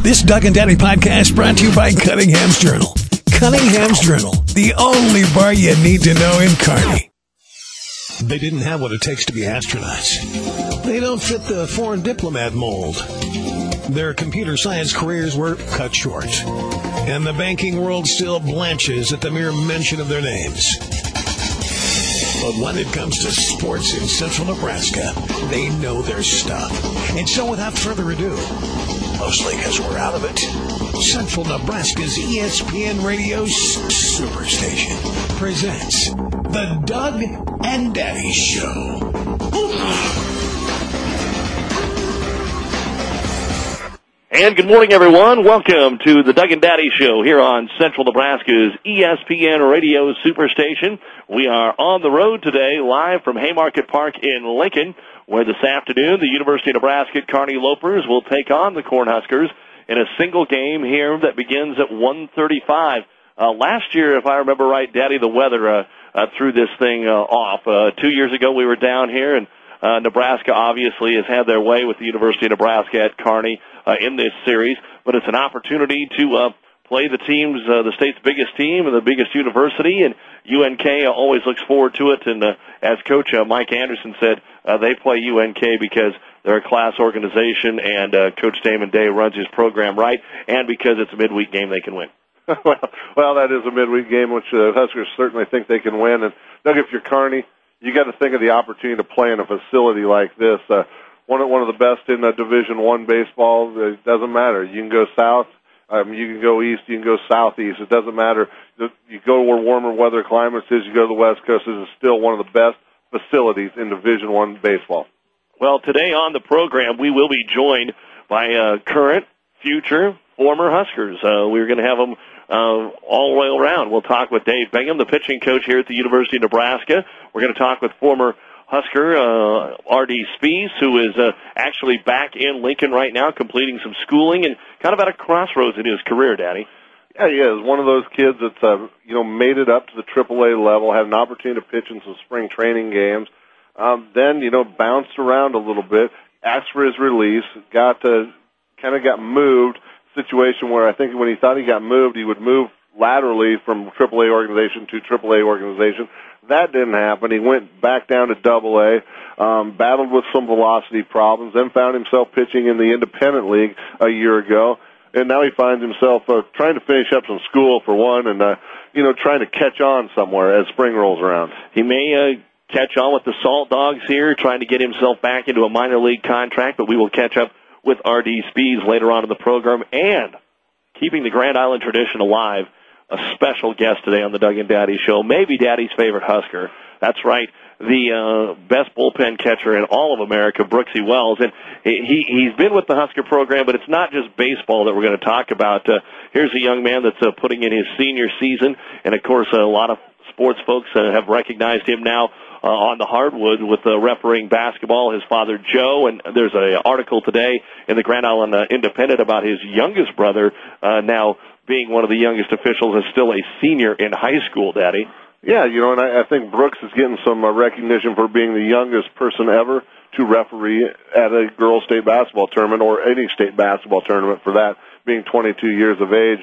This Doug and Daddy podcast brought to you by Cunningham's Journal. Cunningham's Journal, the only bar you need to know in Kearney. They didn't have what it takes to be astronauts. They don't fit the foreign diplomat mold. Their computer science careers were cut short. And the banking world still blanches at the mere mention of their names. But when it comes to sports in central Nebraska, they know their stuff. And so without further ado, mostly because we're out of it, Central Nebraska's ESPN Radio Superstation presents The Doug and Daddy Show. And good morning, everyone. Welcome to the Doug and Daddy Show here on Central Nebraska's ESPN Radio Superstation. We are on the road today, live from Haymarket Park in Lincoln, where this afternoon the University of Nebraska Kearney Lopers will take on the Cornhuskers in a single game here that begins at 1:35. Last year, if I remember right, Daddy, the weather threw this thing off. 2 years ago, we were down here, and Nebraska obviously has had their way with the University of Nebraska at Kearney in this series, but it's an opportunity to play the teams, the state's biggest team and the biggest university, and UNK always looks forward to it. And as Coach Mike Anderson said, they play UNK because they're a class organization, and Coach Damon Day runs his program right, and because it's a midweek game they can win. Well, that is a midweek game, which Huskers certainly think they can win. And Doug, if you're Kearney, you got to think of the opportunity to play in a facility like this. One of the best in Division I baseball. It doesn't matter. You can go south, you can go east, you can go southeast. It doesn't matter. You go where warmer weather climates is. You go to the West Coast. This is still one of the best facilities in Division I baseball. Well, today on the program, we will be joined by current, future, former Huskers. We're going to have them all the way around. We'll talk with Dave Bingham, the pitching coach here at the University of Nebraska. We're going to talk with former Husker R.D. Spies, who is actually back in Lincoln right now, completing some schooling and kind of at a crossroads in his career, Daddy. Yeah, he is. One of those kids that's made it up to the AAA level, had an opportunity to pitch in some spring training games. Then bounced around a little bit, asked for his release, got moved. Situation where I think when he thought he got moved, he would move laterally from AAA organization to AAA organization. That didn't happen. He went back down to AA, battled with some velocity problems, then found himself pitching in the independent league a year ago, and now he finds himself trying to finish up some school for one, and trying to catch on somewhere as spring rolls around. He may catch on with the Salt Dogs here, trying to get himself back into a minor league contract, but we will catch up with R.D. Spies later on in the program. And keeping the Grand Island tradition alive, a special guest today on the Doug and Daddy Show, maybe Daddy's favorite Husker. That's right, the best bullpen catcher in all of America, Brooksy Wells. And he's been with the Husker program, but it's not just baseball that we're going to talk about. Here's a young man that's putting in his senior season, and of course a lot of sports folks have recognized him now on the hardwood with refereeing basketball, his father Joe, and there's an article today in the Grand Island Independent about his youngest brother now being one of the youngest officials and still a senior in high school, Daddy. Yeah, and I think Brooks is getting some recognition for being the youngest person ever to referee at a girls' state basketball tournament, or any state basketball tournament for that, being 22 years of age.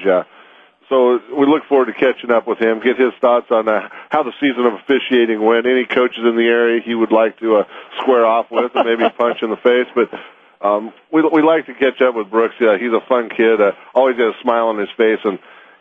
So we look forward to catching up with him, get his thoughts on how the season of officiating went, any coaches in the area he would like to square off with and maybe punch in the face. But we like to catch up with Brooks. He's a fun kid, always got a smile on his face. And,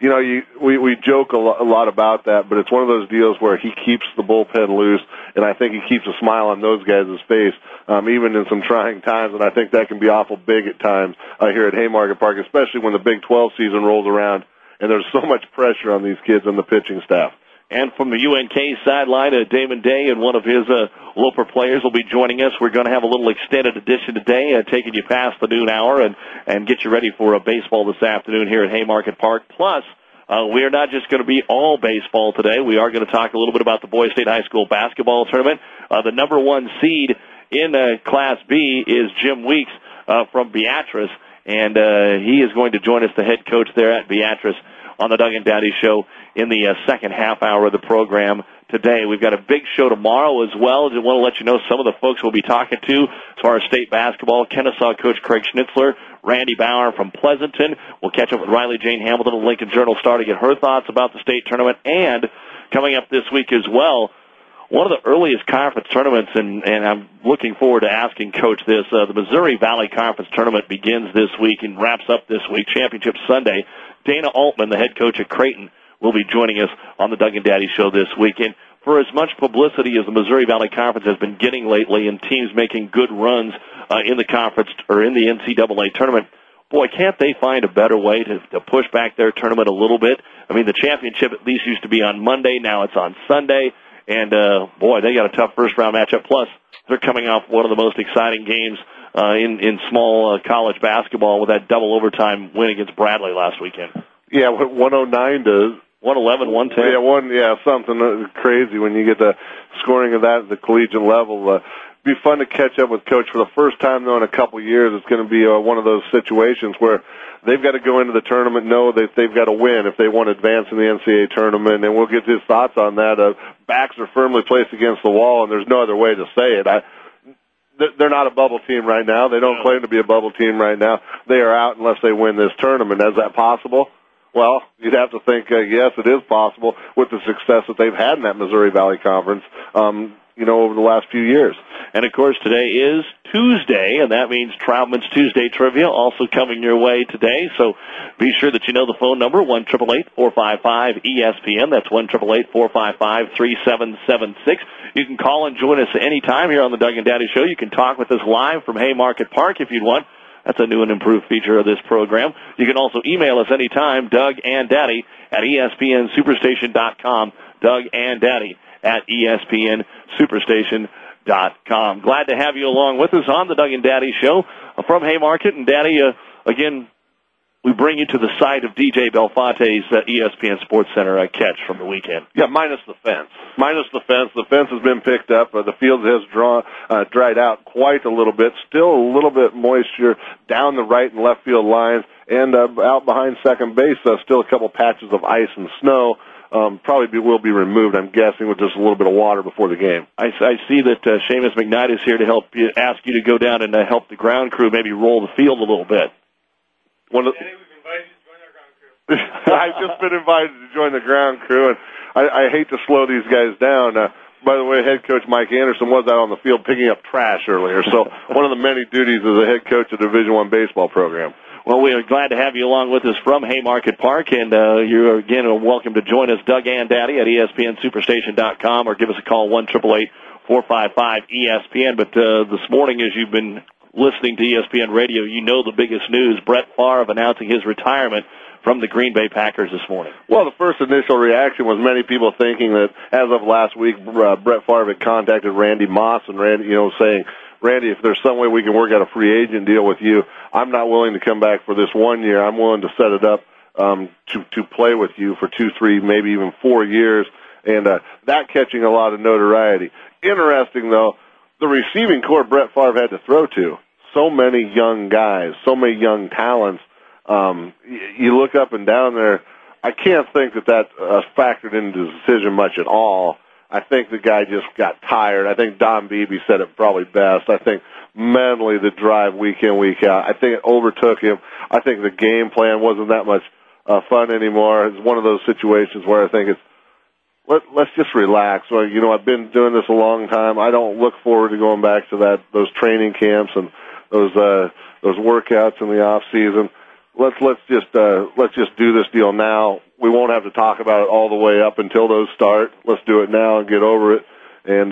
we joke a lot about that, but it's one of those deals where he keeps the bullpen loose, and I think he keeps a smile on those guys' face, even in some trying times. And I think that can be awful big at times here at Haymarket Park, especially when the Big 12 season rolls around. And there's so much pressure on these kids and the pitching staff. And from the UNK sideline, Damon Day and one of his Loper players will be joining us. We're going to have a little extended edition today, taking you past the noon hour and get you ready for baseball this afternoon here at Haymarket Park. Plus, we are not just going to be all baseball today. We are going to talk a little bit about the Boys State High School basketball tournament. The number one seed in Class B is Jim Weeks from Beatrice. And he is going to join us, the head coach there at Beatrice, on the Doug and Daddy Show in the second half hour of the program today. We've got a big show tomorrow as well. I want to let you know some of the folks we'll be talking to as far as state basketball. Kennesaw coach Craig Schnitzler, Randy Bauer from Pleasanton. We'll catch up with Riley Jane Hamilton of the Lincoln Journal-Star to get her thoughts about the state tournament. And coming up this week as well, one of the earliest conference tournaments, and I'm looking forward to asking Coach this. The Missouri Valley Conference tournament begins this week and wraps up this week, Championship Sunday. Dana Altman, the head coach at Creighton, will be joining us on the Doug and Daddy Show this weekend. For as much publicity as the Missouri Valley Conference has been getting lately and teams making good runs in the conference or in the NCAA tournament, boy, can't they find a better way to push back their tournament a little bit? I mean, the championship at least used to be on Monday. Now it's on Sunday. And, boy, they got a tough first-round matchup. Plus, they're coming off one of the most exciting games in small college basketball with that double overtime win against Bradley last weekend. Yeah, 109 to 111, 110. Yeah, something crazy when you get the scoring of that at the collegiate level. Be fun to catch up with Coach for the first time, though, in a couple years. It's going to be one of those situations where they've got to go into the tournament, know that they've got to win if they want to advance in the NCAA tournament, and we'll get his thoughts on that. Backs are firmly placed against the wall, and there's no other way to say it. They're not a bubble team right now. They don't claim to be a bubble team right now. They are out unless they win this tournament. Is that possible? Well, you'd have to think, yes, it is possible with the success that they've had in that Missouri Valley Conference, over the last few years. And, of course, today is Tuesday, and that means Troutman's Tuesday Trivia also coming your way today. So be sure that you know the phone number, 1-888-455-ESPN. That's 1-888-455-3776. You can call and join us anytime here on the Doug and Daddy Show. You can talk with us live from Haymarket Park if you'd want. That's a new and improved feature of this program. You can also email us anytime, Doug and Daddy at ESPNSuperstation.com. Doug and Daddy at ESPNSuperstation.com. Glad to have you along with us on the Doug and Daddy Show from Haymarket. And Daddy, again, we bring you to the site of DJ Belfonte's ESPN Sports Center catch from the weekend. Yeah, minus the fence. The fence has been picked up. The field has dried out quite a little bit. Still a little bit moisture down the right and left field lines. And out behind second base, still a couple patches of ice and snow. Probably will be removed, I'm guessing, with just a little bit of water before the game. I see that Seamus McKnight is here to help you, ask you to go down and help the ground crew maybe roll the field a little bit. We've invited you to join our ground crew. I've just been invited to join the ground crew, and I hate to slow these guys down. By the way, head coach Mike Anderson was out on the field picking up trash earlier, so one of the many duties as a head coach of the Division I baseball program. Well, we are glad to have you along with us from Haymarket Park, and you're, again, welcome to join us, Doug and Daddy, at ESPNSuperstation.com, or give us a call, 1-888-455-ESPN. But this morning, as you've been listening to ESPN Radio, you know the biggest news, Brett Favre announcing his retirement from the Green Bay Packers this morning. Well, the first initial reaction was many people thinking that as of last week, Brett Favre had contacted Randy Moss, and Randy, saying, Randy, if there's some way we can work out a free agent deal with you, I'm not willing to come back for this 1 year. I'm willing to set it up to play with you for 2, 3, maybe even 4 years, and that catching a lot of notoriety. Interesting, though, the receiving corps Brett Favre had to throw to. So many young guys, so many young talents. You look up and down there, I can't think that factored into the decision much at all. I think the guy just got tired. I think Don Beebe said it probably best. I think mentally the drive week in, week out, I think it overtook him. I think the game plan wasn't that much fun anymore. It's one of those situations where I think let's just relax. Well, I've been doing this a long time. I don't look forward to going back to those training camps and those workouts in the off season. Let's just do this deal now. We won't have to talk about it all the way up until those start. Let's do it now and get over it. And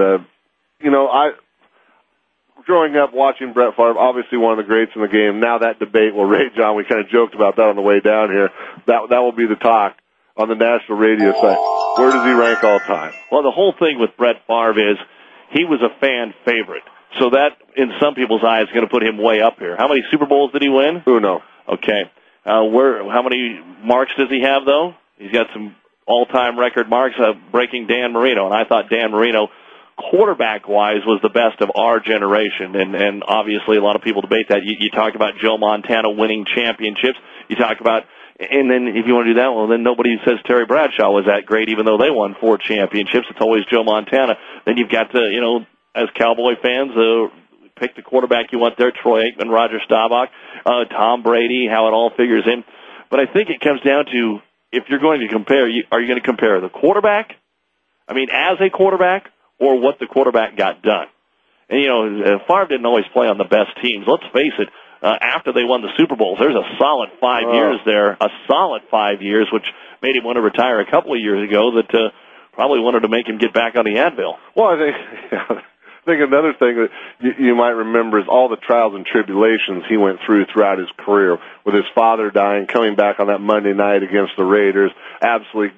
growing up watching Brett Favre, obviously one of the greats in the game. Now that debate will rage on. We kind of joked about that on the way down here. That will be the talk on the national radio site. Where does he rank all time? Well, the whole thing with Brett Favre is he was a fan favorite. So that, in some people's eyes, is going to put him way up here. How many Super Bowls did he win? Who knows? Okay. How many marks does he have, though? He's got some all-time record marks, breaking Dan Marino. And I thought Dan Marino, quarterback-wise, was the best of our generation. And obviously a lot of people debate that. You talk about Joe Montana winning championships. You talk about, And then if you want to do that, well, then nobody says Terry Bradshaw was that great, even though they won 4 championships. It's always Joe Montana. Then you've got to, as Cowboy fans, pick the quarterback you want there, Troy Aikman, Roger Staubach, Tom Brady, how it all figures in. But I think it comes down to, if you're going to compare, are you going to compare the quarterback, as a quarterback, or what the quarterback got done? And, Favre didn't always play on the best teams. Let's face it, after they won the Super Bowls, there's a solid 5 years there, which made him want to retire a couple of years ago, that probably wanted to make him get back on the anvil. Well, I think another thing that you might remember is all the trials and tribulations he went throughout his career, with his father dying, coming back on that Monday night against the Raiders, absolutely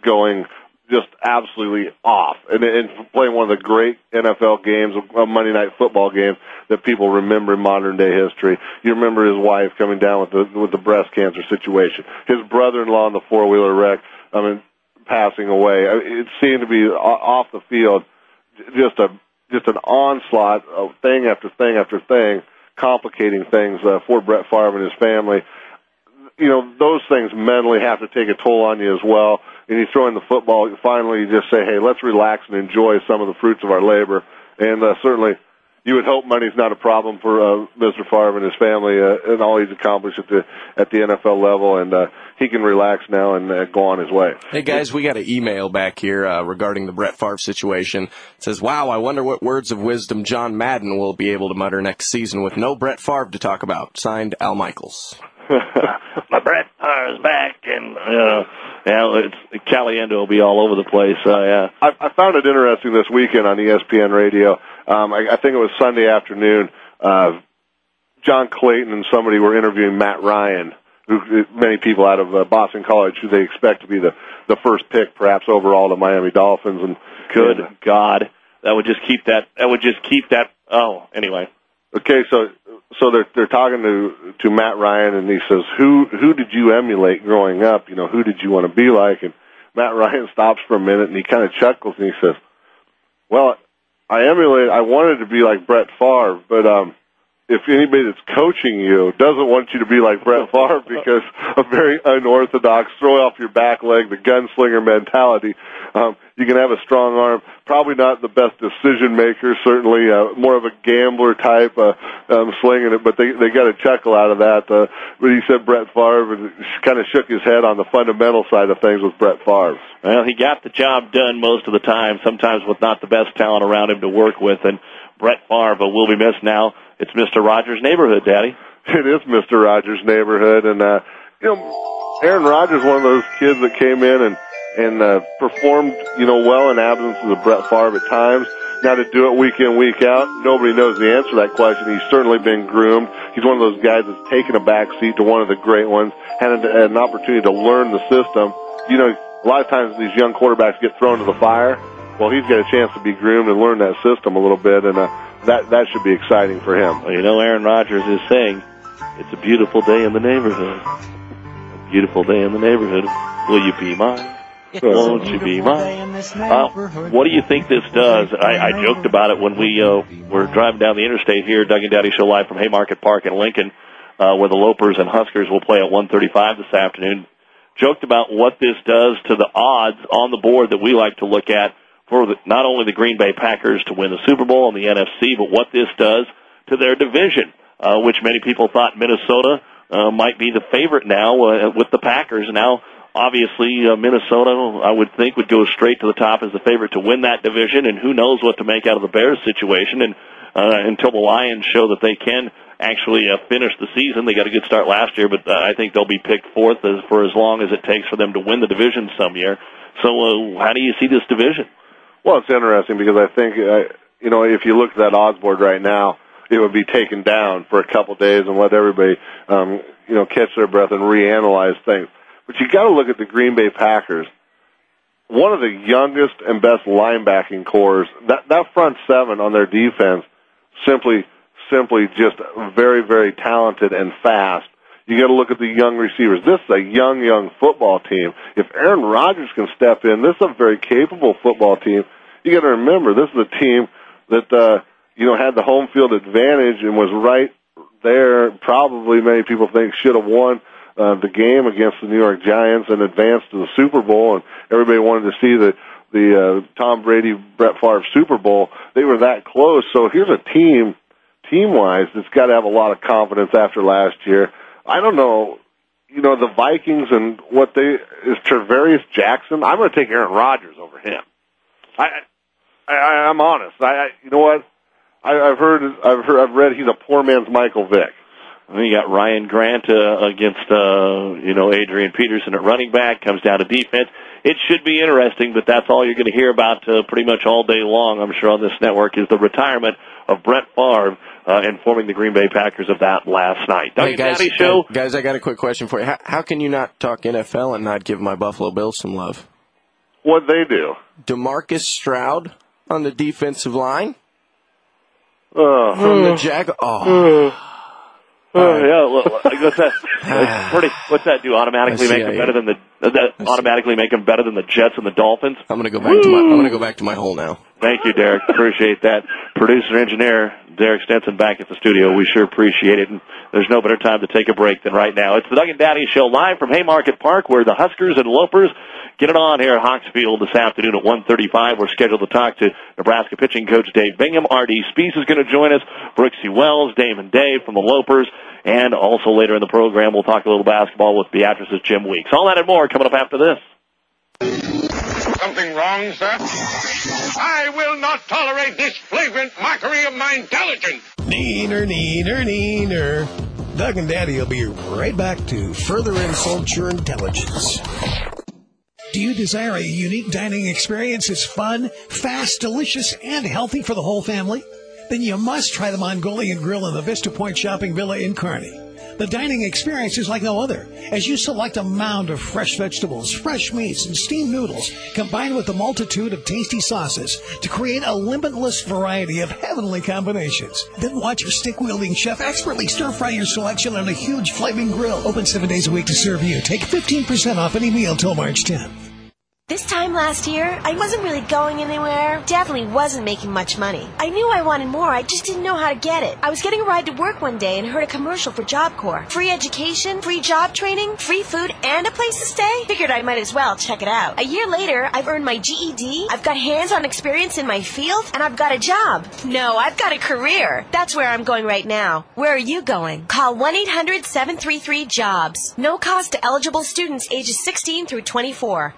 off, and playing one of the great NFL games, a Monday Night Football game that people remember in modern day history. You remember his wife coming down with the breast cancer situation, his brother-in-law in the 4-wheeler wreck, passing away. It seemed to be off the field, just an onslaught of thing after thing after thing, complicating things for Brett Favre and his family. Those things mentally have to take a toll on you as well. And you throw in the football, finally you just say, hey, let's relax and enjoy some of the fruits of our labor. And certainly you would hope money's not a problem for Mr. Favre and his family and all he's accomplished at the NFL level. And he can relax now and go on his way. Hey, guys, we got an email back here regarding the Brett Favre situation. It says, wow, I wonder what words of wisdom John Madden will be able to mutter next season with no Brett Favre to talk about. Signed, Al Michaels. My Brett Favre's back, and it's Caliendo will be all over the place. I found it interesting this weekend on ESPN Radio. I think it was Sunday afternoon. John Clayton and somebody were interviewing Matt Ryan, who many people out of Boston College, who they expect to be the first pick, perhaps overall, to Miami Dolphins. And good God, that would just keep that. Oh, anyway. Okay, so they're talking to Matt Ryan, and he says, who did you emulate growing up? Who did you want to be like? And Matt Ryan stops for a minute, and he kind of chuckles, and he says, well, I wanted to be like Brett Favre, but if anybody that's coaching you doesn't want you to be like Brett Favre, because a very unorthodox, throw off your back leg, the gunslinger mentality, you can have a strong arm, probably not the best decision maker, certainly more of a gambler type, slinging it, but they got a chuckle out of that. But he said Brett Favre, and kind of shook his head on the fundamental side of things with Brett Favre. Well, he got the job done most of the time, sometimes with not the best talent around him to work with, and Brett Favre will be missed now. It's Mr. Rogers' neighborhood, Daddy. It is Mr. Rogers' neighborhood, and Aaron Rodgers, one of those kids that came in and performed, well in absence of Brett Favre at times. Now to do it week in, week out, nobody knows the answer to that question. He's certainly been groomed. He's one of those guys that's taken a back seat to one of the great ones, had an opportunity to learn the system. A lot of times these young quarterbacks get thrown to the fire. Well, he's got a chance to be groomed and learn that system a little bit, and that should be exciting for him. Well, Aaron Rodgers is saying, it's a beautiful day in the neighborhood. A beautiful day in the neighborhood. Will you be mine? Won't you be mine? What do you think this does? I joked about it when we were driving down the interstate here, Doug and Daddy Show live from Haymarket Park in Lincoln, where the Lopers and Huskers will play at 1:35 this afternoon. Joked about what this does to the odds on the board that we like to look at for not only the Green Bay Packers to win the Super Bowl and the NFC, but what this does to their division, which many people thought Minnesota might be the favorite now with the Packers. Now, obviously, Minnesota, I would think, would go straight to the top as the favorite to win that division, and who knows what to make out of the Bears situation. And until the Lions show that they can actually finish the season, they got a good start last year, but I think they'll be picked fourth for as long as it takes for them to win the division some year. So how do you see this division? Well, it's interesting because I think, if you look at that odds board right now, it would be taken down for a couple days and let everybody, catch their breath and reanalyze things. But you got to look at the Green Bay Packers. One of the youngest and best linebacking cores. That front seven on their defense, simply just very, very talented and fast. You got to look at the young receivers. This is a young football team. If Aaron Rodgers can step in, this is a very capable football team. You got to remember, this is a team that had the home field advantage and was right there. Probably many people think should have won the game against the New York Giants and advanced to the Super Bowl, and everybody wanted to see the Tom Brady, Brett Favre Super Bowl. They were that close. So here's a team-wise, that's got to have a lot of confidence after last year. I don't know, the Vikings and is Travarius Jackson. I'm going to take Aaron Rodgers over him. I'm honest. You know what? I've read he's a poor man's Michael Vick. And then you got Ryan Grant against Adrian Peterson at running back. Comes down to defense. It should be interesting, but that's all you're going to hear about pretty much all day long, I'm sure, on this network, is the retirement of Brett Favre, informing the Green Bay Packers of that last night. Hey, guys, I got a quick question for you. How can you not talk NFL and not give my Buffalo Bills some love? What'd they do? DeMarcus Stroud on the defensive line from the what's that? What's that do? Automatically make them better than the Jets and the Dolphins. I'm gonna go back to my hole now. Thank you, Derek. Appreciate that. Producer engineer Derek Stenson back at the studio. We sure appreciate it. And there's no better time to take a break than right now. It's the Doug and Daddy Show live from Haymarket Park, where the Huskers and Lopers get it on here at Hawksfield this afternoon at 1:35. We're scheduled to talk to Nebraska pitching coach Dave Bingham. R.D. Spees is going to join us. Brooksy Wells, Damon Dave from the Lopers. And also later in the program, we'll talk a little basketball with Beatrice's Jim Weeks. All that and more coming up after this. Something wrong, sir? I will not tolerate this flagrant mockery of my intelligence. Neener. Doug and Daddy will be right back to further insult your intelligence. Do you desire a unique dining experience that's fun, fast, delicious, and healthy for the whole family? Then you must try the Mongolian Grill in the Vista Point Shopping Villa in Kearney. The dining experience is like no other, as you select a mound of fresh vegetables, fresh meats, and steamed noodles, combined with a multitude of tasty sauces to create a limitless variety of heavenly combinations. Then watch your stick-wielding chef expertly stir-fry your selection on a huge flaming grill. Open 7 days a week to serve you. Take 15% off any meal till March 10th. This time last year, I wasn't really going anywhere. Definitely wasn't making much money. I knew I wanted more, I just didn't know how to get it. I was getting a ride to work one day and heard a commercial for Job Corps. Free education, free job training, free food, and a place to stay? Figured I might as well check it out. A year later, I've earned my GED, I've got hands-on experience in my field, and I've got a job. No, I've got a career. That's where I'm going right now. Where are you going? Call 1-800-733-JOBS. No cost to eligible students ages 16 through 24.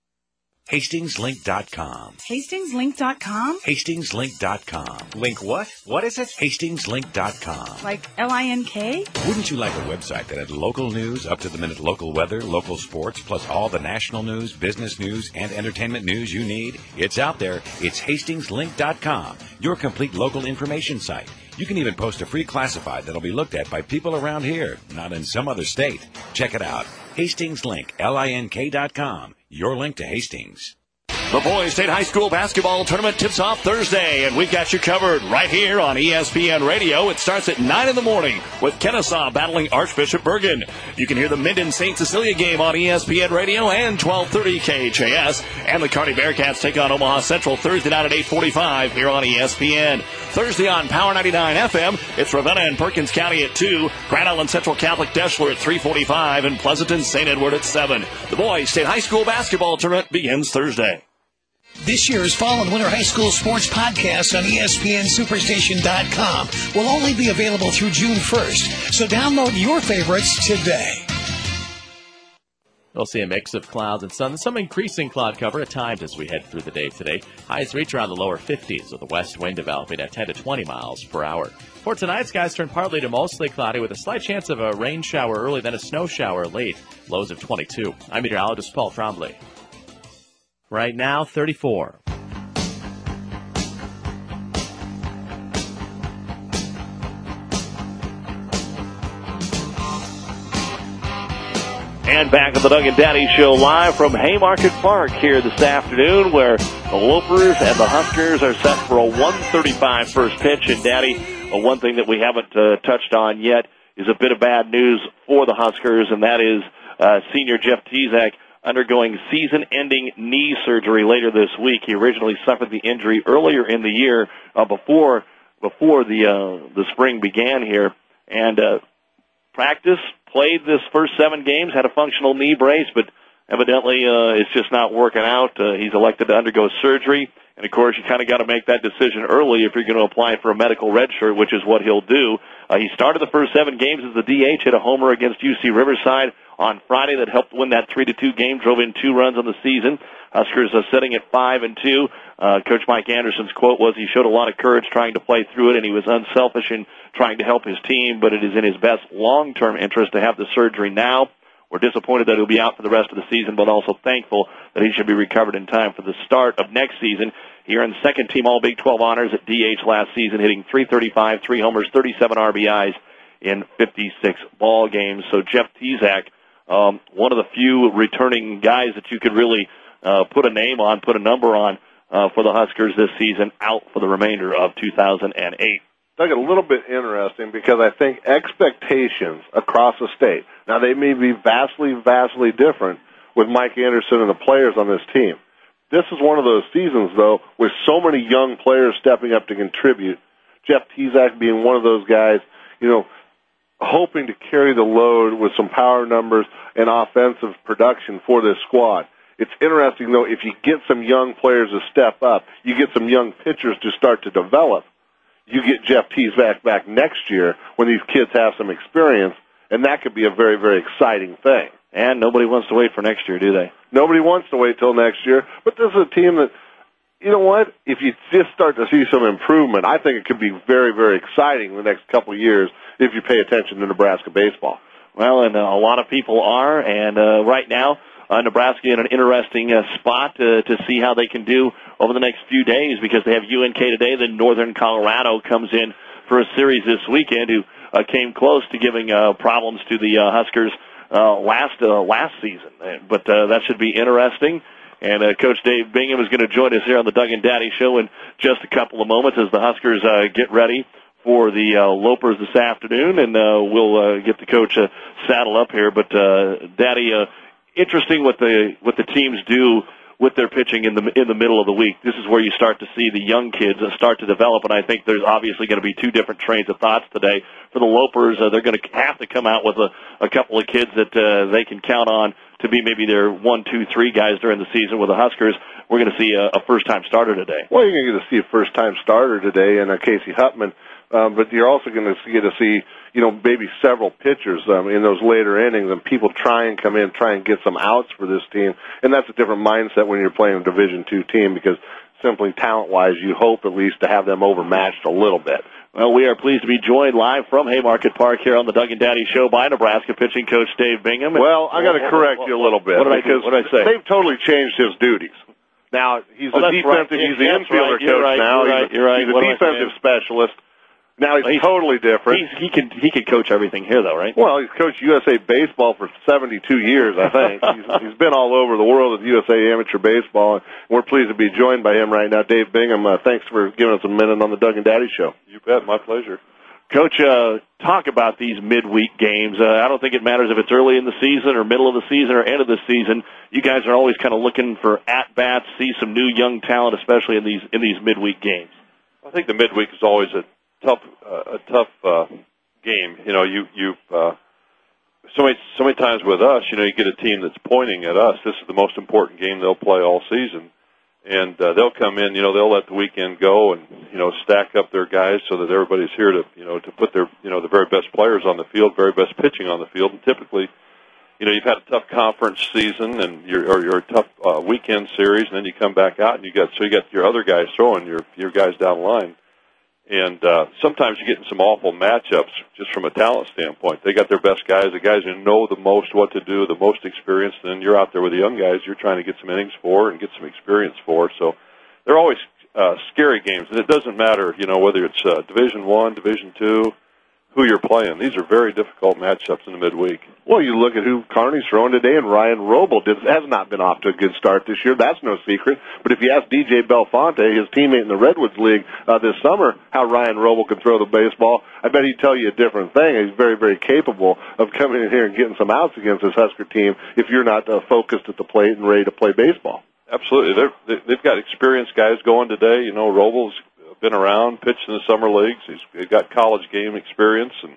HastingsLink.com. HastingsLink.com? HastingsLink.com. Link what? What is it? HastingsLink.com. Like L-I-N-K? Wouldn't you like a website that had local news, up-to-the-minute local weather, local sports, plus all the national news, business news, and entertainment news you need? It's out there. It's HastingsLink.com, your complete local information site. You can even post a free classified that'll be looked at by people around here, not in some other state. Check it out. HastingsLink, LINK.com. Your link to Hastings. The Boys State High School basketball tournament tips off Thursday, and we've got you covered right here on ESPN Radio. It starts at 9 in the morning with Kennesaw battling Archbishop Bergen. You can hear the Minden-St. Cecilia game on ESPN Radio and 1230 KHAS. And the Kearney Bearcats take on Omaha Central Thursday night at 8:45 here on ESPN. Thursday on Power 99 FM, it's Ravenna and Perkins County at 2, Grand Island Central Catholic Deschler at 3:45, and Pleasanton St. Edward at 7. The Boys State High School basketball tournament begins Thursday. This year's Fall and Winter High School Sports Podcast on ESPNSuperstation.com will only be available through June 1st, so download your favorites today. We'll see a mix of clouds and sun, some increasing cloud cover at times as we head through the day today. Highs reach around the lower 50s with the west wind developing at 10 to 20 miles per hour. For tonight, skies turn partly to mostly cloudy with a slight chance of a rain shower early, then a snow shower late. Lows of 22. I'm meteorologist Paul Trombley. Right now, 34. And back at the Doug and Daddy Show live from Haymarket Park here this afternoon, where the Lopers and the Huskers are set for a 1:35 first pitch. And Daddy, one thing that we haven't touched on yet is a bit of bad news for the Huskers, and that is senior Jeff Tezak undergoing season-ending knee surgery later this week. He originally suffered the injury earlier in the year, before the spring began here, and practice, played this first 7 games, had a functional knee brace, but evidently it's just not working out. He's elected to undergo surgery. And, of course, you kind of got to make that decision early if you're going to apply for a medical red shirt, which is what he'll do. He started the first 7 games as the DH, hit a homer against UC Riverside on Friday that helped win that 3-2 game, drove in 2 runs on the season. Huskers are sitting at 5-2. Coach Mike Anderson's quote was he showed a lot of courage trying to play through it, and he was unselfish in trying to help his team, but it is in his best long-term interest to have the surgery now. We're disappointed that he'll be out for the rest of the season, but also thankful that he should be recovered in time for the start of next season. He earned second-team All-Big 12 honors at DH last season, hitting .335, 3 homers, 37 RBIs in 56 ball games. So Jeff Tezak, one of the few returning guys that you could really put a name on, put a number on for the Huskers this season, out for the remainder of 2008. Doug, a little bit interesting because I think expectations across the state, now they may be vastly, vastly different with Mike Anderson and the players on this team. This is one of those seasons, though, with so many young players stepping up to contribute. Jeff Tezak being one of those guys, hoping to carry the load with some power numbers and offensive production for this squad. It's interesting, though, if you get some young players to step up, you get some young pitchers to start to develop. You get Jeff Tezak back next year when these kids have some experience, and that could be a very, very exciting thing. And nobody wants to wait for next year, do they? Nobody wants to wait till next year. But this is a team that, you know what, if you just start to see some improvement, I think it could be very, very exciting in the next couple of years if you pay attention to Nebraska baseball. Well, and a lot of people are, and right now, Nebraska in an interesting spot to see how they can do over the next few days because they have UNK today, then Northern Colorado comes in for a series this weekend who came close to giving problems to the Huskers last season. But that should be interesting. And Coach Dave Bingham is going to join us here on the Doug and Daddy Show in just a couple of moments as the Huskers get ready for the Lopers this afternoon, and we'll get the coach saddle up here. But Daddy, interesting what the teams do with their pitching in the middle of the week. This is where you start to see the young kids start to develop, and I think there's obviously going to be 2 different trains of thoughts today. For the Lopers, they're going to have to come out with a couple of kids that they can count on to be maybe their 1, 2, 3 guys during the season. With the Huskers, we're going to see a first-time starter today. Well, you're going to see a first-time starter today in Casey Huttman, but you're also going to see maybe several pitchers in those later innings, and people try and come in, try and get some outs for this team. And that's a different mindset when you're playing a Division II team because simply talent-wise, you hope at least to have them overmatched a little bit. Well, we are pleased to be joined live from Haymarket Park here on the Doug and Daddy Show by Nebraska pitching coach Dave Bingham. Well, I got to correct you a little bit. What did I say? They've totally changed his duties. Now, he's a defensive, he's the infielder coach now. You're right. He's a defensive specialist. Now he's totally different. He can coach everything here, though, right? Well, he's coached USA Baseball for 72 years, I think. He's been all over the world at USA Amateur Baseball, and we're pleased to be joined by him right now. Dave Bingham, thanks for giving us a minute on the Doug and Daddy Show. You bet, my pleasure. Coach, talk about these midweek games. I don't think it matters if it's early in the season or middle of the season or end of the season. You guys are always kind of looking for at-bats, see some new young talent, especially in these midweek games. I think the midweek is always a tough game. You've so many times with us, you get a team that's pointing at us. This is the most important game they'll play all season, and they'll come in. They'll let the weekend go and stack up their guys so that everybody's here to to put their the very best players on the field, very best pitching on the field. And typically, you've had a tough conference season and you're a tough weekend series, and then you come back out and you got your other guys throwing your guys down the line. And sometimes you're getting some awful matchups just from a talent standpoint. They got their best guys, the guys who know the most what to do, the most experienced, and then you're out there with the young guys you're trying to get some innings for and get some experience for. So they're always scary games, and it doesn't matter, whether it's Division I, Division II, who you're playing. These are very difficult matchups in the midweek. Well, you look at who Kearney's throwing today, and Ryan Roble has not been off to a good start this year. That's no secret. But if you ask DJ Belfonte, his teammate in the Redwoods League this summer, how Ryan Roble can throw the baseball, I bet he'd tell you a different thing. He's very, very capable of coming in here and getting some outs against this Husker team if you're not focused at the plate and ready to play baseball. Absolutely. They've got experienced guys going today. Roble's been around, pitched in the summer leagues. He's got college game experience, and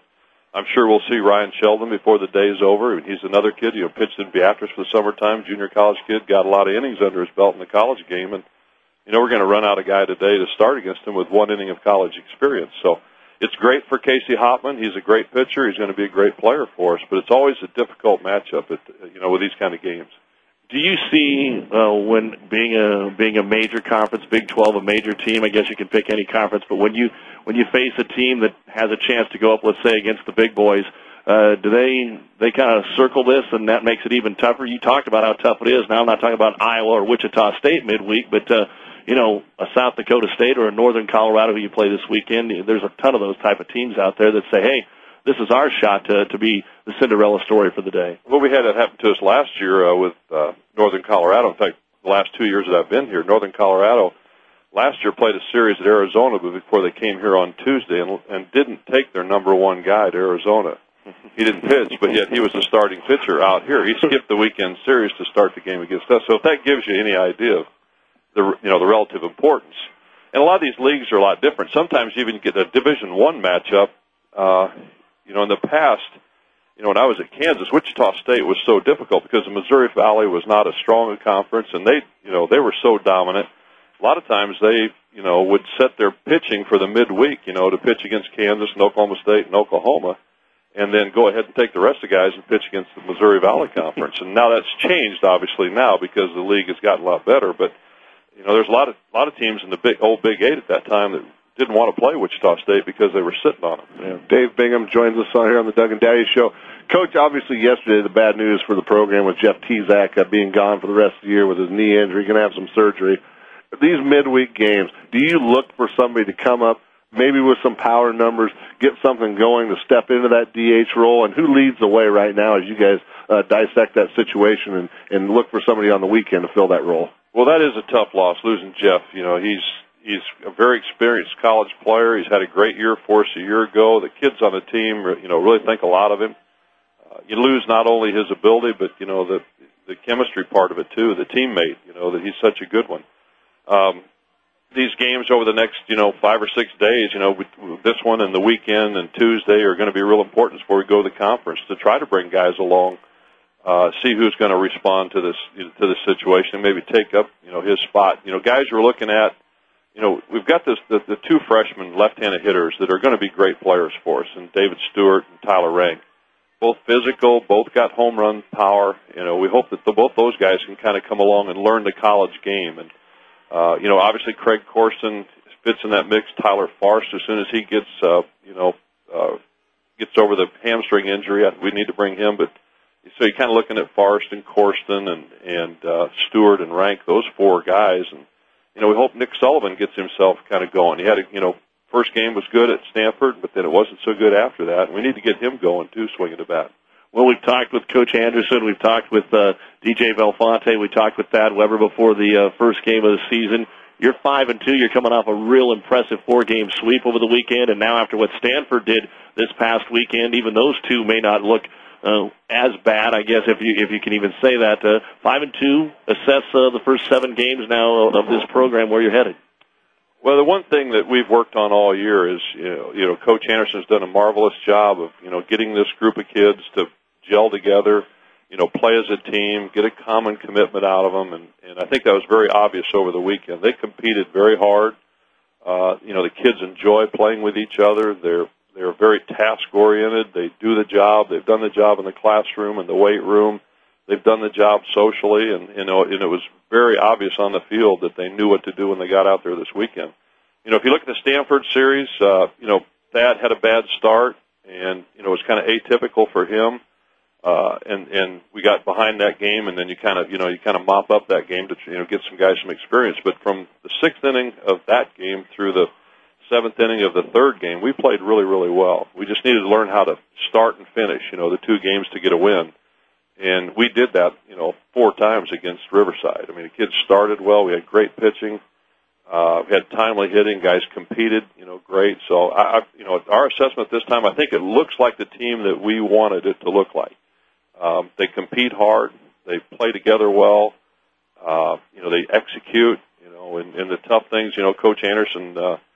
I'm sure we'll see Ryan Sheldon before the day is over. He's another kid, pitched in Beatrice for the summertime, junior college kid, got a lot of innings under his belt in the college game. And, we're going to run out a guy today to start against him with 1 inning of college experience. So it's great for Casey Hoffman. He's a great pitcher. He's going to be a great player for us. But it's always a difficult matchup, with these kind of games. Do you see when being a major conference, Big 12, a major team? I guess you can pick any conference, but when you face a team that has a chance to go up, let's say against the big boys, do they kind of circle this, and that makes it even tougher? You talked about how tough it is. Now I'm not talking about Iowa or Wichita State midweek, but a South Dakota State or a Northern Colorado who you play this weekend. There's a ton of those type of teams out there that say, hey, this is our shot to be the Cinderella story for the day. Well, we had that happen to us last year with Northern Colorado. In fact, the last 2 years that I've been here, Northern Colorado last year played a series at Arizona before they came here on Tuesday and didn't take their number 1 guy to Arizona. He didn't pitch, but yet he was the starting pitcher out here. He skipped the weekend series to start the game against us. So if that gives you any idea of the relative importance. And a lot of these leagues are a lot different. Sometimes you even get a Division I matchup. In the past, when I was at Kansas, Wichita State was so difficult because the Missouri Valley was not as strong a conference, and they were so dominant. A lot of times they, would set their pitching for the midweek, to pitch against Kansas and Oklahoma State and Oklahoma, and then go ahead and take the rest of the guys and pitch against the Missouri Valley Conference. And now that's changed, obviously, now because the league has gotten a lot better. But, there's a lot of teams in the old Big 8 at that time that didn't want to play Wichita State because they were sitting on them. Yeah. Dave Bingham joins us on here on the Doug and Daddy Show. Coach, obviously yesterday the bad news for the program was Jeff Tezak being gone for the rest of the year with his knee injury, going to have some surgery. These midweek games, do you look for somebody to come up, maybe with some power numbers, get something going to step into that DH role? And who leads the way right now as you guys dissect that situation and look for somebody on the weekend to fill that role? Well, that is a tough loss, losing Jeff. He's a very experienced college player. He's had a great year for us a year ago. The kids on the team, really think a lot of him. You lose not only his ability, but, the chemistry part of it, too, the teammate, that he's such a good one. These games over the next, 5 or 6 days, this one and the weekend and Tuesday are going to be real important before we go to the conference to try to bring guys along, see who's going to respond to this situation and maybe take up, his spot. Guys we're looking at, we've got the 2 freshman left-handed hitters that are going to be great players for us, and David Stewart and Tyler Rank. Both physical, both got home run power. We hope that both those guys can kind of come along and learn the college game. And, obviously Craig Corson fits in that mix. Tyler Farst, as soon as he gets over the hamstring injury, we need to bring him. But so you're kind of looking at Farst and Corson and Stewart and Rank, those 4 guys. And, we hope Nick Sullivan gets himself kind of going. He had first game was good at Stanford, but then it wasn't so good after that. And we need to get him going, too, swinging the bat. Well, we've talked with Coach Anderson. We've talked with DJ Belfonte. We talked with Thad Weber before the first game of the season. You're 5-2. You're coming off a real impressive 4-game sweep over the weekend. And now after what Stanford did this past weekend, even those 2 may not look as bad, I guess, if you can even say that. 5-2, assess the first 7 games now of this program, where you're headed. Well, the one thing that we've worked on all year is, Coach Anderson's done a marvelous job of, getting this group of kids to gel together, play as a team, get a common commitment out of them, and I think that was very obvious over the weekend. They competed very hard. The kids enjoy playing with each other. They're very task-oriented. They do the job. They've done the job in the classroom and the weight room. They've done the job socially, and it was very obvious on the field that they knew what to do when they got out there this weekend. If you look at the Stanford series, Thad had a bad start, and it was kind of atypical for him. And we got behind that game, and then you kind of mop up that game to get some guys some experience. But from the 6th inning of that game through the 7th inning of the 3rd game, we played really, really well. We just needed to learn how to start and finish, the 2 games to get a win. And we did that, 4 times against Riverside. I mean, the kids started well. We had great pitching. We had timely hitting. Guys competed, great. So, our assessment this time, I think it looks like the team that we wanted it to look like. They compete hard. They play together well. They execute, and the tough things, Coach Anderson,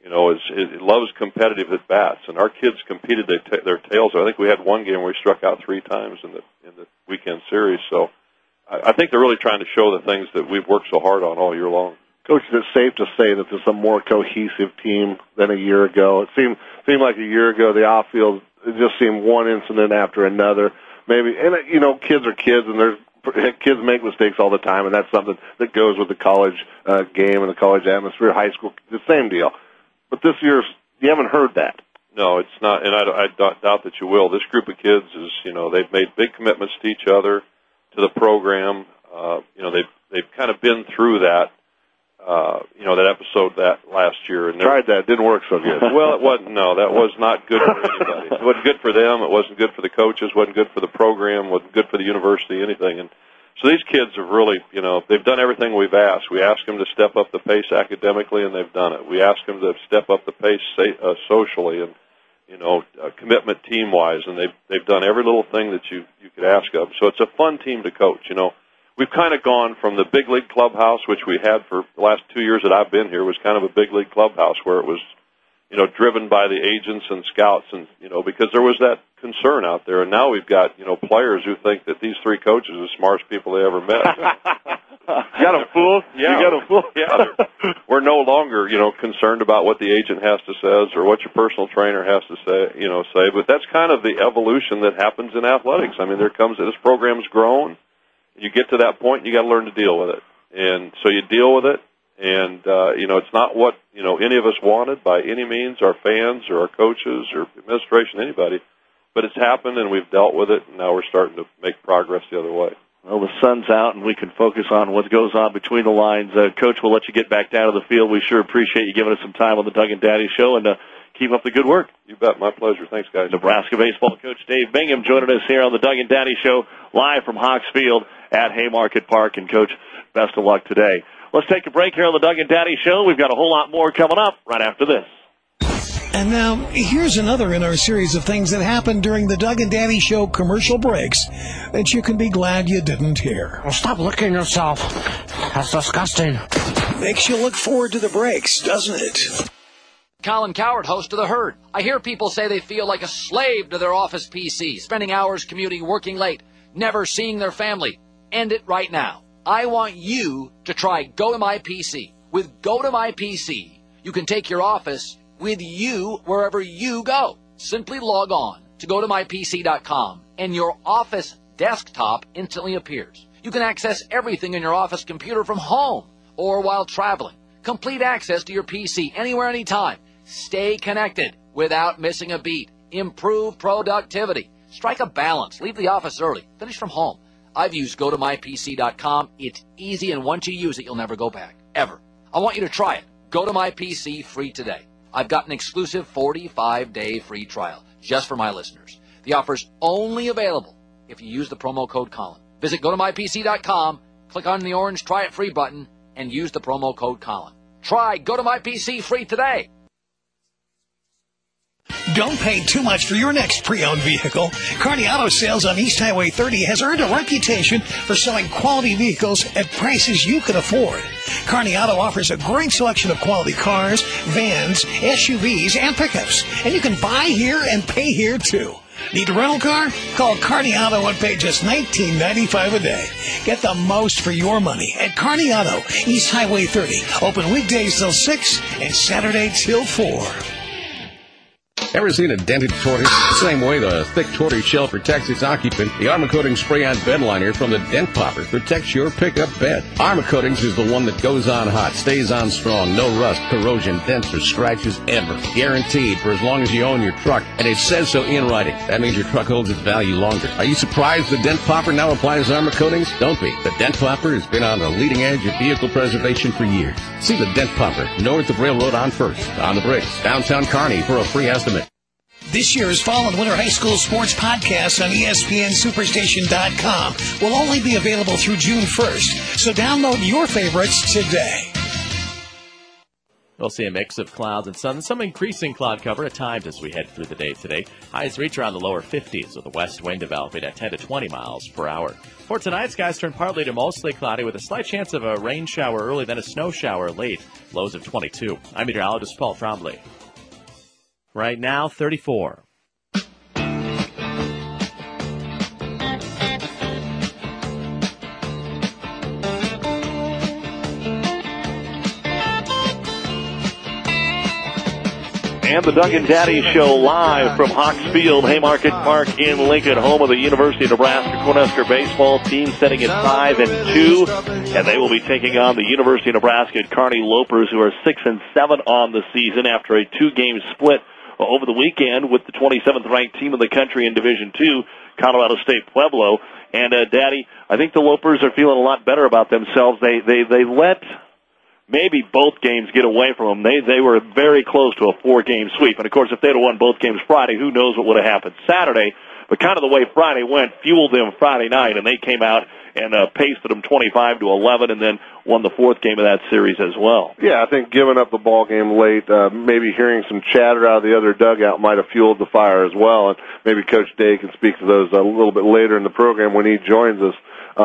it loves competitive at bats, and our kids competed their tails. I think we had one game where we struck out 3 times in the weekend series. So I think they're really trying to show the things that we've worked so hard on all year long. Coach, is it safe to say that there's a more cohesive team than a year ago? It seemed like a year ago the outfield, it just seemed one incident after another. Maybe, and kids are kids, and kids make mistakes all the time, and that's something that goes with the college game and the college atmosphere. High school, the same deal. But this year, you haven't heard that. No, it's not, and I doubt that you will. This group of kids is, they've made big commitments to each other, to the program. They've kind of been through that. That episode that last year. And tried that. Didn't work so good. Well, it wasn't. No, that was not good for anybody. It wasn't good for them. It wasn't good for the coaches. It wasn't good for the program. It wasn't good for the university, anything. And so these kids have really, they've done everything we've asked. We asked them to step up the pace academically, and they've done it. We asked them to step up the pace socially and, commitment team-wise, and they've done every little thing that you could ask of. So it's a fun team to coach, We've kind of gone from the big league clubhouse, which we had for the last 2 years that I've been here, was kind of a big league clubhouse where it was, driven by the agents and scouts, and because there was that concern out there. And now we've got players who think that these 3 coaches are the smartest people they ever met. You got them fooled. Yeah, you got them fooled. Yeah, we're no longer concerned about what the agent has to say or what your personal trainer has to say. But that's kind of the evolution that happens in athletics. I mean, this program's grown. You get to that point, you got to learn to deal with it. And so you deal with it, and, it's not what, any of us wanted by any means, our fans or our coaches or administration, anybody. But it's happened, and we've dealt with it, and now we're starting to make progress the other way. Well, the sun's out, and we can focus on what goes on between the lines. Coach, we'll let you get back down to the field. We sure appreciate you giving us some time on the Doug and Daddy Show, and keep up the good work. You bet. My pleasure. Thanks, guys. Nebraska baseball coach Dave Bingham joining us here on the Doug and Daddy Show, live from Hawks Field at Haymarket Park. And, Coach, best of luck today. Let's take a break here on the Doug and Daddy Show. We've got a whole lot more coming up right after this. And now, here's another in our series of things that happened during the Doug and Daddy Show commercial breaks that you can be glad you didn't hear. Oh, stop licking yourself. That's disgusting. Makes you look forward to the breaks, doesn't it? Colin Coward, host of The Herd. I hear people say they feel like a slave to their office PC, spending hours commuting, working late, never seeing their family. End it right now. I want you to try Go to My PC. With Go to My PC, you can take your office with you wherever you go. Simply log on to gotomypc.com and your office desktop instantly appears. You can access everything on your office computer from home or while traveling. Complete access to your PC anywhere, anytime. Stay connected without missing a beat. Improve productivity. Strike a balance. Leave the office early. Finish from home. I've used gotomypc.com. It's easy, and once you use it, you'll never go back. Ever. I want you to try it. Go to My PC free today. I've got an exclusive 45-day free trial just for my listeners. The offer's only available if you use the promo code Colin. Visit gotomypc.com, click on the orange Try It Free button, and use the promo code Colin. Try Go to My PC free today. Don't pay too much for your next pre-owned vehicle. Kearney Auto Sales on East Highway 30 has earned a reputation for selling quality vehicles at prices you can afford. Kearney Auto offers a great selection of quality cars, vans, SUVs, and pickups. And you can buy here and pay here, too. Need a rental car? Call Kearney Auto and pay just $19.95 a day. Get the most for your money at Kearney Auto, East Highway 30. Open weekdays till 6 and Saturday till 4. Ever seen a dented tortoise? The same way the thick tortoise shell protects its occupant, the Armor Coatings Spray-On Bed Liner from the Dent Popper protects your pickup bed. Armor Coatings is the one that goes on hot, stays on strong, no rust, corrosion, dents, or scratches ever. Guaranteed for as long as you own your truck, and it says so in writing. That means your truck holds its value longer. Are you surprised the Dent Popper now applies Armor Coatings? Don't be. The Dent Popper has been on the leading edge of vehicle preservation for years. See the Dent Popper north of Railroad on First, on the Bricks, downtown Kearney for a free estimate. This year's Fall and Winter High School Sports Podcast on ESPNSuperstation.com will only be available through June 1st, so download your favorites today. We'll see a mix of clouds and sun, some increasing cloud cover at times as we head through the day today. Highs reach around the lower 50s with a west wind developing at 10 to 20 miles per hour. For tonight, skies turn partly to mostly cloudy with a slight chance of a rain shower early, then a snow shower late. Lows of 22. I'm meteorologist Paul Trombley. Right now, 34. And the Doug and Daddy Show live from Hawks Field, Haymarket Park in Lincoln, home of the University of Nebraska-Cornhusker baseball team, setting at 5-2, and they will be taking on the University of Nebraska at Kearney Lopers, who are 6-7 on the season after a 2-game split over the weekend with the 27th ranked team in the country in Division II, Colorado State Pueblo. And Daddy, I think the Lopers are feeling a lot better about themselves. They let maybe both games get away from them. They were very close to a 4-game sweep. And, of course, if they'd have won both games Friday, who knows what would have happened Saturday. But kind of the way Friday went fueled them Friday night, and they came out and pasted them 25-11 and then won the 4th game of that series as well. Yeah, I think giving up the ball game late, maybe hearing some chatter out of the other dugout might have fueled the fire as well. And maybe Coach Day can speak to those a little bit later in the program when he joins us.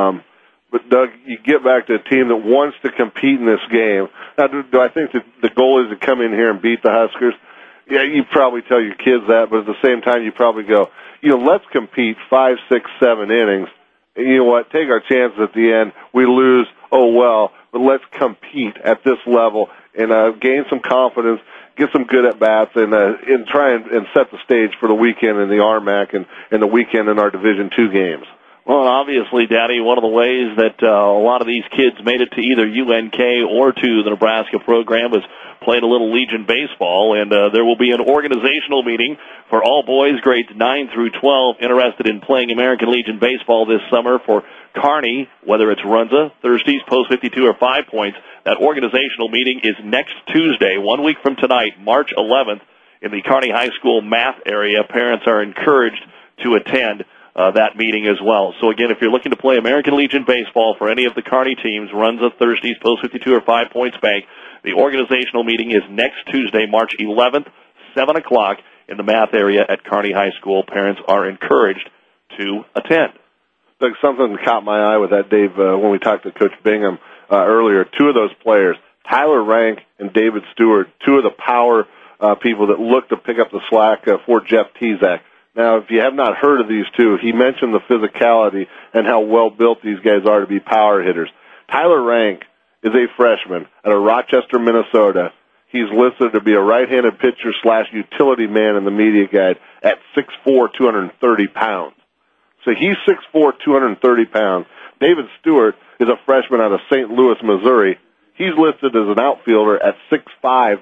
But, Doug, you get back to a team that wants to compete in this game. Now, do I think that the goal is to come in here and beat the Huskers? Yeah, you probably tell your kids that, but at the same time, you probably go, let's compete 5, 6, 7 innings. And you know what? Take our chances at the end. We lose, oh well, but let's compete at this level and gain some confidence, get some good at-bats, and try and set the stage for the weekend in the RMAC and the weekend in our Division II games. Well, obviously, Daddy, one of the ways that a lot of these kids made it to either UNK or to the Nebraska program was playing a little Legion baseball, and there will be an organizational meeting for all boys grades 9 through 12 interested in playing American Legion baseball this summer for Kearney, whether it's Runza, Thirsties, Post 52, or 5 Points. That organizational meeting is next Tuesday, 1 week from tonight, March 11th, in the Kearney High School math area. Parents are encouraged to attend that meeting as well. So again, if you're looking to play American Legion baseball for any of the Kearney teams, Runza, Thirsties, Post 52, or 5 Points Bank, the organizational meeting is next Tuesday, March 11th, 7 o'clock in the math area at Kearney High School. Parents are encouraged to attend. Doug, something caught my eye with that, Dave, when we talked to Coach Bingham earlier. 2 of those players, Tyler Rank and David Stewart, 2 of the power people that look to pick up the slack for Jeff Tezak. Now, if you have not heard of these 2, he mentioned the physicality and how well-built these guys are to be power hitters. Tyler Rank is a freshman out of Rochester, Minnesota. He's listed to be a right-handed pitcher / utility man in the media guide at 6'4", 230 pounds. So he's 6'4", 230 pounds. David Stewart is a freshman out of St. Louis, Missouri. He's listed as an outfielder at 6'5",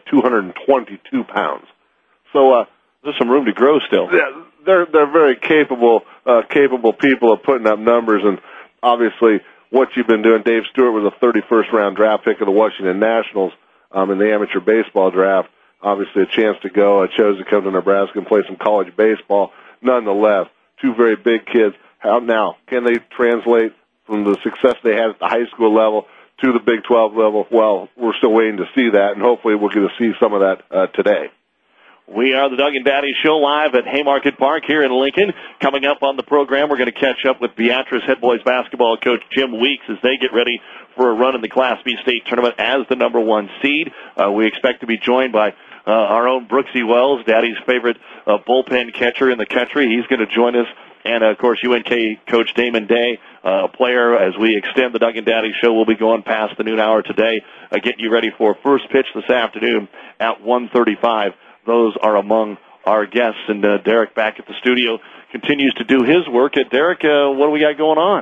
222 pounds. So there's some room to grow still. Yeah, they're very capable people of putting up numbers, and obviously what you've been doing. Dave Stewart was a 31st round draft pick of the Washington Nationals in the amateur baseball draft. Obviously a chance to go. I chose to come to Nebraska and play some college baseball. Nonetheless, 2 very big kids. How now can they translate from the success they had at the high school level to the Big 12 level? Well, we're still waiting to see that, and hopefully we'll get to see some of that today. We are the Doug and Daddy Show live at Haymarket Park here in Lincoln. Coming up on the program, we're going to catch up with Beatrice head boys basketball coach Jim Weeks as they get ready for a run in the Class B state tournament as the number 1 seed. We expect to be joined by our own Brooksy Wells, Daddy's favorite bullpen catcher in the country. He's going to join us. And, of course, UNK coach Damon Day, a player, as we extend the Doug and Daddy Show. We'll be going past the noon hour today, getting you ready for first pitch this afternoon at 1:35. Those are among our guests. And Derek back at the studio continues to do his work. Derek, what do we got going on?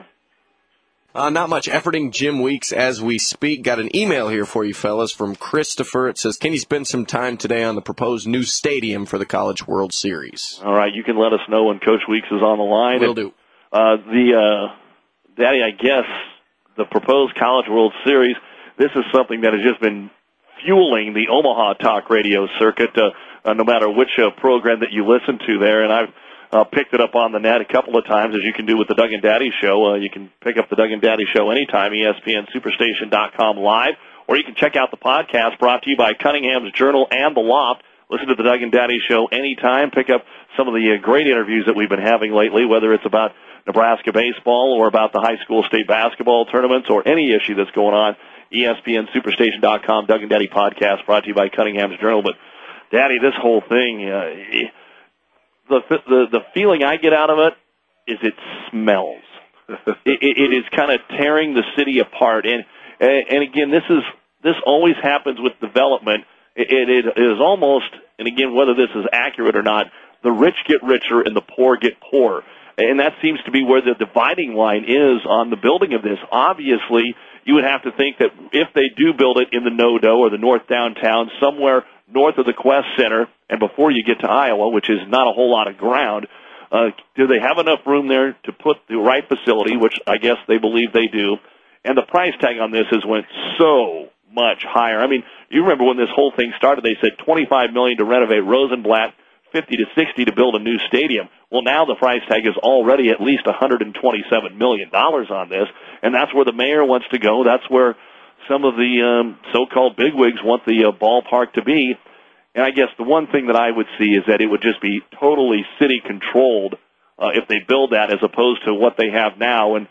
Not much. Efforting Jim Weeks as we speak. Got an email here for you fellas from Christopher. It says, can you spend some time today on the proposed new stadium for the College World Series? All right, you can let us know when Coach Weeks is on the line. Will do. Daddy, I guess the proposed College World Series, this is something that has just been fueling the Omaha talk radio circuit, no matter which program that you listen to there. And I've picked it up on the net a couple of times, as you can do with the Doug and Daddy Show. You can pick up the Doug and Daddy Show anytime, ESPNSuperstation.com live, or you can check out the podcast brought to you by Cunningham's Journal and The Loft. Listen to the Doug and Daddy Show anytime. Pick up some of the great interviews that we've been having lately, whether it's about Nebraska baseball or about the high school state basketball tournaments or any issue that's going on. ESPNSuperstation.com, Doug and Daddy podcast brought to you by Cunningham's Journal. But, Daddy, this whole thing, the feeling I get out of it is it smells. It is kind of tearing the city apart. And again, this always happens with development. It is almost, and again, whether this is accurate or not, the rich get richer and the poor get poorer. And that seems to be where the dividing line is on the building of this. Obviously, you would have to think that if they do build it in the NoDo or the North Downtown, somewhere north of the Quest Center, and before you get to Iowa, which is not a whole lot of ground, do they have enough room there to put the right facility, which I guess they believe they do? And the price tag on this has went so much higher. I mean, you remember when this whole thing started, they said $25 million to renovate Rosenblatt, $50 to $60 to build a new stadium. Well, now the price tag is already at least $127 million on this, and that's where the mayor wants to go. That's where some of the so-called bigwigs want the ballpark to be. And I guess the one thing that I would see is that it would just be totally city-controlled if they build that as opposed to what they have now. And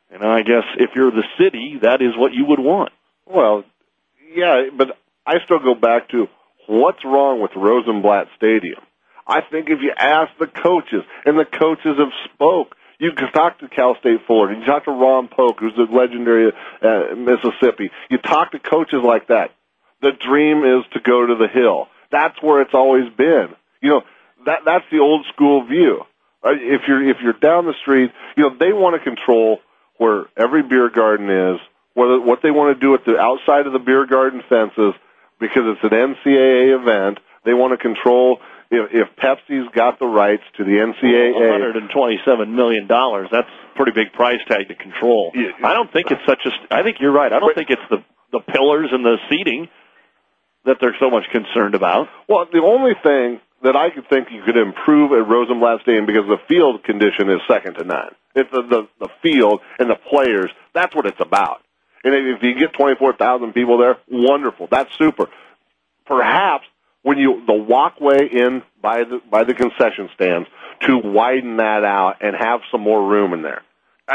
I guess if you're the city, that is what you would want. Well, yeah, but I still go back to what's wrong with Rosenblatt Stadium. I think if you ask the coaches, and the coaches have spoke, you can talk to Cal State Fullerton, you talk to Ron Polk, who's the legendary Mississippi, you talk to coaches like that. The dream is to go to the Hill. That's where it's always been. You know, that's the old school view. If you're down the street, you know, they want to control where every beer garden is, what they want to do at the outside of the beer garden fences, because it's an NCAA event. They want to control if Pepsi's got the rights to the NCAA. $127 million. That's a pretty big price tag to control. Yeah. I don't think it's I think you're right. I don't think it's the pillars and the seating that they're so much concerned about. Well, the only thing that I could think you could improve at Rosenblatt Stadium, because the field condition is second to none. It's the field and the players. That's what it's about. And if you get 24,000 people there, wonderful. That's super. Perhaps when the walkway in by the concession stands, to widen that out and have some more room in there.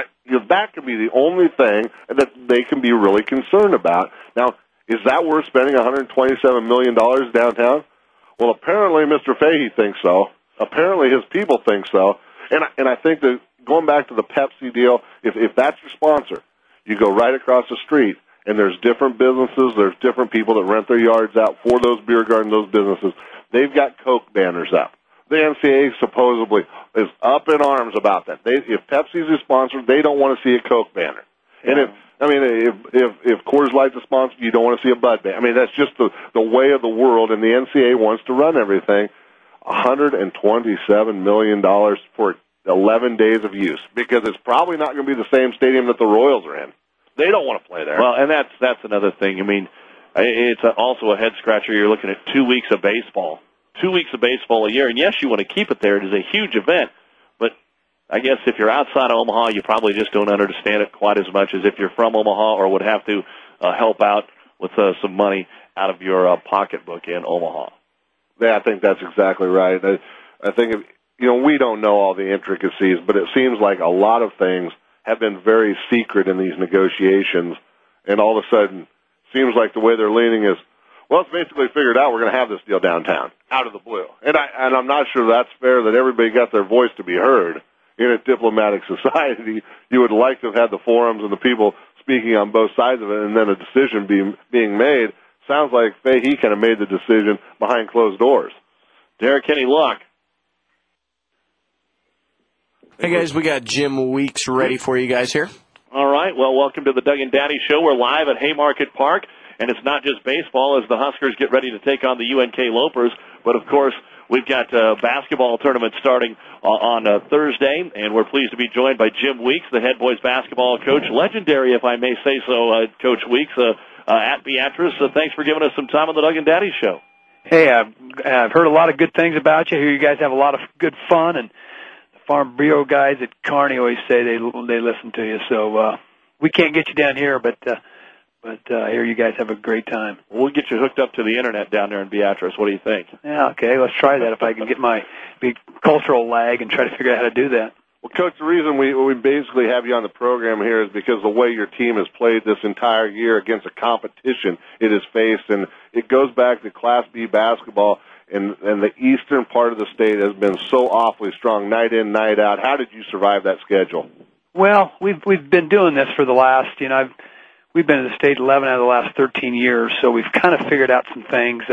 That could be the only thing that they can be really concerned about. Now, is that worth spending $127 million downtown? Well, apparently Mr. Fahey thinks so. Apparently his people think so. And I think that going back to the Pepsi deal, if that's your sponsor, you go right across the street, and there's different businesses, there's different people that rent their yards out for those beer gardens, those businesses. They've got Coke banners up. The NCAA supposedly is up in arms about that. If Pepsi's a sponsor, they don't want to see a Coke banner. Yeah. And if Coors Light's a sponsor, you don't want to see a Bud banner. I mean, that's just the way of the world, and the NCAA wants to run everything. $127 million for 11 days of use, because it's probably not going to be the same stadium that the Royals are in. They don't want to play there. Well, and that's another thing. I mean, it's also a head-scratcher. You're looking at 2 weeks of baseball. 2 weeks of baseball a year. And, yes, you want to keep it there. It is a huge event. But I guess if you're outside of Omaha, you probably just don't understand it quite as much as if you're from Omaha or would have to help out with some money out of your pocketbook in Omaha. Yeah, I think that's exactly right. I think, we don't know all the intricacies, but it seems like a lot of things have been very secret in these negotiations, and all of a sudden, seems like the way they're leaning is, well, it's basically figured out we're going to have this deal downtown, out of the blue. And I'm not sure that's fair that everybody got their voice to be heard. In a diplomatic society, you would like to have had the forums and the people speaking on both sides of it, and then a decision being made. Sounds like Fahey kind of made the decision behind closed doors. Derek, any luck? Hey, guys, we got Jim Weeks ready for you guys here. All right. Well, welcome to the Doug and Daddy Show. We're live at Haymarket Park, and it's not just baseball as the Huskers get ready to take on the UNK Lopers, but, of course, we've got basketball tournament starting on Thursday, and we're pleased to be joined by Jim Weeks, the head boys basketball coach, legendary, if I may say so, Coach Weeks, at Beatrice. Thanks for giving us some time on the Doug and Daddy Show. Hey, I've heard a lot of good things about you. I hear you guys have a lot of good fun, and Farm Bureau guys at Kearney always say they listen to you. So we can't get you down here, but But I hear you guys have a great time. We'll get you hooked up to the internet down there in Beatrice. What do you think? Yeah, okay, let's try that if I can get my big cultural lag and try to figure out how to do that. Well, Coach, the reason we basically have you on the program here is because the way your team has played this entire year against the competition it has faced, and it goes back to Class B basketball, and the eastern part of the state has been so awfully strong, night in, night out. How did you survive that schedule? Well, we've been doing this for the last, we've been in the state 11 out of the last 13 years, so we've kind of figured out some things.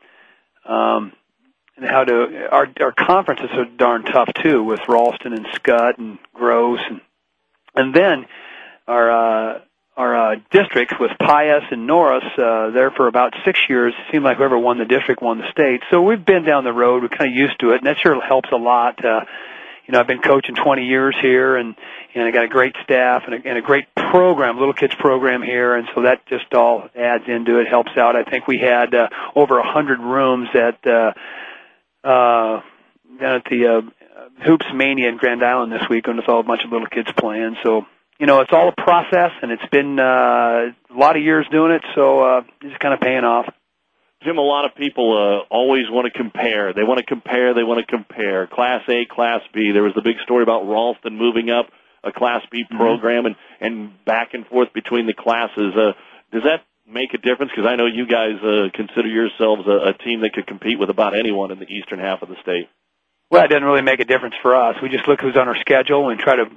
And how to our conferences are darn tough too, with Ralston and Scott and Gross, and then our districts with Pius and Norris. There for about 6 years. It seemed like whoever won the district won the state. So we've been down the road. We're kind of used to it, and that sure helps a lot. I've been coaching 20 years here, and I got a great staff and a great program, little kids program here, and so that just all adds into it, helps out. I think we had over 100 rooms at down at the Hoops Mania in Grand Island this week, and it's all a bunch of little kids playing. So, it's all a process, and it's been a lot of years doing it, so it's kind of paying off. Jim, a lot of people always want to compare. They want to compare. Class A, Class B. There was the big story about Ralston moving up a Class B program and back and forth between the classes. Does that make a difference? Because I know you guys consider yourselves a team that could compete with about anyone in the eastern half of the state. Well, it doesn't really make a difference for us. We just look who's on our schedule and try to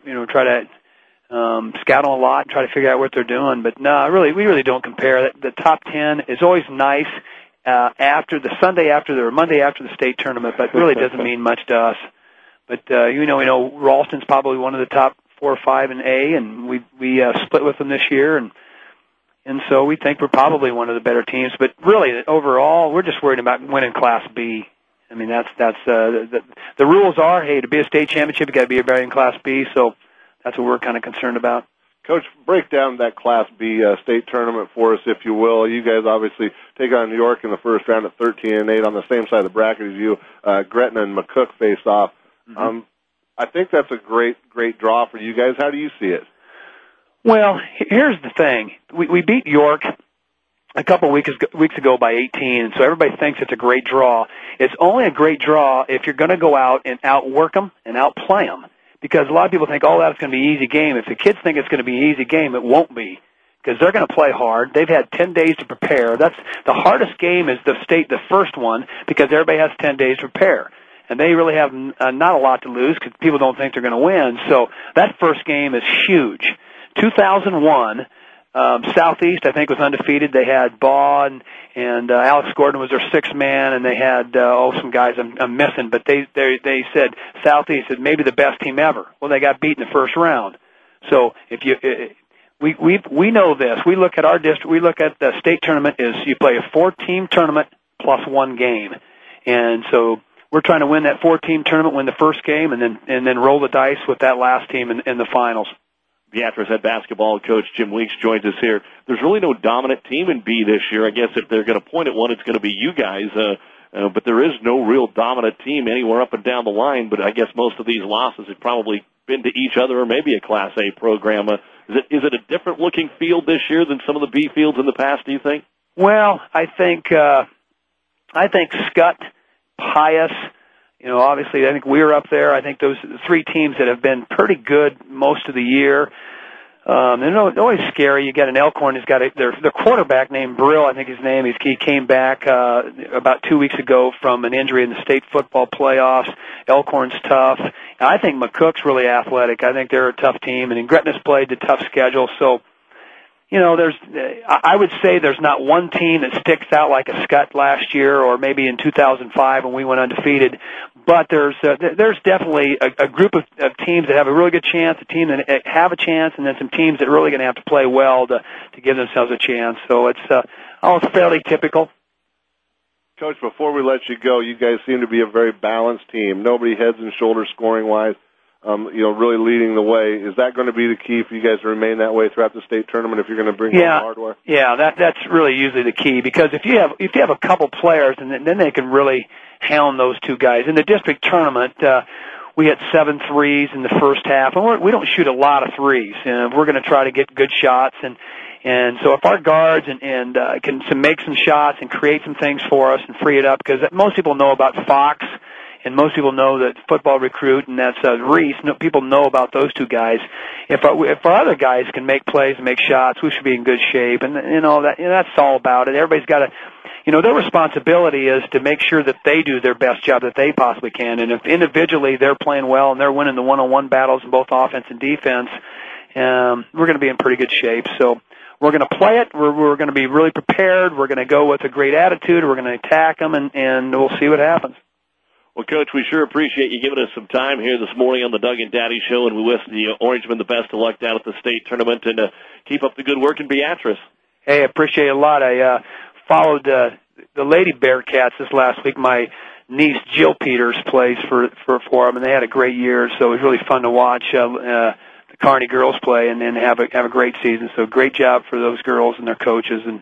scout them a lot and try to figure out what they're doing. But no, we really don't compare. The top 10 is always nice after the Sunday after or Monday after the state tournament, but really doesn't mean much to us. But we know Ralston's probably one of the top 4 or 5 in A, and we split with them this year, and so we think we're probably one of the better teams. But really, overall, we're just worried about winning Class B. I mean, that's the rules are, hey, to be a state championship, you got to be everybody in Class B. So that's what we're kind of concerned about. Coach, break down that Class B state tournament for us, if you will. You guys obviously take on New York in the first round at 13-8 on the same side of the bracket as you. Gretna and McCook face off. Mm-hmm. I think that's a great draw for you guys. How do you see it? Well, here's the thing. We beat York a couple weeks ago by 18, so everybody thinks it's a great draw. It's only a great draw if you're going to go out and outwork them and outplay them, because a lot of people think, that's going to be an easy game. If the kids think it's going to be an easy game, it won't be, because they're going to play hard. They've had 10 days to prepare. That's the hardest game is the first one, because everybody has 10 days to prepare. And they really have not a lot to lose because people don't think they're going to win. So that first game is huge. 2001, Southeast, I think, was undefeated. They had Baugh and Alex Gordon was their sixth man, and they had some guys I'm missing. But they said Southeast is maybe the best team ever. Well, they got beat in the first round. So we know this. We look at our district. We look at the state tournament is you play a 4-team tournament plus one game, and so we're trying to win that 4-team tournament, win the first game, and then roll the dice with that last team in the finals. Beatrice head basketball coach Jim Weeks joins us here. There's really no dominant team in B this year. I guess if they're going to point at one, it's going to be you guys. But there is no real dominant team anywhere up and down the line. But I guess most of these losses have probably been to each other or maybe a Class A program. Is it a different looking field this year than some of the B fields in the past, do you think? Well, I think Scott, Pius, obviously I think we're up there. I think those are the 3 teams that have been pretty good most of the year. They're always scary. You got an Elkhorn who's got their quarterback named Brill, I think his name. He came back about 2 weeks ago from an injury in the state football playoffs. Elkhorn's tough. And I think McCook's really athletic. I think they're a tough team. And Gretna's played the tough schedule. So, I would say there's not one team that sticks out like a Scott last year or maybe in 2005 when we went undefeated. But there's definitely a group of teams that have a really good chance, a team that have a chance, and then some teams that are really going to have to play well to give themselves a chance. So it's fairly typical. Coach, before we let you go, you guys seem to be a very balanced team. Nobody heads and shoulders scoring-wise. Really leading the way. Is that going to be the key for you guys to remain that way throughout the state tournament if you're going to bring home hardware? Yeah, that's really usually the key, because if you have a couple players, and then they can really hound those two guys. In the district tournament, we had 7 threes in the first half, and we don't shoot a lot of threes. We're going to try to get good shots, and And so if our guards and can make some shots and create some things for us and free it up, because most people know about Fox and most people know that Football Recruit, and that's Reese. People know about those two guys. If our other guys can make plays and make shots, we should be in good shape. And that's all about it. Everybody's got to, their responsibility is to make sure that they do their best job that they possibly can. And if individually they're playing well and they're winning the one-on-one battles in both offense and defense, we're going to be in pretty good shape. So we're going to play it. We're going to be really prepared. We're going to go with a great attitude. We're going to attack them, and we'll see what happens. Well, Coach, we sure appreciate you giving us some time here this morning on the Doug and Daddy Show, and we wish the Orangemen the best of luck down at the state tournament, and keep up the good work in Beatrice. Hey, I appreciate it a lot. I followed the Lady Bearcats this last week. My niece Jill Peters plays for them, and they had a great year, so it was really fun to watch the Kearney girls play and have a great season. So great job for those girls and their coaches, and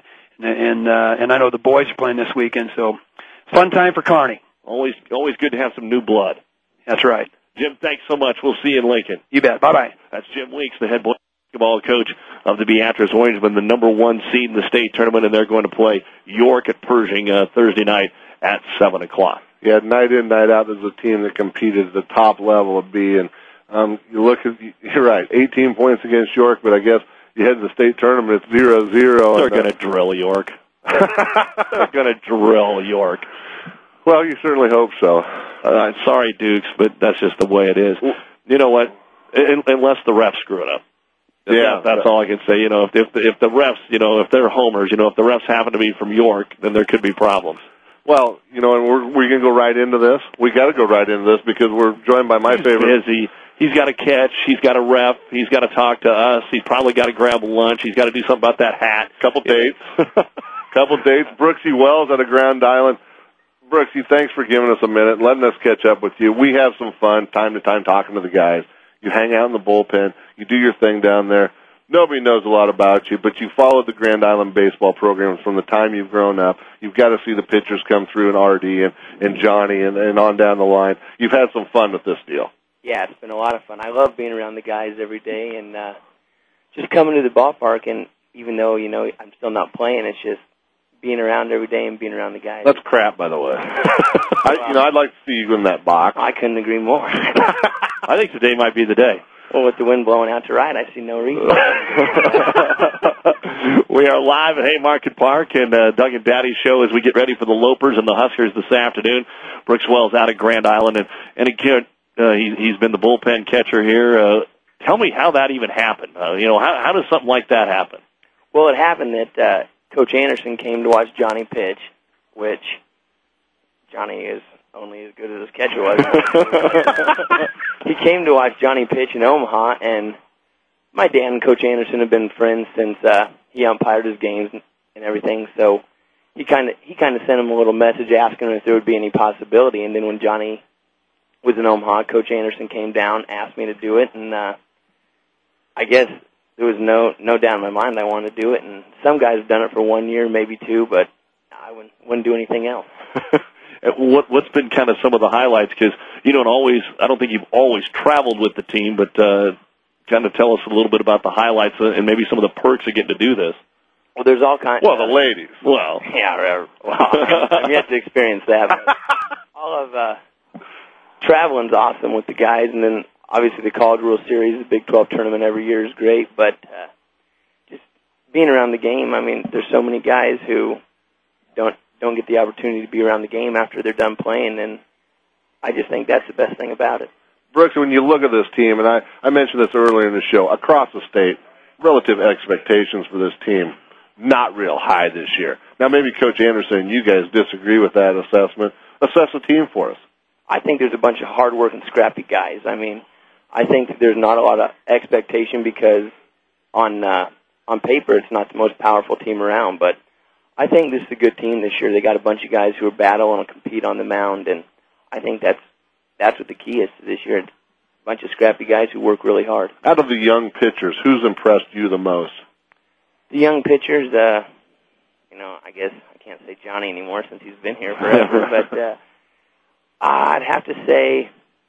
I know the boys are playing this weekend, so fun time for Kearney. Always good to have some new blood. That's right. Jim, thanks so much. We'll see you in Lincoln. You bet. Bye-bye. That's Jim Weeks, the head boys basketball coach of the Beatrice Orangemen, the number 1 seed in the state tournament, and they're going to play York at Pershing Thursday night at 7 o'clock. Yeah, night in, night out, there's a team that competed at the top level of B, and you're right, 18 points against York, but I guess you head to the state tournament, it's 0-0. They're going to drill York. They're going to drill York. Well, you certainly hope so. Sorry, Dukes, but that's just the way it is. You know what? Unless the refs screw it up. That's all I can say. If the refs, if they're homers, if the refs happen to be from York, then there could be problems. Well, and we're going to go right into this. We got to go right into this because we're joined by my favorite. Busy. He's got to catch. He's got to ref. He's got to talk to us. He's probably got to grab lunch. He's got to do something about that hat. Couple dates. Brooksy Wells out of Grand Island. Brooksy, thanks for giving us a minute and letting us catch up with you. We have some fun time to time talking to the guys. You hang out in the bullpen. You do your thing down there. Nobody knows a lot about you, but you followed the Grand Island baseball program from the time you've grown up. You've got to see the pitchers come through, and R.D. and Johnny and on down the line. You've had some fun with this deal. Yeah, it's been a lot of fun. I love being around the guys every day and just coming to the ballpark. And even though, I'm still not playing, it's just being around every day and being around the guys. That's crap, by the way. I'd like to see you in that box. I couldn't agree more. I think today might be the day. Well, with the wind blowing out to right, I see no reason. We are live at Haymarket Park and Doug and Daddy Show as we get ready for the Lopers and the Huskers this afternoon. Brooks Wells out of Grand Island, and again, he's been the bullpen catcher here. Tell me how that even happened. How does something like that happen? Well, it happened that Coach Anderson came to watch Johnny pitch, which Johnny is only as good as his catcher was. He came to watch Johnny pitch in Omaha, and my dad and Coach Anderson have been friends since he umpired his games and everything. So he kind of sent him a little message asking him if there would be any possibility. And then when Johnny was in Omaha, Coach Anderson came down, asked me to do it, and I guess there was no doubt in my mind I wanted to do it. And some guys have done it for 1 year, maybe 2, but I wouldn't do anything else. What's been kind of some of the highlights? Because I don't think you've always traveled with the team, but kind of tell us a little bit about the highlights and maybe some of the perks of getting to do this. Well, there's all kinds. Well, the ladies. Well, yeah, I'm yet to experience that. But all of traveling's awesome with the guys, and then obviously the College World Series, the Big 12 tournament every year is great. But just being around the game, I mean, there's so many guys who don't get the opportunity to be around the game after they're done playing, and I just think that's the best thing about it. Brooks, when you look at this team, and I mentioned this earlier in the show, across the state, relative expectations for this team, not real high this year. Now, maybe Coach Anderson, you guys disagree with that assessment. Assess the team for us. I think there's a bunch of hard-working, scrappy guys. I mean, I think there's not a lot of expectation because on paper it's not the most powerful team around, but I think this is a good team this year. They got a bunch of guys who are battle and compete on the mound, and I think that's what the key is to this year. It's a bunch of scrappy guys who work really hard. Out of the young pitchers, who's impressed you the most? The young pitchers, I guess I can't say Johnny anymore since he's been here forever, but I'd have to say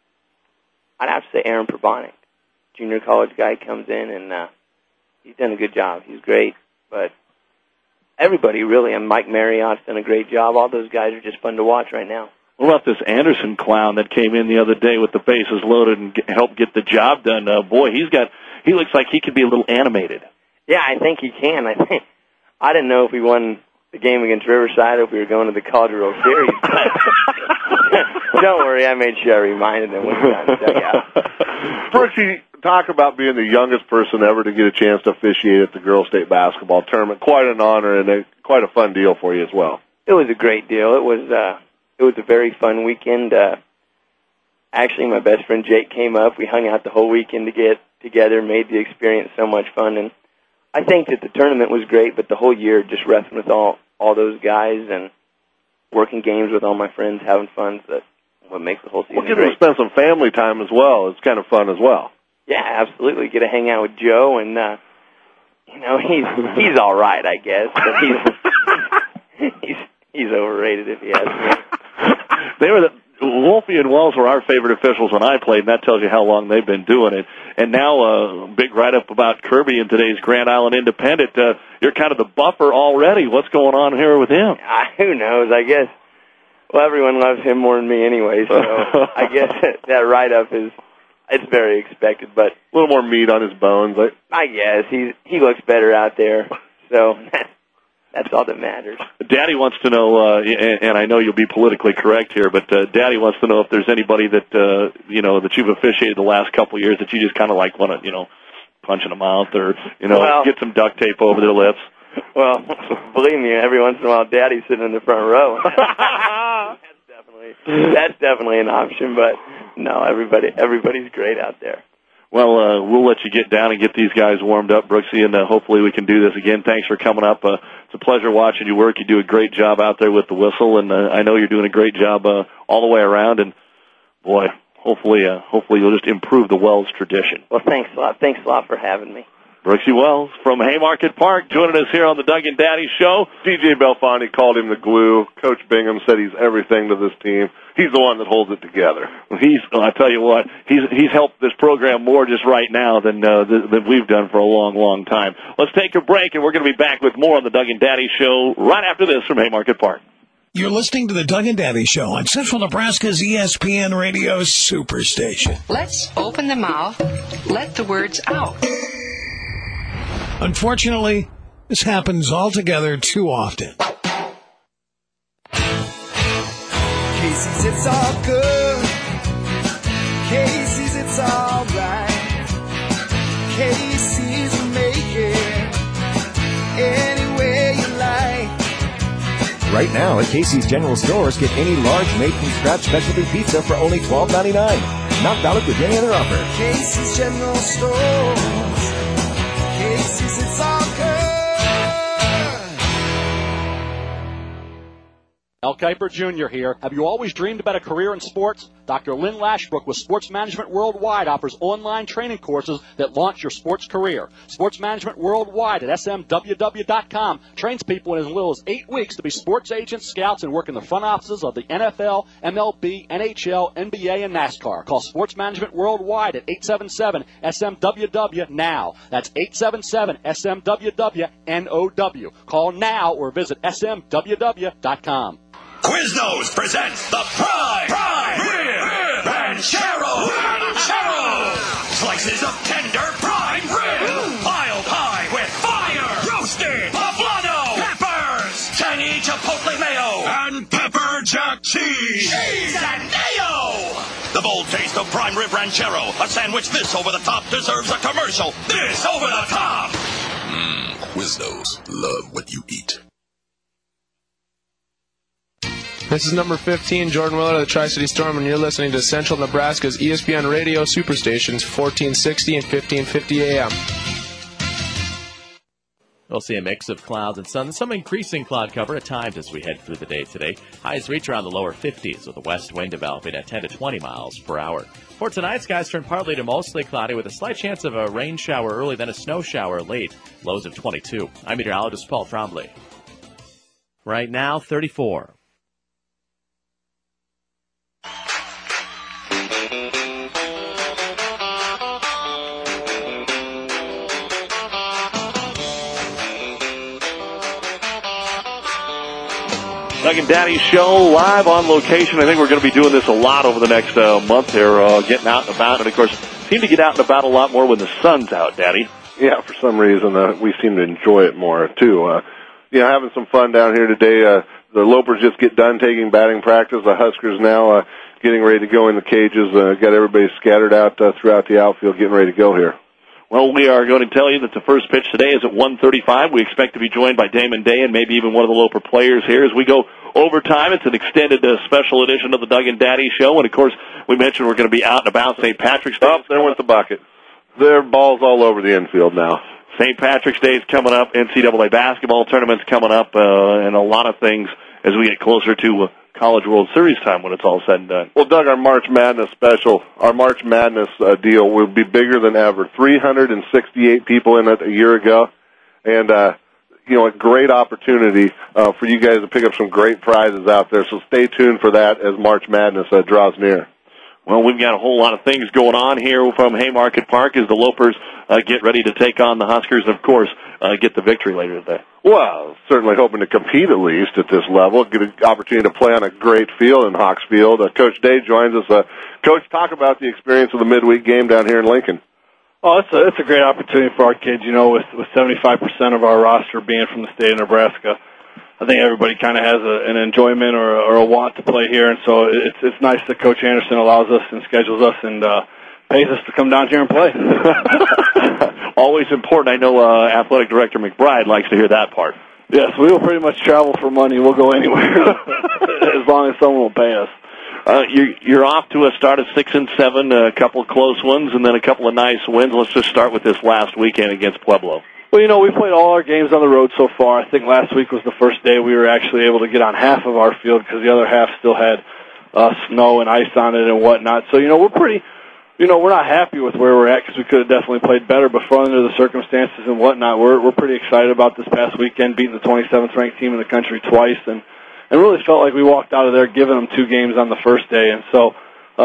Aaron Probonic. Junior college guy comes in, and he's done a good job. He's great. But everybody really, and Mike Marriott's done a great job. All those guys are just fun to watch right now. What about this Anderson clown that came in the other day with the bases loaded and helped get the job done? Boy, he looks like he could be a little animated. Yeah, I think he can. I didn't know if he won the game against Riverside or if we were going to the College World Series. But don't worry, I made sure I reminded him when he got in the dugout. Brooks, you talk about being the youngest person ever to get a chance to officiate at the girls' state basketball tournament. Quite an honor and quite a fun deal for you as well. It was a great deal. It was a very fun weekend. Actually, my best friend Jake came up. We hung out the whole weekend to get together, made the experience so much fun. And I think that the tournament was great, but the whole year just wrestling with all those guys and working games with all my friends, having fun, that's what makes the whole season great. great. Get to spend some family time as well. It's kind of fun as well. Yeah, absolutely. Get to hang out with Joe, and he's all right, I guess, but he's overrated if he ask me. Wolfie and Wells were our favorite officials when I played, and that tells you how long they've been doing it. And now, big write-up about Kirby in today's Grand Island Independent. You're kind of the buffer already. What's going on here with him? Who knows? I guess. Well, everyone loves him more than me anyway, so I guess that write-up it's very expected. But a little more meat on his bones. I guess he looks better out there, so that's all that matters. Daddy wants to know, and I know you'll be politically correct here, but Daddy wants to know if there's anybody that that you've officiated the last couple of years that you just kind of like want to punch in the mouth or get some duct tape over their lips. Well, believe me, every once in a while, Daddy's sitting in the front row. That's definitely an option, but no, everybody's great out there. Well, we'll let you get down and get these guys warmed up, Brooksy, and hopefully we can do this again. Thanks for coming up. It's a pleasure watching you work. You do a great job out there with the whistle, and I know you're doing a great job all the way around. And boy, hopefully you'll just improve the Wells tradition. Well, thanks a lot. Thanks a lot for having me. Brooksy Wells from Haymarket Park joining us here on the Doug and Daddy Show. DJ Belfonte called him the glue. Coach Bingham said he's everything to this team. He's the one that holds it together. I tell you what, he's helped this program more just right now than we've done for a long, long time. Let's take a break, and we're going to be back with more on the Doug and Daddy Show right after this from Haymarket Park. You're listening to the Doug and Daddy Show on Central Nebraska's ESPN Radio Superstation. Let's open the mouth, let the words out. Unfortunately, this happens altogether too often. Casey's, it's all good. Casey's, it's all right. Casey's, make it any way you like. Right now at Casey's General Stores, get any large made-from-scratch specialty pizza for only $12.99. Not valid with any other offer. Casey's General Stores. Casey's, it's all good. Al Kuiper Jr. here. Have you always dreamed about a career in sports? Dr. Lynn Lashbrook with Sports Management Worldwide offers online training courses that launch your sports career. Sports Management Worldwide at smww.com trains people in as little as 8 weeks to be sports agents, scouts, and work in the front offices of the NFL, MLB, NHL, NBA, and NASCAR. Call Sports Management Worldwide at 877-SMWW now. That's 877-SMWW-NOW. Call now or visit smww.com. Quiznos presents the Prime Rib Ranchero. Slices of tender prime rib, piled high with fire, roasted poblano, peppers, tangy chipotle mayo, and pepper jack cheese and mayo. The bold taste of prime rib ranchero, a sandwich this over the top deserves a commercial. This over the top. Quiznos, love what you eat. This is number 15, Jordan Willard of the Tri-City Storm, and you're listening to Central Nebraska's ESPN Radio Superstations, 1460 and 1550 AM. We'll see a mix of clouds and sun, some increasing cloud cover at times as we head through the day today. Highs reach around the lower 50s with a west wind developing at 10 to 20 miles per hour. For tonight, skies turn partly to mostly cloudy with a slight chance of a rain shower early, then a snow shower late. Lows of 22. I'm meteorologist Paul Trombley. Right now, 34. Doug and Daddy Show live on location. I think we're going to be doing this a lot over the next month here, getting out and about. And, of course, seem to get out and about a lot more when the sun's out, Daddy. Yeah, for some reason we seem to enjoy it more, too. Having some fun down here today. The Lopers just get done taking batting practice. The Huskers now getting ready to go in the cages. Got everybody scattered out throughout the outfield getting ready to go here. Well, we are going to tell you that the first pitch today is at 1:35. We expect to be joined by Damon Day and maybe even one of the Loper players here as we go overtime. It's an extended special edition of the Doug and Daddy Show. And, of course, we mentioned we're going to be out and about St. Patrick's Day. Oh, there went the bucket. There are balls all over the infield now. St. Patrick's Day is coming up. NCAA basketball tournament's coming up, and a lot of things as we get closer to College World Series time when it's all said and done. Well, Doug, our March Madness special, our March Madness deal will be bigger than ever. 368 people in it a year ago, and a great opportunity for you guys to pick up some great prizes out there. So stay tuned for that as March Madness draws near. Well, we've got a whole lot of things going on here from Haymarket Park as the Lopers get ready to take on the Huskers and, of course, get the victory later today. Well, certainly hoping to compete at least at this level, get an opportunity to play on a great field in Hawks Field. Coach Day joins us. Coach, talk about the experience of the midweek game down here in Lincoln. Oh, it's a great opportunity for our kids, with 75% of our roster being from the state of Nebraska. I think everybody kind of has an enjoyment or a want to play here, and so it's nice that Coach Anderson allows us and schedules us and pays us to come down here and play. Always important. I know Athletic Director McBride likes to hear that part. Yes, we will pretty much travel for money. We'll go anywhere as long as someone will pay us. You're off to a start of 6-7, a couple of close ones, and then a couple of nice wins. Let's just start with this last weekend against Pueblo. Well, we played all our games on the road so far. I think last week was the first day we were actually able to get on half of our field because the other half still had snow and ice on it and whatnot. So, we're pretty, we're not happy with where we're at because we could have definitely played better, but for under the circumstances and whatnot, we're pretty excited about this past weekend, beating the 27th ranked team in the country twice, and really felt like we walked out of there giving them 2 games on the first day. And so,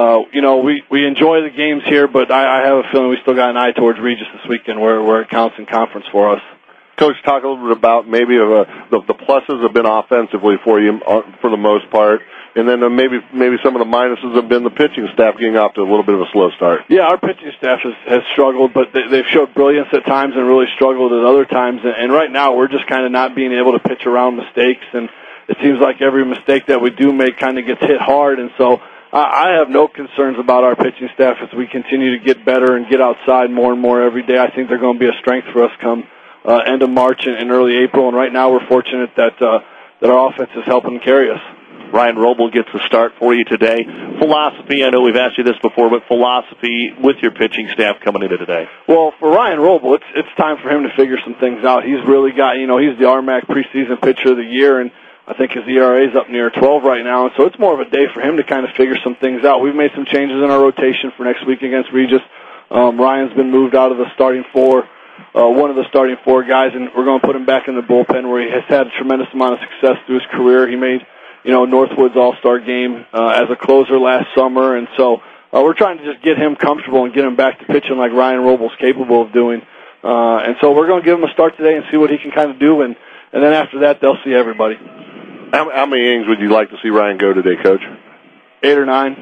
we enjoy the games here, but I have a feeling we still got an eye towards Regis this weekend where it counts in conference for us. Coach, talk a little bit about maybe the pluses have been offensively for you for the most part, and then maybe some of the minuses have been the pitching staff getting off to a little bit of a slow start. Yeah, our pitching staff has struggled, but they've showed brilliance at times and really struggled at other times. And right now we're just kind of not being able to pitch around mistakes, and it seems like every mistake that we do make kind of gets hit hard, and so I have no concerns about our pitching staff as we continue to get better and get outside more and more every day. I think they're going to be a strength for us come end of March and early April, and right now we're fortunate that our offense is helping carry us. Ryan Roble gets the start for you today. Philosophy, I know we've asked you this before, but philosophy with your pitching staff coming into today. Well, for Ryan Roble, it's time for him to figure some things out. He's really got, he's the RMAC preseason pitcher of the year, and I think his ERA is up near 12 right now, and so it's more of a day for him to kind of figure some things out. We've made some changes in our rotation for next week against Regis. Ryan's been moved out of the starting 4, one of the starting 4 guys, and we're going to put him back in the bullpen where he has had a tremendous amount of success through his career. He made, Northwood's All-Star game as a closer last summer, and so we're trying to just get him comfortable and get him back to pitching like Ryan Roble's capable of doing. And so we're going to give him a start today and see what he can kind of do, and then after that, they'll see everybody. How many innings would you like to see Ryan go today, Coach? 8 or 9.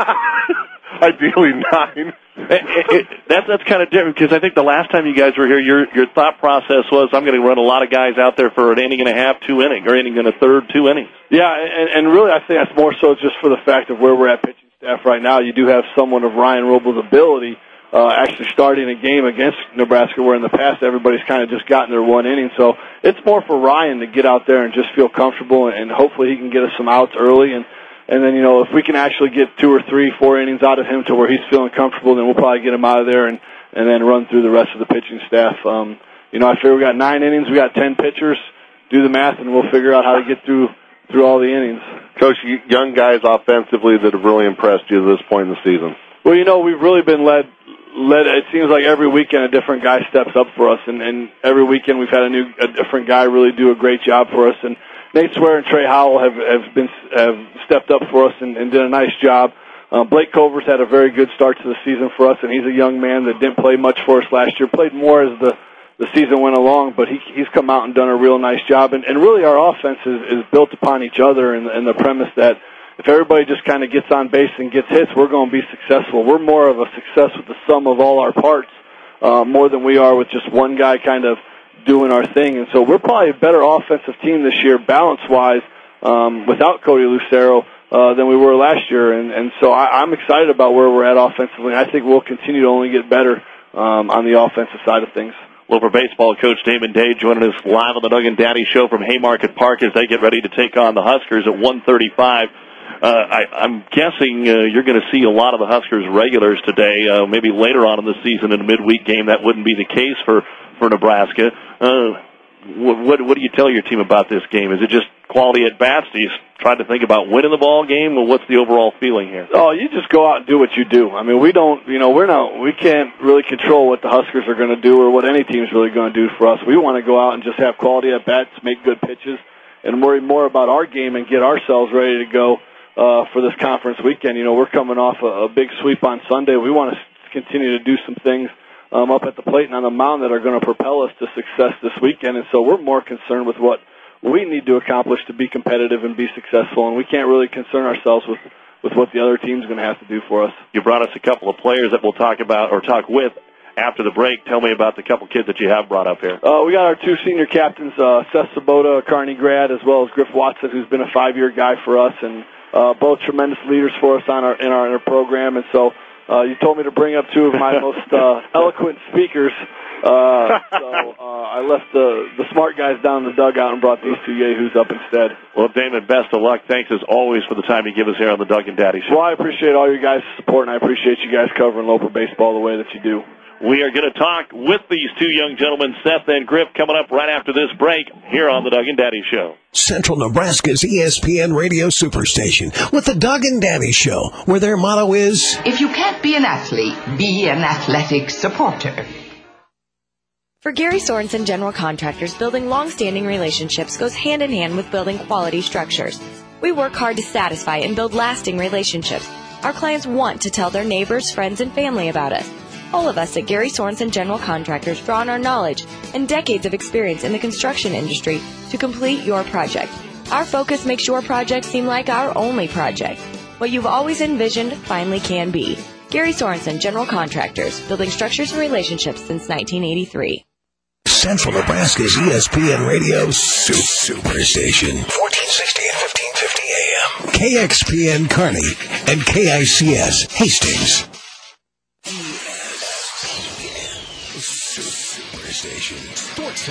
Ideally 9. That's kind of different because I think the last time you guys were here, your thought process was, I'm going to run a lot of guys out there for an inning and a half, 2 innings, or inning and a third, 2 innings. Yeah, and really I think that's more so just for the fact of where we're at pitching staff right now. You do have someone of Ryan Roble's ability actually starting a game against Nebraska, where in the past everybody's kind of just gotten their 1 inning. So it's more for Ryan to get out there and just feel comfortable, and hopefully he can get us some outs early. And then, if we can actually get 2 or 3, 4 innings out of him to where he's feeling comfortable, then we'll probably get him out of there and then run through the rest of the pitching staff. I figure we got 9 innings, we got 10 pitchers. Do the math, and we'll figure out how to get through all the innings. Coach, young guys offensively that have really impressed you at this point in the season. Well, we've really been led. It seems like every weekend a different guy steps up for us, and every weekend we've had a different guy really do a great job for us. And Nate Swear and Trey Howell have stepped up for us and did a nice job. Blake Covers had a very good start to the season for us, and he's a young man that didn't play much for us last year. Played more as the season went along, but he's come out and done a real nice job. And really our offense is built upon each other and the premise that if everybody just kind of gets on base and gets hits, we're going to be successful. We're more of a success with the sum of all our parts, more than we are with just one guy kind of doing our thing. And so we're probably a better offensive team this year, balance-wise, without Cody Lucero, than we were last year. And so I'm excited about where we're at offensively. I think we'll continue to only get better, on the offensive side of things. Wilbur baseball coach Damon Day joining us live on the Doug and Daddy Show from Haymarket Park as they get ready to take on the Huskers at 1:35. I'm guessing you're going to see a lot of the Huskers regulars today. Maybe later on in the season in a midweek game that wouldn't be the case for Nebraska. What do you tell your team about this game? Is it just quality at bats? Do you try to think about winning the ball game? Or what's the overall feeling here? Oh, you just go out and do what you do. I mean, we can't really control what the Huskers are going to do or what any team's really going to do for us. We want to go out and just have quality at bats, make good pitches, and worry more about our game and get ourselves ready to go for this conference weekend. We're coming off a big sweep on Sunday. We want to continue to do some things up at the plate and on the mound that are going to propel us to success this weekend. And so we're more concerned with what we need to accomplish to be competitive and be successful, and we can't really concern ourselves with what the other team's going to have to do for us. You brought us a couple of players that we'll talk about or talk with after the break. Tell me about the couple kids that you have brought up here. We got our two senior captains, Seth Sabota, a Kearney grad, as well as Griff Watson, who's been a 5-year guy for us, and both tremendous leaders for us in our program. And so you told me to bring up two of my most eloquent speakers. I left the smart guys down in the dugout and brought these two yahoos up instead. Well, Damon, best of luck. Thanks as always for the time you give us here on the Doug and Daddy Show. Well, I appreciate all you guys' support, and I appreciate you guys covering local baseball the way that you do. We are going to talk with these two young gentlemen, Seth and Griff, coming up right after this break here on the Doug and Daddy Show. Central Nebraska's ESPN radio superstation with the Doug and Daddy Show, where their motto is, If you can't be an athlete, be an athletic supporter. For Gary Sorensen General Contractors, building long-standing relationships goes hand in hand with building quality structures. We work hard to satisfy and build lasting relationships. Our clients want to tell their neighbors, friends, and family about us. All of us at Gary Sorensen General Contractors draw on our knowledge and decades of experience in the construction industry to complete your project. Our focus makes your project seem like our only project. What you've always envisioned finally can be. Gary Sorensen General Contractors, building structures and relationships since 1983. Central Nebraska's ESPN Radio Superstation. 1460 and 1550 AM. KXPN Kearney and KICS Hastings. Superstation Sports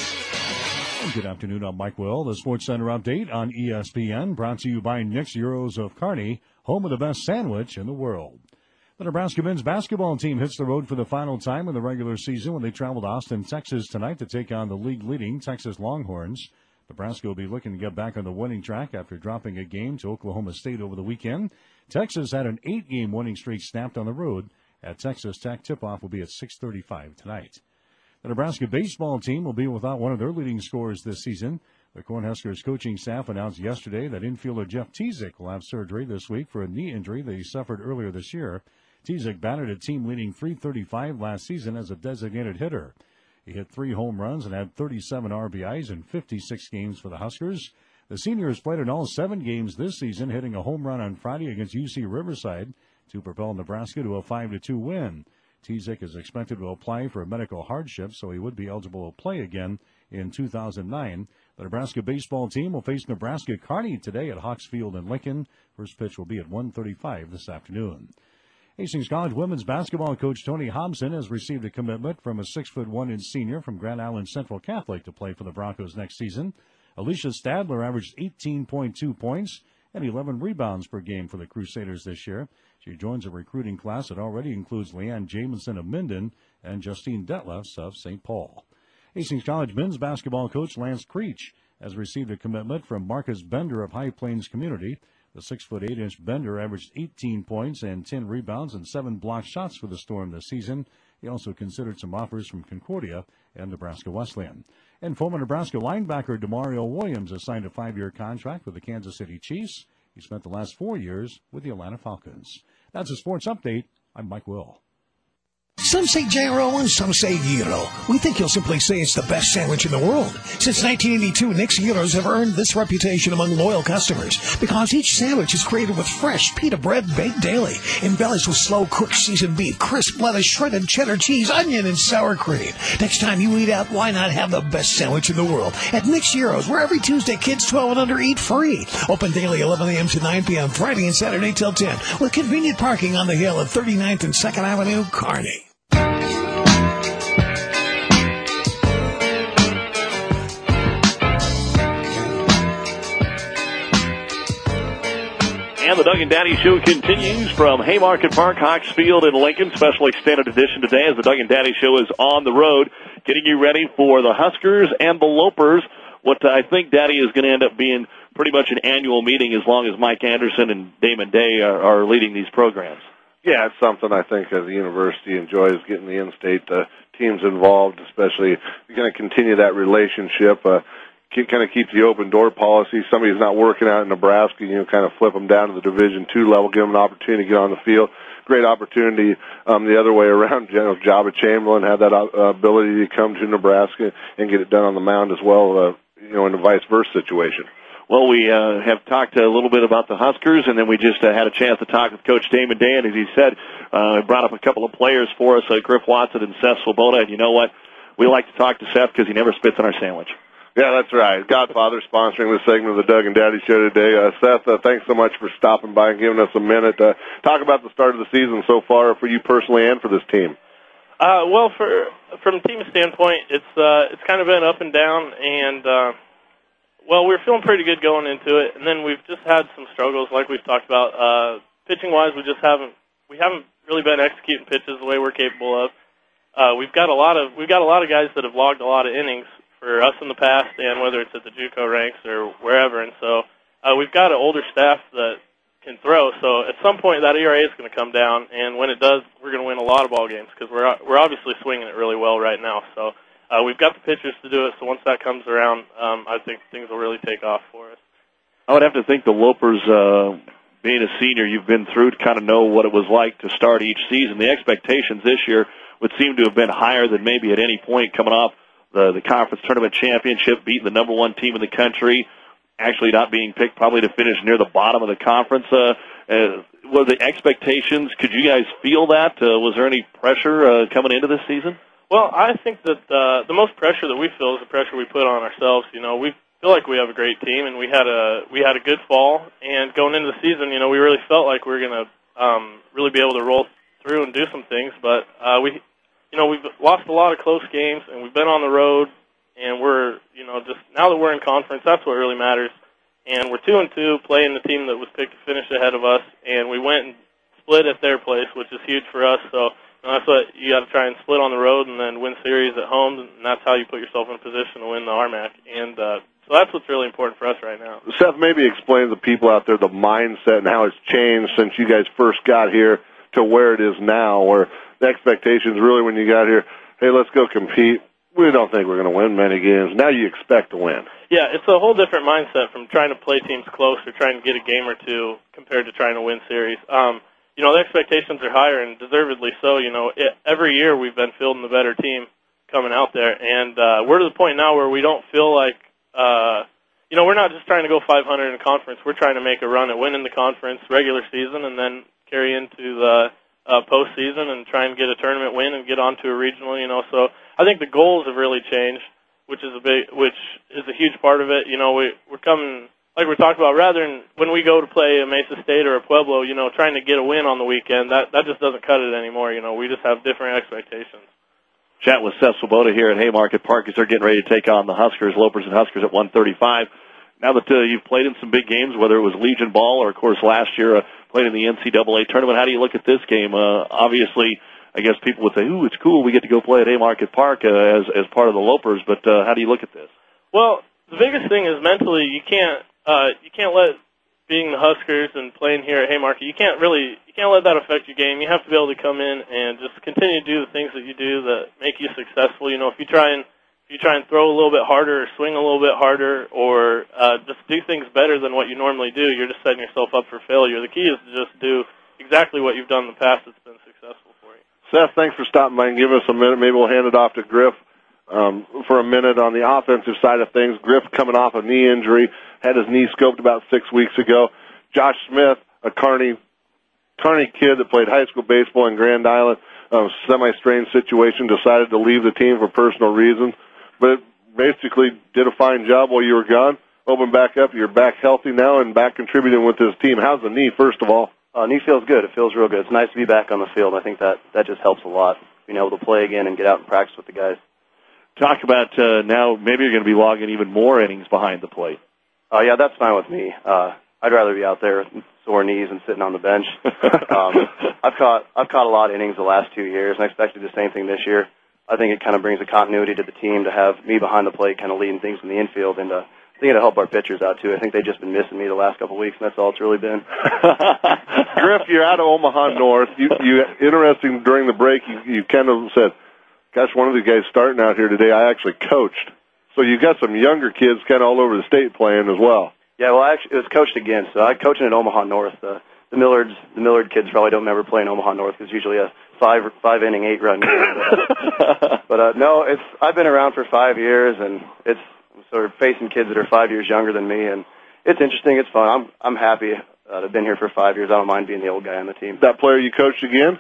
Center. Good afternoon, I'm Mike Will. The Sports Center update on ESPN, brought to you by Nick's Euros of Kearney, home of the best sandwich in the world. The Nebraska men's basketball team hits the road for the final time in the regular season when they travel to Austin, Texas tonight to take on the league-leading Texas Longhorns. Nebraska will be looking to get back on the winning track after dropping a game to Oklahoma State over the weekend. Texas had an 8-game winning streak snapped on the road at Texas Tech. Tip-off will be at 6:35 tonight. The Nebraska baseball team will be without one of their leading scorers this season. The Cornhuskers coaching staff announced yesterday that infielder Jeff Tizik will have surgery this week for a knee injury that he suffered earlier this year. Tizik batted a team-leading .335 last season as a designated hitter. He hit 3 home runs and had 37 RBIs in 56 games for the Huskers. The senior has played in all 7 games this season, hitting a home run on Friday against UC Riverside to propel Nebraska to a 5-2 win. Tizik is expected to apply for a medical hardship, so he would be eligible to play again in 2009. The Nebraska baseball team will face Nebraska Kearney today at Hawks Field in Lincoln. First pitch will be at 1:35 this afternoon. Hastings College women's basketball coach Tony Hobson has received a commitment from a 6'1" senior from Grand Island Central Catholic to play for the Broncos next season. Alicia Stadler averaged 18.2 points and 11 rebounds per game for the Crusaders this year. She joins a recruiting class that already includes Leanne Jamison of Minden and Justine Detlefs of St. Paul. Hastings College men's basketball coach Lance Creech has received a commitment from Marcus Bender of High Plains Community. The 6'8" Bender averaged 18 points and 10 rebounds and 7 blocked shots for the Storm this season. He also considered some offers from Concordia and Nebraska Wesleyan. And former Nebraska linebacker DeMario Williams has signed a 5-year contract with the Kansas City Chiefs. He spent the last 4 years with the Atlanta Falcons. That's a sports update. I'm Mike Will. Some say gyro and some say gyro. We think you'll simply say it's the best sandwich in the world. Since 1982, Nick's Gyros have earned this reputation among loyal customers because each sandwich is created with fresh pita bread baked daily, embellished with slow-cooked seasoned beef, crisp lettuce, shredded cheddar cheese, onion, and sour cream. Next time you eat out, why not have the best sandwich in the world at Nick's Gyros, where every Tuesday kids 12 and under eat free. Open daily 11 a.m. to 9 p.m., Friday and Saturday till 10, with convenient parking on the hill at 39th and 2nd Avenue, Kearney. And the Doug and Daddy Show continues from Haymarket Park, Hawks Field in Lincoln. Special extended edition today as the Doug and Daddy Show is on the road, getting you ready for the Huskers and the Lopers. What I think, Daddy, is going to end up being pretty much an annual meeting as long as Mike Anderson and Damon Day are leading these programs. Yeah, it's something I think the university enjoys, getting the in-state teams involved, especially if you're going to continue that relationship. Kind of keep the open door policy. Somebody's not working out in Nebraska, kind of flip them down to the Division II level, give them an opportunity to get on the field. Great opportunity the other way around. Jabba Chamberlain had that ability to come to Nebraska and get it done on the mound as well, in a vice versa situation. Well, we have talked a little bit about the Huskers, and then we just had a chance to talk with Coach Damon Day, and as he said, brought up a couple of players for us, Griff Watson and Seth Swoboda, and you know what? We like to talk to Seth because he never spits on our sandwich. Yeah, that's right. Godfather sponsoring this segment of the Doug and Daddy Show today. Seth, thanks so much for stopping by and giving us a minute. Talk about the start of the season so far for you personally and for this team. Well, from a team standpoint, it's kind of been up and down, and we're feeling pretty good going into it. And then we've just had some struggles, like we've talked about. Pitching wise, we haven't really been executing pitches the way we're capable of. We've got a lot of guys that have logged a lot of innings for us in the past, and whether it's at the JUCO ranks or wherever. And so we've got an older staff that can throw. So at some point that ERA is going to come down, and when it does, we're going to win a lot of ball games because we're obviously swinging it really well right now. So we've got the pitchers to do it. So once that comes around, I think things will really take off for us. I would have to think the Lopers, being a senior, you've been through to kind of know what it was like to start each season. The expectations this year would seem to have been higher than maybe at any point coming off the conference tournament championship, beating the number one team in the country, actually not being picked probably to finish near the bottom of the conference. Were the expectations, could you guys feel that? Was there any pressure coming into this season? Well, I think that the most pressure that we feel is the pressure we put on ourselves. We feel like we have a great team, and we had a good fall. And going into the season, we really felt like we were going to really be able to roll through and do some things. But we've lost a lot of close games, and we've been on the road, and we're just now that we're in conference, that's what really matters. And we're 2-2, playing the team that was picked to finish ahead of us, and we went and split at their place, which is huge for us. So that's what you got to try and split on the road and then win series at home, and that's how you put yourself in a position to win the RMAC. And so that's what's really important for us right now. Seth, maybe explain to the people out there the mindset and how it's changed since you guys first got here to where it is now, where the expectations really when you got here, hey, let's go compete. We don't think we're going to win many games. Now you expect to win. Yeah, it's a whole different mindset from trying to play teams close or trying to get a game or two compared to trying to win series. The expectations are higher, and deservedly so. Every year we've been fielding the better team coming out there, and we're to the point now where we don't feel like, we're not just trying to go 500 in a conference. We're trying to make a run at winning the conference regular season and then carry into the postseason and try and get a tournament win and get onto a regional. So I think the goals have really changed, which is a huge part of it. We're coming, like we talked about, rather than when we go to play a Mesa State or a Pueblo, trying to get a win on the weekend, that just doesn't cut it anymore. We just have different expectations. Chat with Seth Swoboda here at Haymarket Park as they're getting ready to take on the Huskers, Lopers and Huskers at 1:35. Now that you've played in some big games, whether it was Legion Ball or, of course, last year played in the NCAA tournament, how do you look at this game? Obviously, I guess people would say, ooh, it's cool, we get to go play at Haymarket Park as part of the Lopers, but how do you look at this? Well, the biggest thing is mentally you can't let being the Huskers and playing here at Haymarket, you can't let that affect your game. You have to be able to come in and just continue to do the things that you do that make you successful. If you try and throw a little bit harder or swing a little bit harder or just do things better than what you normally do, you're just setting yourself up for failure. The key is to just do exactly what you've done in the past that's been successful for you. Seth, thanks for stopping by and giving us a minute. Maybe we'll hand it off to Griff for a minute on the offensive side of things. Griff coming off a knee injury, had his knee scoped about 6 weeks ago. Josh Smith, a Kearney kid that played high school baseball in Grand Island, semi-strange situation, decided to leave the team for personal reasons, but basically did a fine job while you were gone. Open back up, you're back healthy now and back contributing with this team. How's the knee, first of all? Knee feels good. It feels real good. It's nice to be back on the field. I think that just helps a lot, being able to play again and get out and practice with the guys. Talk about now maybe you're going to be logging even more innings behind the plate. Yeah, that's fine with me. I'd rather be out there with sore knees and sitting on the bench. I've caught a lot of innings the last 2 years, and I expect to do the same thing this year. I think it kind of brings a continuity to the team to have me behind the plate kind of leading things in the infield, and I think it'll help our pitchers out, too. I think they've just been missing me the last couple of weeks, and that's all it's really been. Griff, you're out of Omaha North. You interesting, during the break, you kind of said, gosh, one of the guys starting out here today, I actually coached. So you got some younger kids kind of all over the state playing as well. Yeah, well, it was coached again. So I'm coaching at Omaha North. The Millard kids probably don't remember playing Omaha North because usually a five inning, 8-run game. But no, I've been around for 5 years, and it's sort of facing kids that are 5 years younger than me, and it's interesting. It's fun. I'm happy to have been here for 5 years. I don't mind being the old guy on the team. That player you coached again?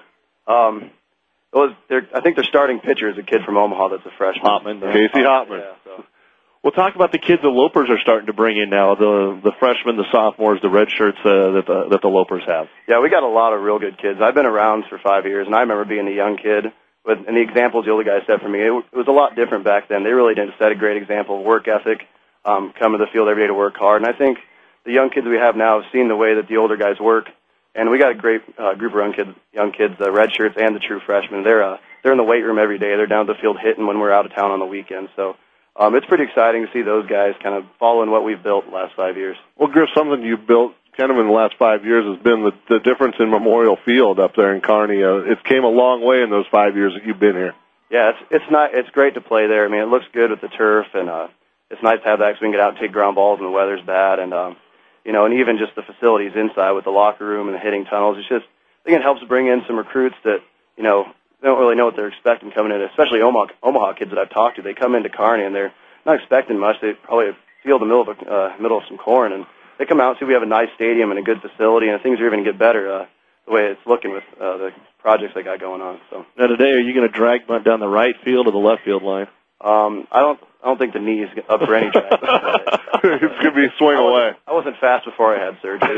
I think their starting pitcher is a kid from Omaha that's a freshman. Casey Hopman. Yeah, so. We'll talk about the kids the Lopers are starting to bring in now, the freshmen, the sophomores, the red shirts that the Lopers have. Yeah, we got a lot of real good kids. I've been around for 5 years, and I remember being a young kid. And the examples the older guys set for me, it was a lot different back then. They really didn't set a great example of work ethic, come to the field every day to work hard. And I think the young kids we have now have seen the way that the older guys work. And we got a great group of young kids, the red shirts and the true freshmen. They're in the weight room every day. They're down at the field hitting when we're out of town on the weekends. So it's pretty exciting to see those guys kind of following what we've built the last 5 years. Well, Griff, something you've built kind of in the last 5 years has been the difference in Memorial Field up there in Kearney. It came a long way in those 5 years that you've been here. Yeah, it's great to play there. I mean, it looks good with the turf, and it's nice to have that because we can get out and take ground balls when the weather's bad, and and even just the facilities inside with the locker room and the hitting tunnels. It's just, I think it helps bring in some recruits that, they don't really know what they're expecting coming in, especially Omaha kids that I've talked to. They come into Kearney and they're not expecting much. They probably feel the middle of some corn, and they come out and see we have a nice stadium and a good facility, and things are even going to get better the way it's looking with the projects they got going on. So now today, are you going to drag bunt down the right field or the left field line? I don't think the knee is up for any drag. It's going to be swing away. I wasn't fast before I had surgery.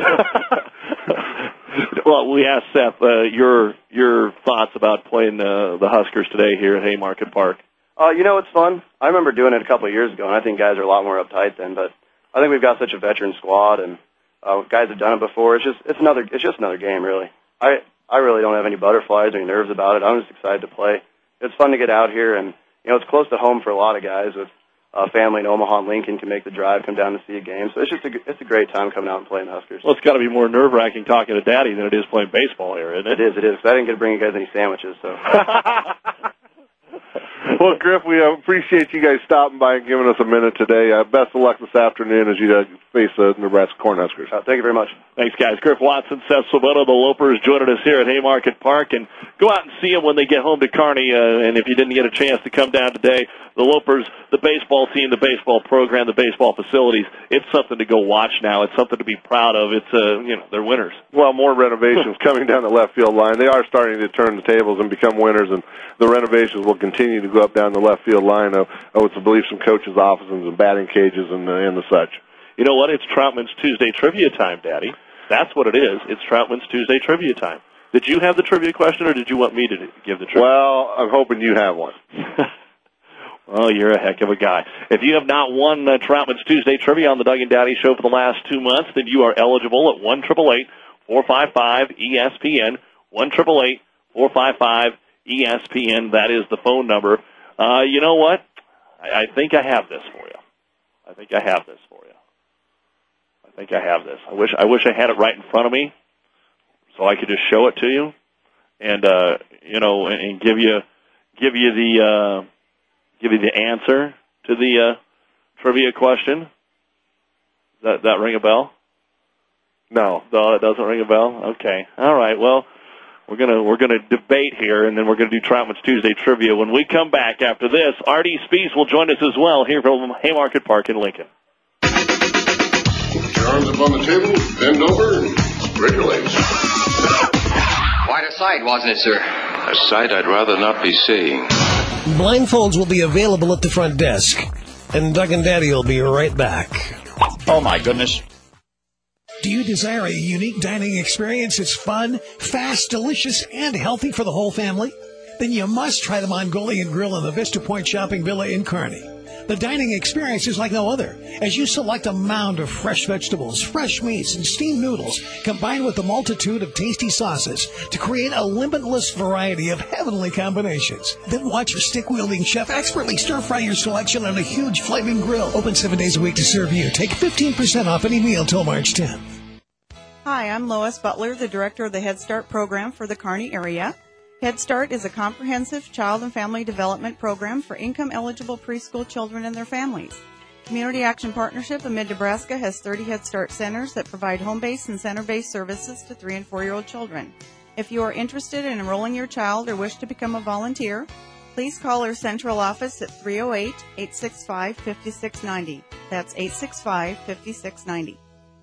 Well, we asked Seth your thoughts about playing the Huskers today here at Haymarket Park. It's fun. I remember doing it a couple of years ago, and I think guys are a lot more uptight then. But I think we've got such a veteran squad, and guys have done it before. It's just another game, really. I really don't have any butterflies or any nerves about it. I'm just excited to play. It's fun to get out here, and it's close to home for a lot of guys with family in Omaha and Lincoln can make the drive, come down to see a game. So it's a great time coming out and playing the Huskers. Well, it's got to be more nerve-wracking talking to Daddy than it is playing baseball here, isn't it? It is. I didn't get to bring you guys any sandwiches, so. Well, Griff, we appreciate you guys stopping by and giving us a minute today. Best of luck this afternoon as you face the Nebraska Cornhuskers. Thank you very much. Thanks, guys. Griff Watson, Seth Svoboda, the Lopers joining us here at Haymarket Park, and go out and see them when they get home to Kearney. And if you didn't get a chance to come down today, the Lopers, the baseball team, the baseball program, the baseball facilities, it's something to go watch now. It's something to be proud of. It's they're winners. Well, more renovations coming down the left field line. They are starting to turn the tables and become winners, and the renovations will continue to go up down the left field line. I would believe some coaches' offices and batting cages and the such. You know what? It's Troutman's Tuesday trivia time, Daddy. That's what it is. It's Troutman's Tuesday trivia time. Did you have the trivia question, or did you want me to give the trivia? Well, I'm hoping you have one. Well, you're a heck of a guy. If you have not won Troutman's Tuesday trivia on the Doug and Daddy Show for the last 2 months, then you are eligible at 1-888-455-ESPN, 1-888-455-ESPN. That is the phone number. You know what? I think I have this for you. I think I have this. I wish I had it right in front of me, so I could just show it to you, and and give you the answer to the trivia question. Does that ring a bell? No, it doesn't ring a bell. Okay, all right. Well, We're gonna debate here, and then we're gonna do Troutman's Tuesday trivia. When we come back after this, Artie Spies will join us as well here from Haymarket Park in Lincoln. Put your arms up on the table, bend over, and spread your legs. Quite a sight, wasn't it, sir? A sight I'd rather not be seeing. Blindfolds will be available at the front desk, and Doug and Daddy will be right back. Oh, my goodness. Do you desire a unique dining experience that's fun, fast, delicious, and healthy for the whole family? Then you must try the Mongolian Grill in the Vista Point Shopping Villa in Kearney. The dining experience is like no other, as you select a mound of fresh vegetables, fresh meats, and steamed noodles, combined with a multitude of tasty sauces to create a limitless variety of heavenly combinations. Then watch your stick-wielding chef expertly stir-fry your selection on a huge flaming grill. Open 7 days a week to serve you. Take 15% off any meal till March 10th. Hi, I'm Lois Butler, the director of the Head Start program for the Kearney area. Head Start is a comprehensive child and family development program for income-eligible preschool children and their families. Community Action Partnership of Mid-Nebraska has 30 Head Start centers that provide home-based and center-based services to 3- and 4-year-old children. If you are interested in enrolling your child or wish to become a volunteer, please call our central office at 308-865-5690. That's 865-5690.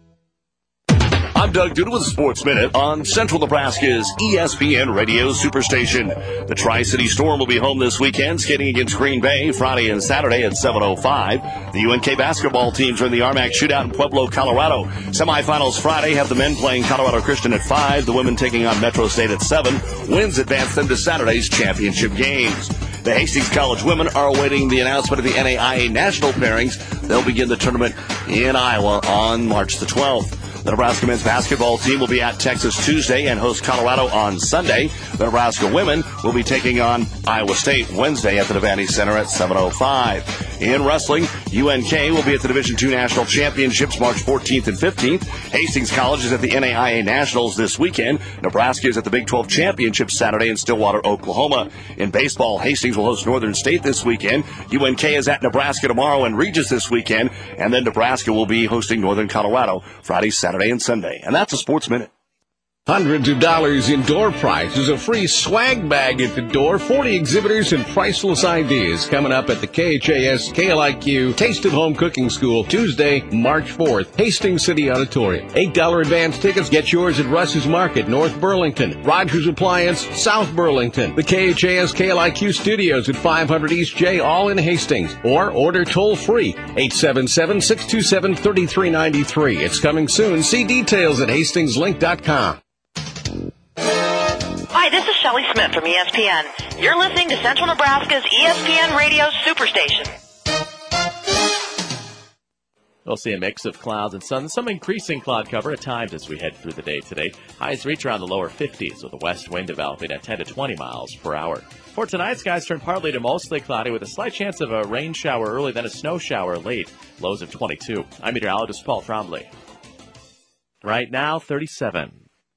I'm Doug Duda with Sports Minute on Central Nebraska's ESPN Radio Superstation. The Tri-City Storm will be home this weekend, skating against Green Bay Friday and Saturday at 7:05. The UNK basketball teams are in the RMAC shootout in Pueblo, Colorado. Semifinals Friday have the men playing Colorado Christian at 5, the women taking on Metro State at 7. Wins advance them to Saturday's championship games. The Hastings College women are awaiting the announcement of the NAIA national pairings. They'll begin the tournament in Iowa on March the 12th. The Nebraska men's basketball team will be at Texas Tuesday and host Colorado on Sunday. The Nebraska women will be taking on Iowa State Wednesday at the Devaney Center at 7:05. In wrestling, UNK will be at the Division II National Championships March 14th and 15th. Hastings College is at the NAIA Nationals this weekend. Nebraska is at the Big 12 Championship Saturday in Stillwater, Oklahoma. In baseball, Hastings will host Northern State this weekend. UNK is at Nebraska tomorrow and Regis this weekend. And then Nebraska will be hosting Northern Colorado Friday, Saturday, and Sunday. And that's a Sports Minute. Hundreds of dollars in door prizes, a free swag bag at the door, 40 exhibitors and priceless ideas coming up at the KHAS KLIQ Taste of Home Cooking School, Tuesday, March 4th, Hastings City Auditorium. $8 advance tickets. Get yours at Russ's Market, North Burlington, Rogers Appliance, South Burlington, the KHAS KLIQ Studios at 500 East J, all in Hastings, or order toll-free, 877-627-3393. It's coming soon. See details at hastingslink.com. Hi, this is Shelley Smith from ESPN. You're listening to Central Nebraska's ESPN Radio Superstation. We'll see a mix of clouds and sun, some increasing cloud cover at times as we head through the day today. Highs reach around the lower 50s with a west wind developing at 10 to 20 miles per hour. For tonight, skies turn partly to mostly cloudy with a slight chance of a rain shower early, then a snow shower late. Lows of 22. I'm meteorologist Paul Trombley. Right now, 37.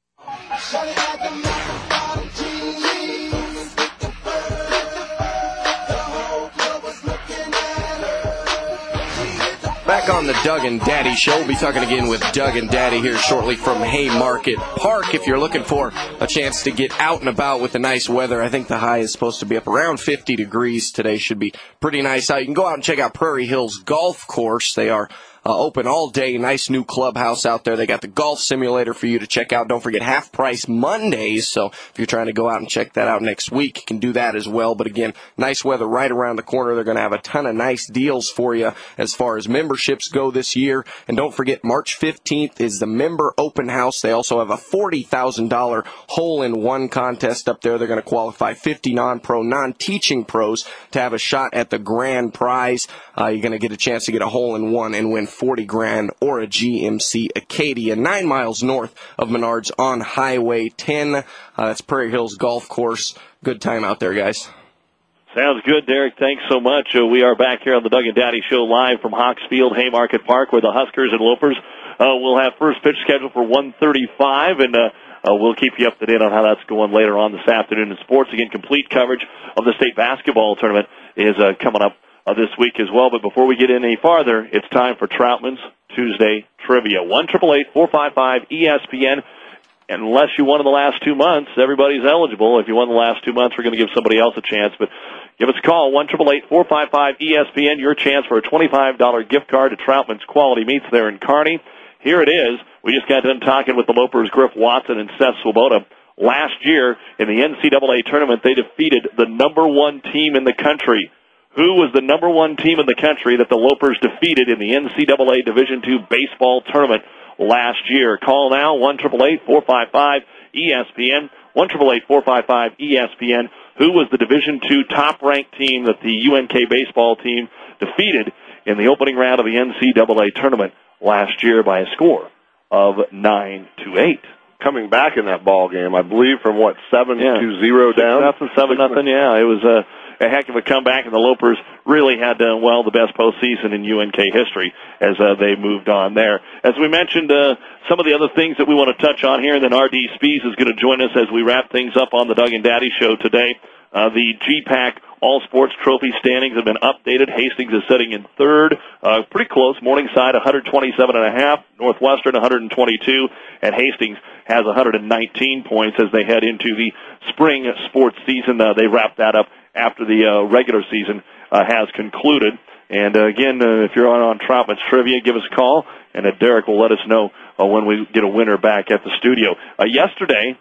Back on the Doug and Daddy Show. We'll be talking again with Doug and Daddy here shortly from Haymarket Park. If you're looking for a chance to get out and about with the nice weather, I think the high is supposed to be up around 50 degrees today. Should be pretty nice out. You can go out and check out Prairie Hills Golf Course. They are open all day. Nice new clubhouse out there. They got the golf simulator for you to check out. Don't forget half price Mondays. So if you're trying to go out and check that out next week, you can do that as well. But again, nice weather right around the corner. They're going to have a ton of nice deals for you as far as memberships go this year. And don't forget, March 15th is the member open house. They also have a $40,000 hole-in-one contest up there. They're going to qualify 50 non-pro, non-teaching pros to have a shot at the grand prize. You're going to get a chance to get a hole-in-one and win $40,000 or a GMC Acadia, 9 miles north of Menards on Highway 10. That's Prairie Hills Golf Course. Good time out there, guys. Sounds good, Derek. Thanks so much. We are back here on the Doug and Daddy Show live from Hawks Field, Haymarket Park, where the Huskers and Lopers will have first pitch scheduled for 1:35, and we'll keep you up to date on how that's going later on this afternoon in sports. Again, complete coverage of the state basketball tournament is coming up this week as well. But before we get in any farther, it's time for Troutman's Tuesday Trivia. 1-888-455-ESPN. unless you won in the last 2 months, everybody's eligible. If you won the last 2 months, we're going to give somebody else a chance. But give us a call, 1-888-455-ESPN, your chance for a $25 gift card to Troutman's Quality Meats there in Kearney. Here it is. We just got done talking with the Lopers, Griff Watson and Seth Swoboda. Last year in the NCAA tournament, they defeated the number one team in the country. Who was the number one team in the country that the Lopers defeated in the NCAA Division II baseball tournament last year? Call now, 1-888-455-ESPN, 1-888-455-ESPN. Who was the Division II top-ranked team that the UNK baseball team defeated in the opening round of the NCAA tournament last year by a score of 9-8? Coming back in that ball game, I believe, from 7-0 down. 7-0. Yeah, it was a heck of a comeback, and the Lopers really had done the best postseason in UNK history as they moved on there. As we mentioned, some of the other things that we want to touch on here, and then R.D. Spees is going to join us as we wrap things up on the Doug and Daddy Show today. The GPAC All Sports Trophy standings have been updated. Hastings is sitting in third, pretty close. Morningside 127.5, Northwestern 122, and Hastings has 119 points as they head into the spring sports season. They wrap that up after the regular season has concluded. And again, if you're on Troutman's Trivia, give us a call, and Derek will let us know when we get a winner back at the studio. Yesterday,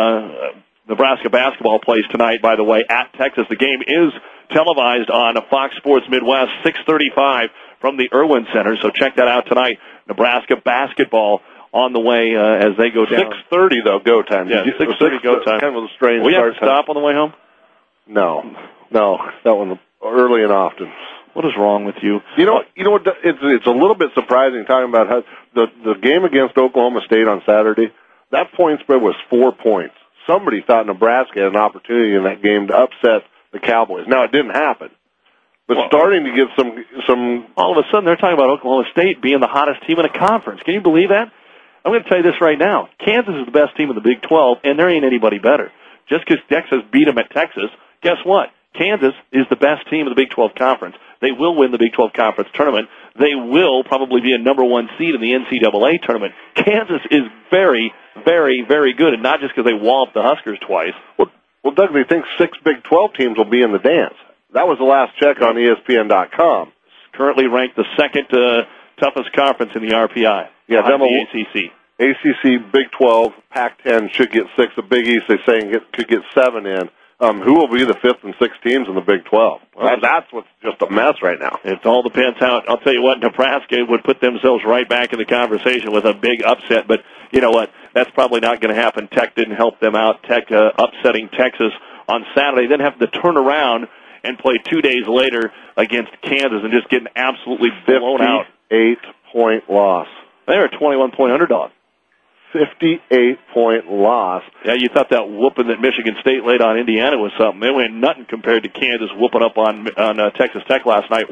Nebraska basketball plays tonight, by the way, at Texas. The game is televised on Fox Sports Midwest, 6:35 from the Irwin Center. So check that out tonight. Nebraska basketball on the way as they go down. 6:30 though, go time. Yeah, 6:30 go time. Kind of a strange. We have to stop on the way home. No, that one early and often. What is wrong with you? You know what? It's a little bit surprising talking about how the game against Oklahoma State on Saturday. That point spread was 4 points. Somebody thought Nebraska had an opportunity in that game to upset the Cowboys. Now, it didn't happen. But starting to get some... All of a sudden, they're talking about Oklahoma State being the hottest team in the conference. Can you believe that? I'm going to tell you this right now. Kansas is the best team in the Big 12, and there ain't anybody better. Just because Texas beat them at Texas, guess what? Kansas is the best team in the Big 12 conference. They will win the Big 12 conference tournament. They will probably be a number one seed in the NCAA tournament. Kansas is very, very, very good, and not just because they walloped the Huskers twice. Well, Doug, they think 6 Big 12 teams will be in the dance. That was the last check on ESPN.com. Currently ranked the second toughest conference in the RPI. Yeah, the ACC. ACC, Big 12, Pac-10 should get 6. The Big East, they're saying could get 7 in. Who will be the 5th and 6th teams in the Big 12? Well, that's what's just a mess right now. It all depends how. I'll tell you what, Nebraska would put themselves right back in the conversation with a big upset, but you know what? That's probably not going to happen. Tech didn't help them out. Tech upsetting Texas on Saturday, then having to turn around and play 2 days later against Kansas and just getting absolutely blown out. 58-point loss. They're a 21-point underdog. 58-point loss. Yeah, you thought that whooping that Michigan State laid on Indiana was something. They went nothing compared to Kansas whooping up on Texas Tech last night,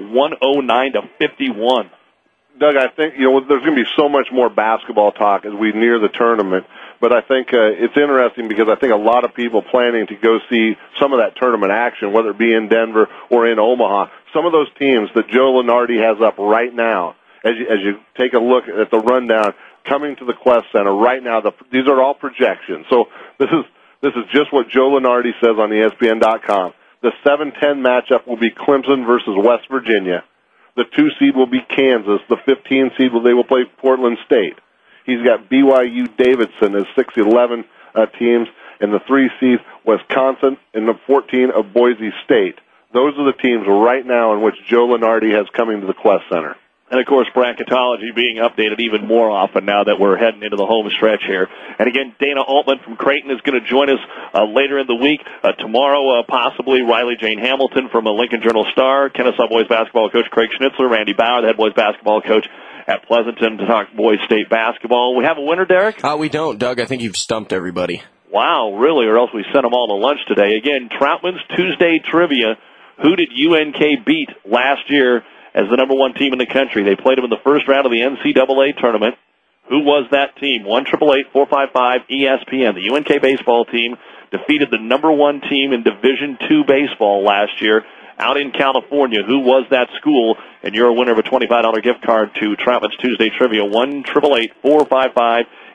109-51. Doug, I think there's going to be so much more basketball talk as we near the tournament. But I think it's interesting because I think a lot of people planning to go see some of that tournament action, whether it be in Denver or in Omaha. Some of those teams that Joe Lunardi has up right now, as you take a look at the rundown, coming to the Quest Center right now, these are all projections. So this is just what Joe Lunardi says on ESPN.com. The 7-10 matchup will be Clemson versus West Virginia. The 2 seed will be Kansas. The 15 seed they will play Portland State. He's got BYU Davidson as 6-11 teams, and the 3 seed Wisconsin and the 14 of Boise State. Those are the teams right now in which Joe Lunardi has coming to the Quest Center. And, of course, bracketology being updated even more often now that we're heading into the home stretch here. And, again, Dana Altman from Creighton is going to join us later in the week. Tomorrow, possibly Riley Jane Hamilton from Lincoln Journal-Star, Kennesaw boys basketball coach Craig Schnitzler, Randy Bauer, the head boys basketball coach at Pleasanton, to talk boys state basketball. We have a winner, Derek? We don't, Doug. I think you've stumped everybody. Wow, really? Or else we sent them all to lunch today. Again, Troutman's Tuesday Trivia. Who did UNK beat last year as the number one team in the country? They played them in the first round of the NCAA tournament. Who was that team? 1-888-455-ESPN. The UNK baseball team defeated the number one team in Division II baseball last year out in California. Who was that school? And you're a winner of a $25 gift card to Troutman's Tuesday Trivia. 1-888-455-ESPN.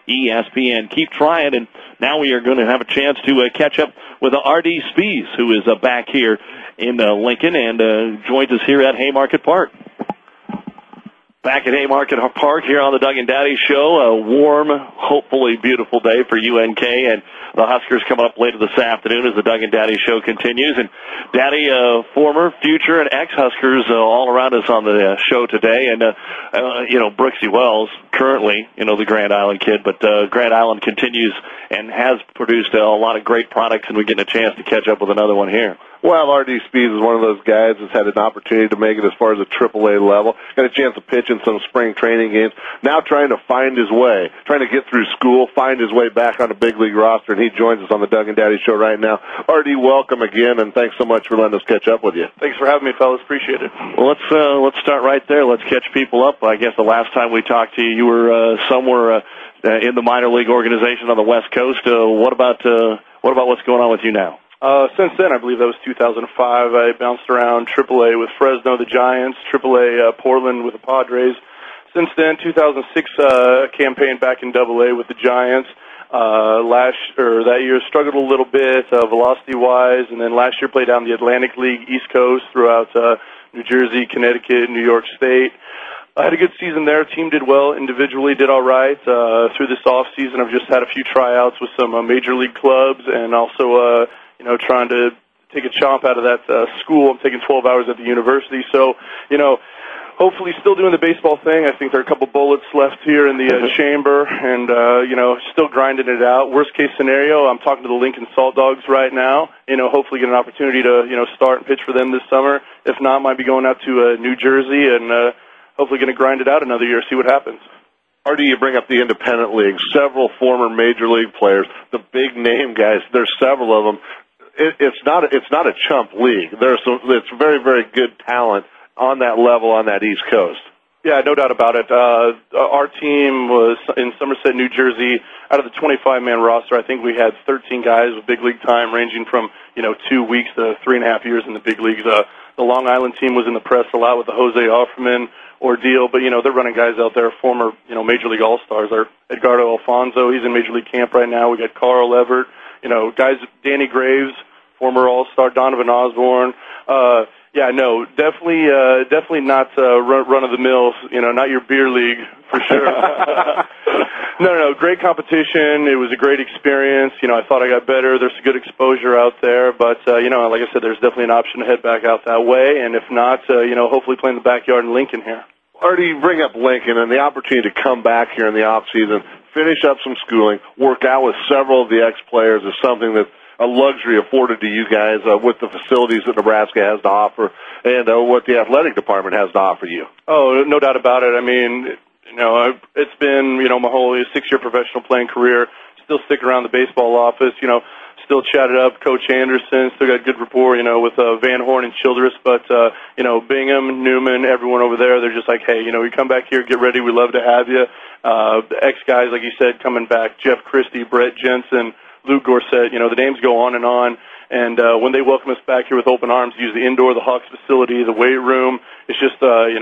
ESPN. Keep trying, and now we are going to have a chance to catch up with R.D. Spies, who is back here in Lincoln and joins us here at Haymarket Park. Back at Haymarket Park here on the Doug and Daddy Show. A warm, hopefully beautiful day for UNK and the Huskers coming up later this afternoon as the Doug and Daddy Show continues. And Daddy, former, future, and ex-Huskers all around us on the show today. And, Brooksy Wells, currently, the Grand Island kid, but Grand Island continues and has produced a lot of great products, and we're getting a chance to catch up with another one here. Well, R.D. Spies is one of those guys that's had an opportunity to make it as far as the AAA level. Got a chance to pitch in some spring training games. Now trying to find his way, trying to get through school, find his way back on the big league roster, and he joins us on the Doug and Daddy Show right now. R.D., welcome again, and thanks so much for letting us catch up with you. Thanks for having me, fellas. Appreciate it. Well, let's start right there. Let's catch people up. I guess the last time we talked to you, you were somewhere in the minor league organization on the West Coast. What about what's going on with you now? Since then, I believe that was 2005, I bounced around AAA with Fresno, the Giants, AAA Portland with the Padres. Since then, 2006 campaign back in AA with the Giants. That year struggled a little bit velocity-wise, and then last year played down the Atlantic League East Coast throughout New Jersey, Connecticut, New York State. I had a good season there. Team did well individually, did all right. Through this off season, I've just had a few tryouts with some major league clubs, and also trying to take a chomp out of that school. I'm taking 12 hours at the university, so hopefully still doing the baseball thing. I think there are a couple bullets left here in the chamber, and still grinding it out. Worst case scenario, I'm talking to the Lincoln Salt Dogs right now. Hopefully get an opportunity to start and pitch for them this summer. If not, might be going out to New Jersey and hopefully going to grind it out another year, see what happens. Or do you bring up the independent league? Several former major league players, the big name guys. There's several of them. It's not a chump league. It's very, very good talent on that level on that East Coast. Yeah, no doubt about it. Our team was in Somerset, New Jersey. Out of the 25-man roster, I think we had 13 guys with big league time, ranging from 2 weeks to 3.5 years in the big leagues. The Long Island team was in the press a lot with the Jose Offerman ordeal, but they're running guys out there, former Major League All-Stars. Our Edgardo Alfonso, he's in Major League camp right now. We got Carl Everett, guys, Danny Graves, former All-Star, Donovan Osborne. Definitely not run of the mill. Not your beer league for sure. No, great competition. It was a great experience. I thought I got better. There's good exposure out there, but like I said, there's definitely an option to head back out that way, and if not, hopefully play in the backyard in Lincoln here. Or do you bring up Lincoln and the opportunity to come back here in the off season, finish up some schooling, work out with several of the ex-players is something that's a luxury afforded to you guys with the facilities that Nebraska has to offer and what the athletic department has to offer you. Oh, no doubt about it. I mean, it's been, my whole 6-year professional playing career, still stick around the baseball office, still chatted up Coach Anderson, still got good rapport, with Van Horn and Childress, but, Bingham, Newman, everyone over there, they're just like, hey, we come back here, get ready, we'd love to have you. The ex-guys, like you said, coming back, Jeff Christie, Brett Jensen, Luke Gorsett, the names go on. And when they welcome us back here with open arms, use the indoor, the Hawks facility, the weight room, it's just,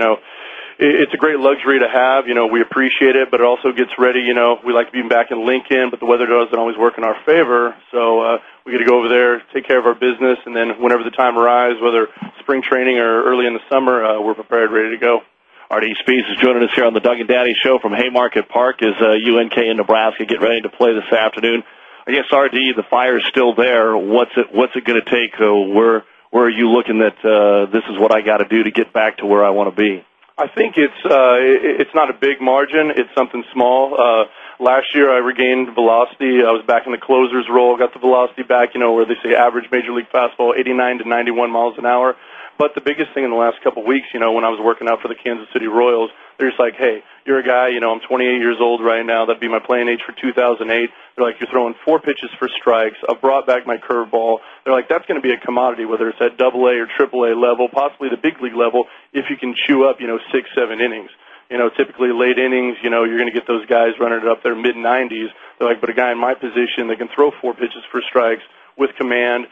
it's a great luxury to have. We appreciate it, but it also gets ready. We like to be back in Lincoln, but the weather doesn't always work in our favor. So we got to go over there, take care of our business, and then whenever the time arrives, whether spring training or early in the summer, we're prepared, ready to go. R.D. Spies is joining us here on the Doug and Daddy Show from Haymarket Park as UNK and Nebraska get ready to play this afternoon. I guess, R.D., the fire's still there. What's it going to take? Where are you looking that this is what I got to do to get back to where I want to be? I think it's not a big margin. It's something small. Last year I regained velocity. I was back in the closer's role, got the velocity back, where they say average Major League fastball, 89 to 91 miles an hour. But the biggest thing in the last couple of weeks, when I was working out for the Kansas City Royals, they're just like, hey, you're a guy, I'm 28 years old right now. That'd be my playing age for 2008. They're like, you're throwing 4 pitches for strikes. I've brought back my curveball. They're like, that's going to be a commodity, whether it's at AA or AAA level, possibly the big league level, if you can chew up, 6, 7 innings. Typically late innings, you're going to get those guys running it up there mid-90s. They're like, but a guy in my position that can throw 4 pitches for strikes with command,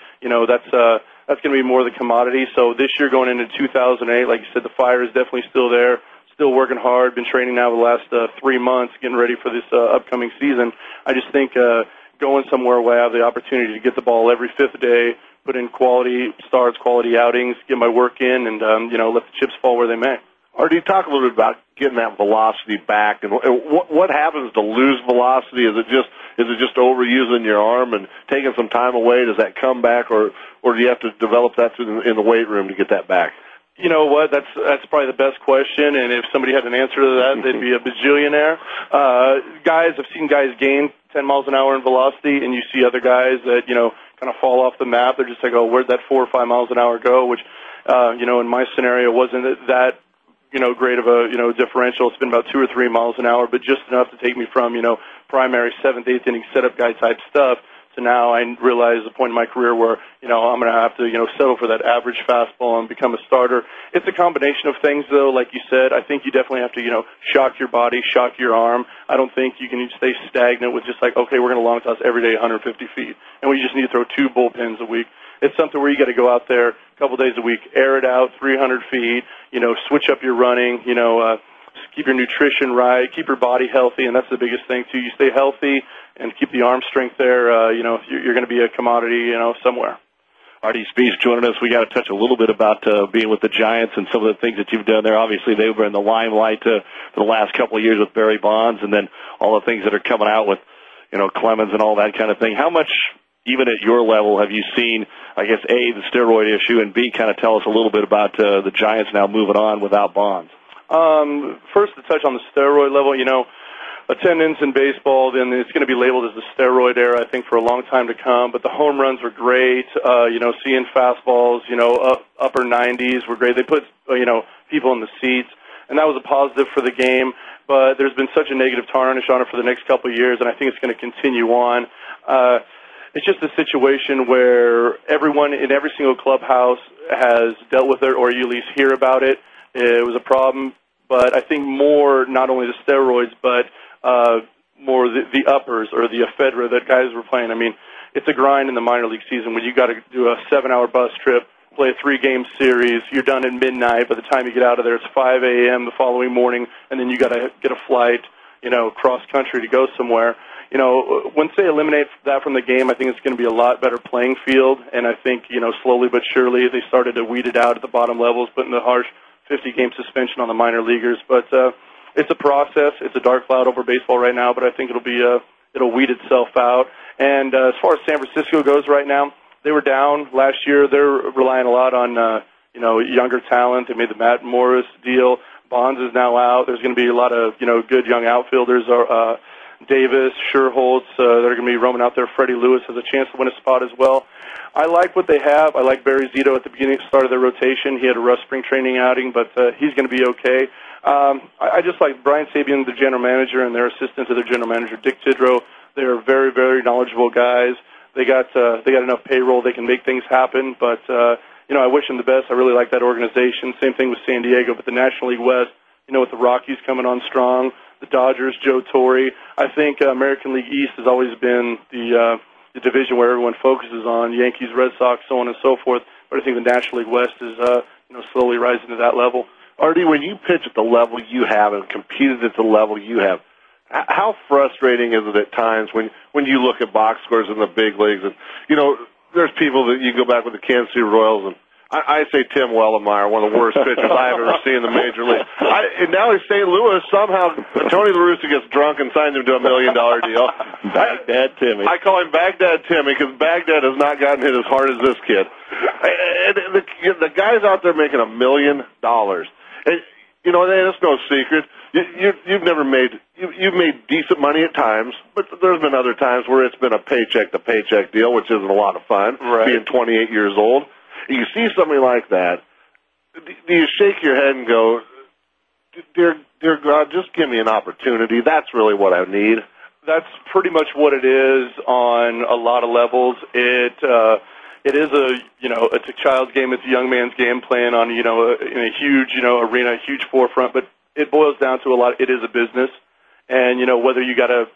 that's going to be more the commodity. So this year going into 2008, like you said, the fire is definitely still there. still working hard, been training now the last 3 months, getting ready for this upcoming season. I just think going somewhere where I have the opportunity to get the ball every fifth day, put in quality starts, quality outings, get my work in, and, let the chips fall where they may. Artie, talk a little bit about getting that velocity back, and what happens to lose velocity? Is it just overusing your arm and taking some time away? Does that come back, or do you have to develop that in the weight room to get that back? You know what? That's probably the best question, and if somebody had an answer to that, they'd be a bajillionaire. I've seen guys gain 10 miles an hour in velocity, and you see other guys that, kind of fall off the map. They're just like, oh, where'd that 4 or 5 miles an hour go? Which, in my scenario wasn't that, great of a, differential. It's been about 2 or 3 miles an hour, but just enough to take me from, primary 7th, 8th inning setup guy type stuff. So now I realize the point in my career where, I'm going to have to, settle for that average fastball and become a starter. It's a combination of things, though. Like you said, I think you definitely have to, shock your body, shock your arm. I don't think you can stay stagnant with just like, okay, we're going to long toss every day 150 feet, and we just need to throw 2 bullpens a week. It's something where you got to go out there a couple days a week, air it out 300 feet, switch up your running, keep your nutrition right, keep your body healthy, and that's the biggest thing, too. You stay healthy and keep the arm strength there, you're going to be a commodity, somewhere. Artie Spies joining us. We got to touch a little bit about being with the Giants and some of the things that you've done there. Obviously, they were in the limelight for the last couple of years with Barry Bonds, and then all the things that are coming out with, Clemens and all that kind of thing. How much, even at your level, have you seen, I guess, A, the steroid issue, and B, kind of tell us a little bit about the Giants now moving on without Bonds? First, to touch on the steroid level, attendance in baseball, then it's going to be labeled as the steroid era, I think, for a long time to come. But the home runs were great. Seeing fastballs, upper 90s were great. They put, people in the seats, and that was a positive for the game. But there's been such a negative tarnish on it for the next couple of years, and I think it's going to continue on. It's just a situation where everyone in every single clubhouse has dealt with it, or you at least hear about it. It was a problem, but I think more not only the steroids, but more the uppers or the ephedra that guys were playing. I mean, it's a grind in the minor league season when you got to do a 7-hour bus trip, play a 3-game series. You're done at midnight. By the time you get out of there, it's 5 a.m. the following morning, and then you got to get a flight, cross country to go somewhere. Once they eliminate that from the game, I think it's going to be a lot better playing field. And I think, slowly but surely they started to weed it out at the bottom levels, putting the harsh 50-game suspension on the minor leaguers. But it's a process. It's a dark cloud over baseball right now, but I think it'll weed itself out. And as far as San Francisco goes right now, they were down last year. They're relying a lot on, younger talent. They made the Matt Morris deal. Bonds is now out. There's going to be a lot of, good young outfielders, Davis, Sherholtz, that are going to be roaming out there. Freddie Lewis has a chance to win a spot as well. I like what they have. I like Barry Zito at the beginning, start of their rotation. He had a rough spring training outing, but he's going to be okay. I just like Brian Sabian, the general manager, and their assistant to their general manager, Dick Tidrow. They are very, very knowledgeable guys. They got enough payroll. They can make things happen, but I wish them the best. I really like that organization. Same thing with San Diego, but the National League West, with the Rockies coming on strong, the Dodgers, Joe Torre. I think American League East has always been the division where everyone focuses on, Yankees, Red Sox, so on and so forth. But I think the National League West is slowly rising to that level. Artie, when you pitch at the level you have and competed at the level you have, how frustrating is it at times when you look at box scores in the big leagues? And, there's people that you go back with the Kansas City Royals, and I say Tim Wellemeyer, one of the worst pitchers I've ever seen in the major league. And now he's St. Louis. Somehow Tony La Russa gets drunk and signs him to $1 million deal. Baghdad Timmy. I call him Baghdad Timmy because Baghdad has not gotten hit as hard as this kid. And the guy's out there making $1 million. And, it's no secret. You've made decent money at times, but there's been other times where it's been a paycheck-to-paycheck deal, which isn't a lot of fun, right, being 28 years old. You see somebody like that, do you shake your head and go, dear God, just give me an opportunity. That's really what I need. That's pretty much what it is on a lot of levels. It is it's a child's game. It's a young man's game playing on, in a huge, arena, a huge forefront. But it boils down to it is a business. And, whether you got a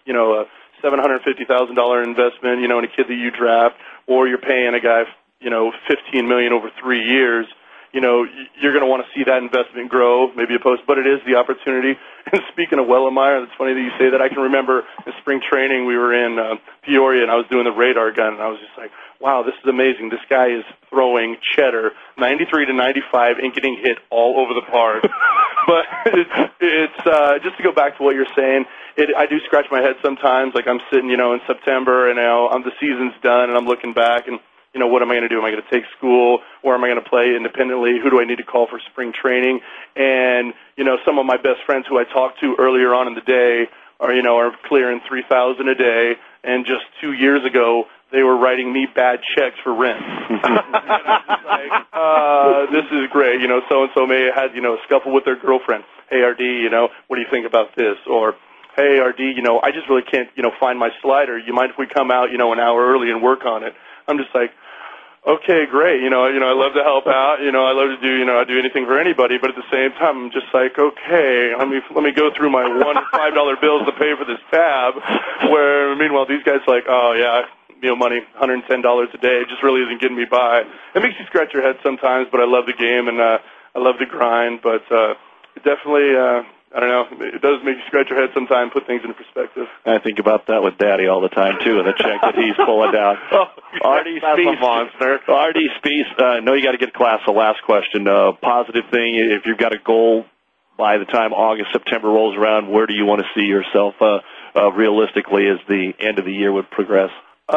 $750,000 investment, in a kid that you draft, or you're paying a guy, $15 million over 3 years, you're going to want to see that investment grow, maybe but it is the opportunity. And speaking of Wellemeyer, it's funny that you say that. I can remember in spring training we were in Peoria, and I was doing the radar gun, and I was just like, wow, this is amazing. This guy is throwing cheddar 93 to 95 and getting hit all over the park. But it's just to go back to what you're saying, I do scratch my head sometimes. Like I'm sitting, in September, and the season's done, and I'm looking back, and what am I going to do? Am I going to take school, or am I going to play independently? Who do I need to call for spring training? And some of my best friends who I talked to earlier on in the day are clearing $3,000 a day, and just 2 years ago they were writing me bad checks for rent. This is great. So and so may have had a scuffle with their girlfriend. Hey, RD, what do you think about this? Or hey, RD, I just really can't find my slider. You mind if we come out an hour early and work on it? I'm just like, okay, great. I love to help out. I love to do, I do anything for anybody. But at the same time, I'm just like, okay, let me go through my $1 and $5 bills to pay for this tab. Where meanwhile, these guys are like, oh yeah, meal money, $110 a day. It just really isn't getting me by. It makes you scratch your head sometimes, but I love the game and I love the grind. But it definitely, I don't know, it does make you scratch your head sometimes, put things into perspective. I think about that with Daddy all the time, too, and the check that he's pulling down. R.D. Spieth, monster. R.D. Spieth, I know you got to get to class. The last question. Positive thing, if you've got a goal by the time August, September rolls around, where do you want to see yourself realistically as the end of the year would progress?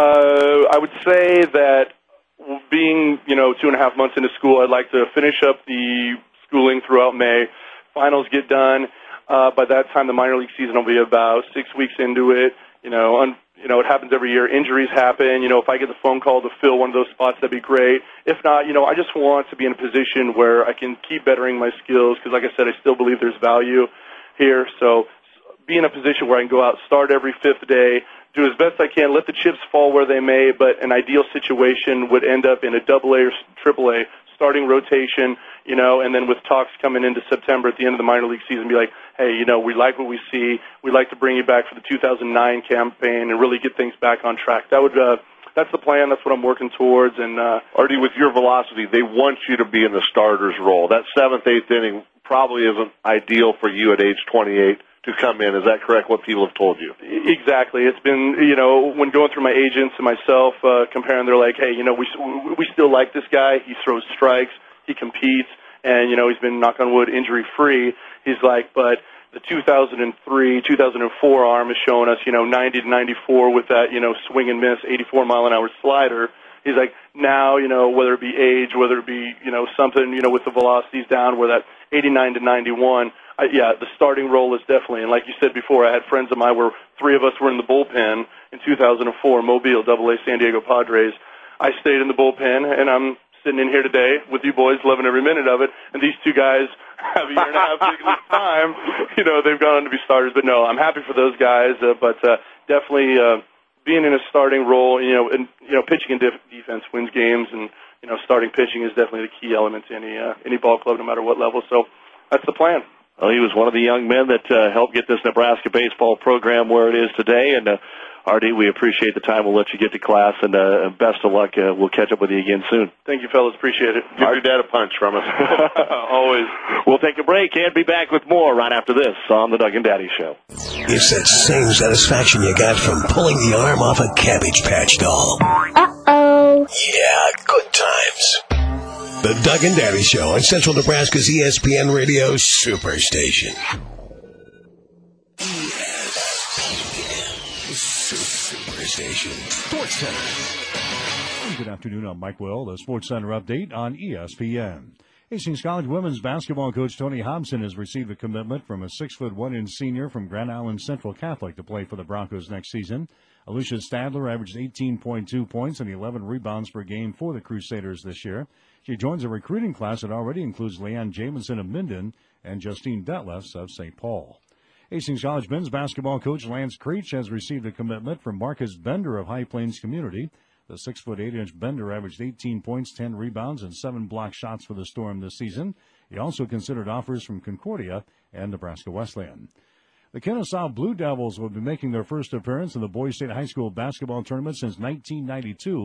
I would say that being, 2.5 months into school, I'd like to finish up the schooling throughout May. Finals get done. By that time, the minor league season will be about 6 weeks into it. It happens every year. Injuries happen. If I get the phone call to fill one of those spots, that'd be great. If not, I just want to be in a position where I can keep bettering my skills because, like I said, I still believe there's value here. So be in a position where I can go out, start every fifth day, do as best I can, let the chips fall where they may, but an ideal situation would end up in a AA or AAA starting rotation, and then with talks coming into September at the end of the minor league season, be like, hey, we like what we see. We'd like to bring you back for the 2009 campaign and really get things back on track. That's the plan. That's what I'm working towards. And Artie, with your velocity, they want you to be in the starter's role. That 7th, 8th inning probably isn't ideal for you at age 28 to come in. Is that correct, what people have told you? Exactly. It's been, when going through my agents and myself, comparing, they're like, hey, we still like this guy. He throws strikes. He competes. And, he's been, knock on wood, injury-free. He's like, but the 2003, 2004 arm has shown us, 90 to 94 with that, swing and miss, 84-mile-an-hour slider. He's like, now, whether it be age, whether it be, something, with the velocities down, where that 89 to 91, the starting role is definitely, and like you said before, I had friends of mine where 3 of us were in the bullpen in 2004, Mobile, AA San Diego Padres. I stayed in the bullpen, and I'm sitting in here today with you boys, loving every minute of it, and these 2 guys have a year and a half of time. They've gone on to be starters, but no, I'm happy for those guys, but definitely being in a starting role, and pitching and defense wins games, and starting pitching is definitely the key element to any ball club, no matter what level. So that's the plan. Well, he was one of the young men that helped get this Nebraska baseball program where it is today. And, RD, we appreciate the time. We'll let you get to class, and best of luck. We'll catch up with you again soon. Thank you, fellas. Appreciate it. Give your dad a punch from us. Always. We'll take a break and be back with more right after this on the Doug and Daddy Show. It's that same satisfaction you got from pulling the arm off a Cabbage Patch doll. Uh-oh. Yeah, good times. The Doug and Daddy Show on Central Nebraska's ESPN Radio Superstation. Superstation. Sports Center. Good afternoon. I'm Mike Will. The Sports Center update on ESPN. Hastings College women's basketball coach Tony Hobson has received a commitment from a 6'1" senior from Grand Island Central Catholic to play for the Broncos next season. Alicia Stadler averaged 18.2 points and 11 rebounds per game for the Crusaders this year. She joins a recruiting class that already includes Leanne Jamison of Minden and Justine Detlefs of St. Paul. Hastings College men's basketball coach Lance Creech has received a commitment from Marcus Bender of High Plains Community. The 6'8" Bender averaged 18 points, 10 rebounds, and 7 block shots for the Storm this season. He also considered offers from Concordia and Nebraska Wesleyan. The Kennesaw Blue Devils will be making their first appearance in the Boys State High School basketball tournament since 1992.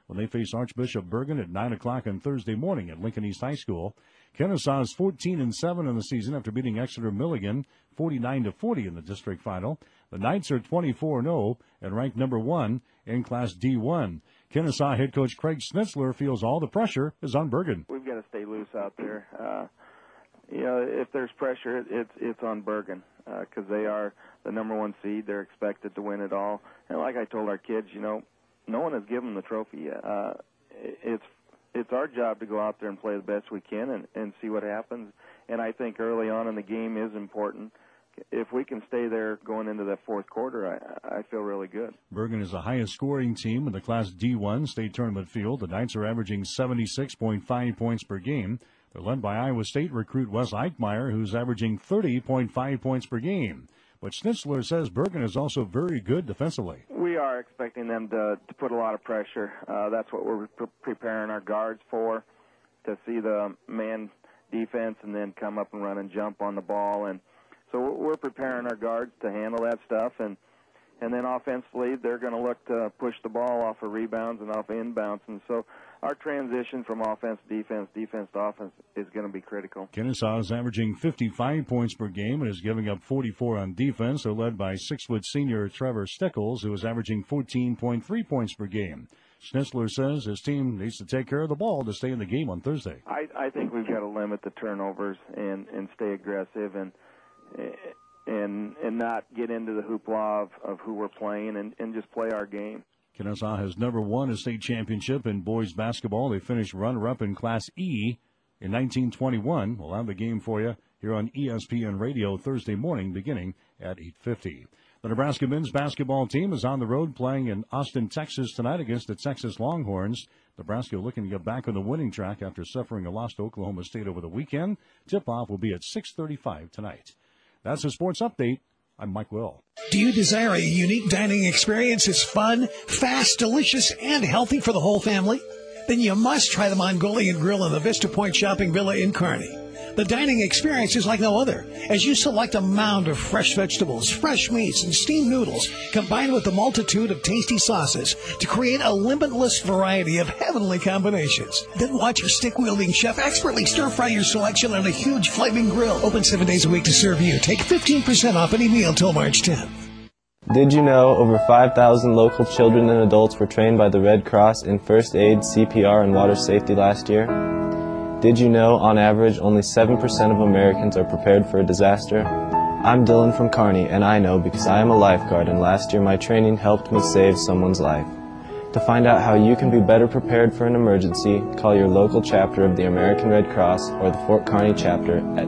when they face Archbishop Bergen at 9 o'clock on Thursday morning at Lincoln East High School. Kenesaw is 14-7 in the season after beating Exeter Milligan 49-40 in the district final. The Knights are 24-0 and ranked number 1 in Class D1. Kenesaw head coach Craig Schnitzler feels all the pressure is on Bergen. We've got to stay loose out there. If there's pressure, it's on Bergen because they are the number 1 seed. They're expected to win it all. And like I told our kids, no one has given them the trophy yet. It's our job to go out there and play the best we can and see what happens. And I think early on in the game is important. If we can stay there going into that fourth quarter, I feel really good. Bergen is the highest scoring team in the Class D1 state tournament field. The Knights are averaging 76.5 points per game. They're led by Iowa State recruit Wes Eichmeyer, who's averaging 30.5 points per game. But Schnitzler says Bergen is also very good defensively. We are expecting them to put a lot of pressure. That's what we're preparing our guards for, to see the man defense and then come up and run and jump on the ball. And so we're preparing our guards to handle that stuff. And then offensively, they're going to look to push the ball off of rebounds and off inbounds. And so our transition from offense to defense, defense to offense is going to be critical. Kenesaw is averaging 55 points per game and is giving up 44 on defense. They're led by 6-foot senior Trevor Stickles, who is averaging 14.3 points per game. Schnitzler says his team needs to take care of the ball to stay in the game on Thursday. I think we've got to limit the turnovers and stay aggressive and not get into the hoopla of who we're playing and just play our game. Kenesaw has never won a state championship in boys basketball. They finished runner-up in Class E in 1921. We'll have the game for you here on ESPN Radio Thursday morning beginning at 8:50. The Nebraska men's basketball team is on the road playing in Austin, Texas tonight against the Texas Longhorns. Nebraska looking to get back on the winning track after suffering a loss to Oklahoma State over the weekend. Tip-off will be at 6:35 tonight. That's a sports update. I'm Mike Will. Do you desire a unique dining experience that's fun, fast, delicious, and healthy for the whole family? Then you must try the Mongolian Grill in the Vista Point Shopping Villa in Kearney. The dining experience is like no other, as you select a mound of fresh vegetables, fresh meats, and steamed noodles, combined with a multitude of tasty sauces to create a limitless variety of heavenly combinations. Then watch your stick-wielding chef expertly stir-fry your selection on a huge flaming grill. Open 7 days a week to serve you. Take 15% off any meal till March 10th. Did you know over 5,000 local children and adults were trained by the Red Cross in first aid, CPR, and water safety last year? Did you know, on average, only 7% of Americans are prepared for a disaster? I'm Dylan from Kearney, and I know because I am a lifeguard, and last year my training helped me save someone's life. To find out how you can be better prepared for an emergency, call your local chapter of the American Red Cross or the Fort Kearney chapter at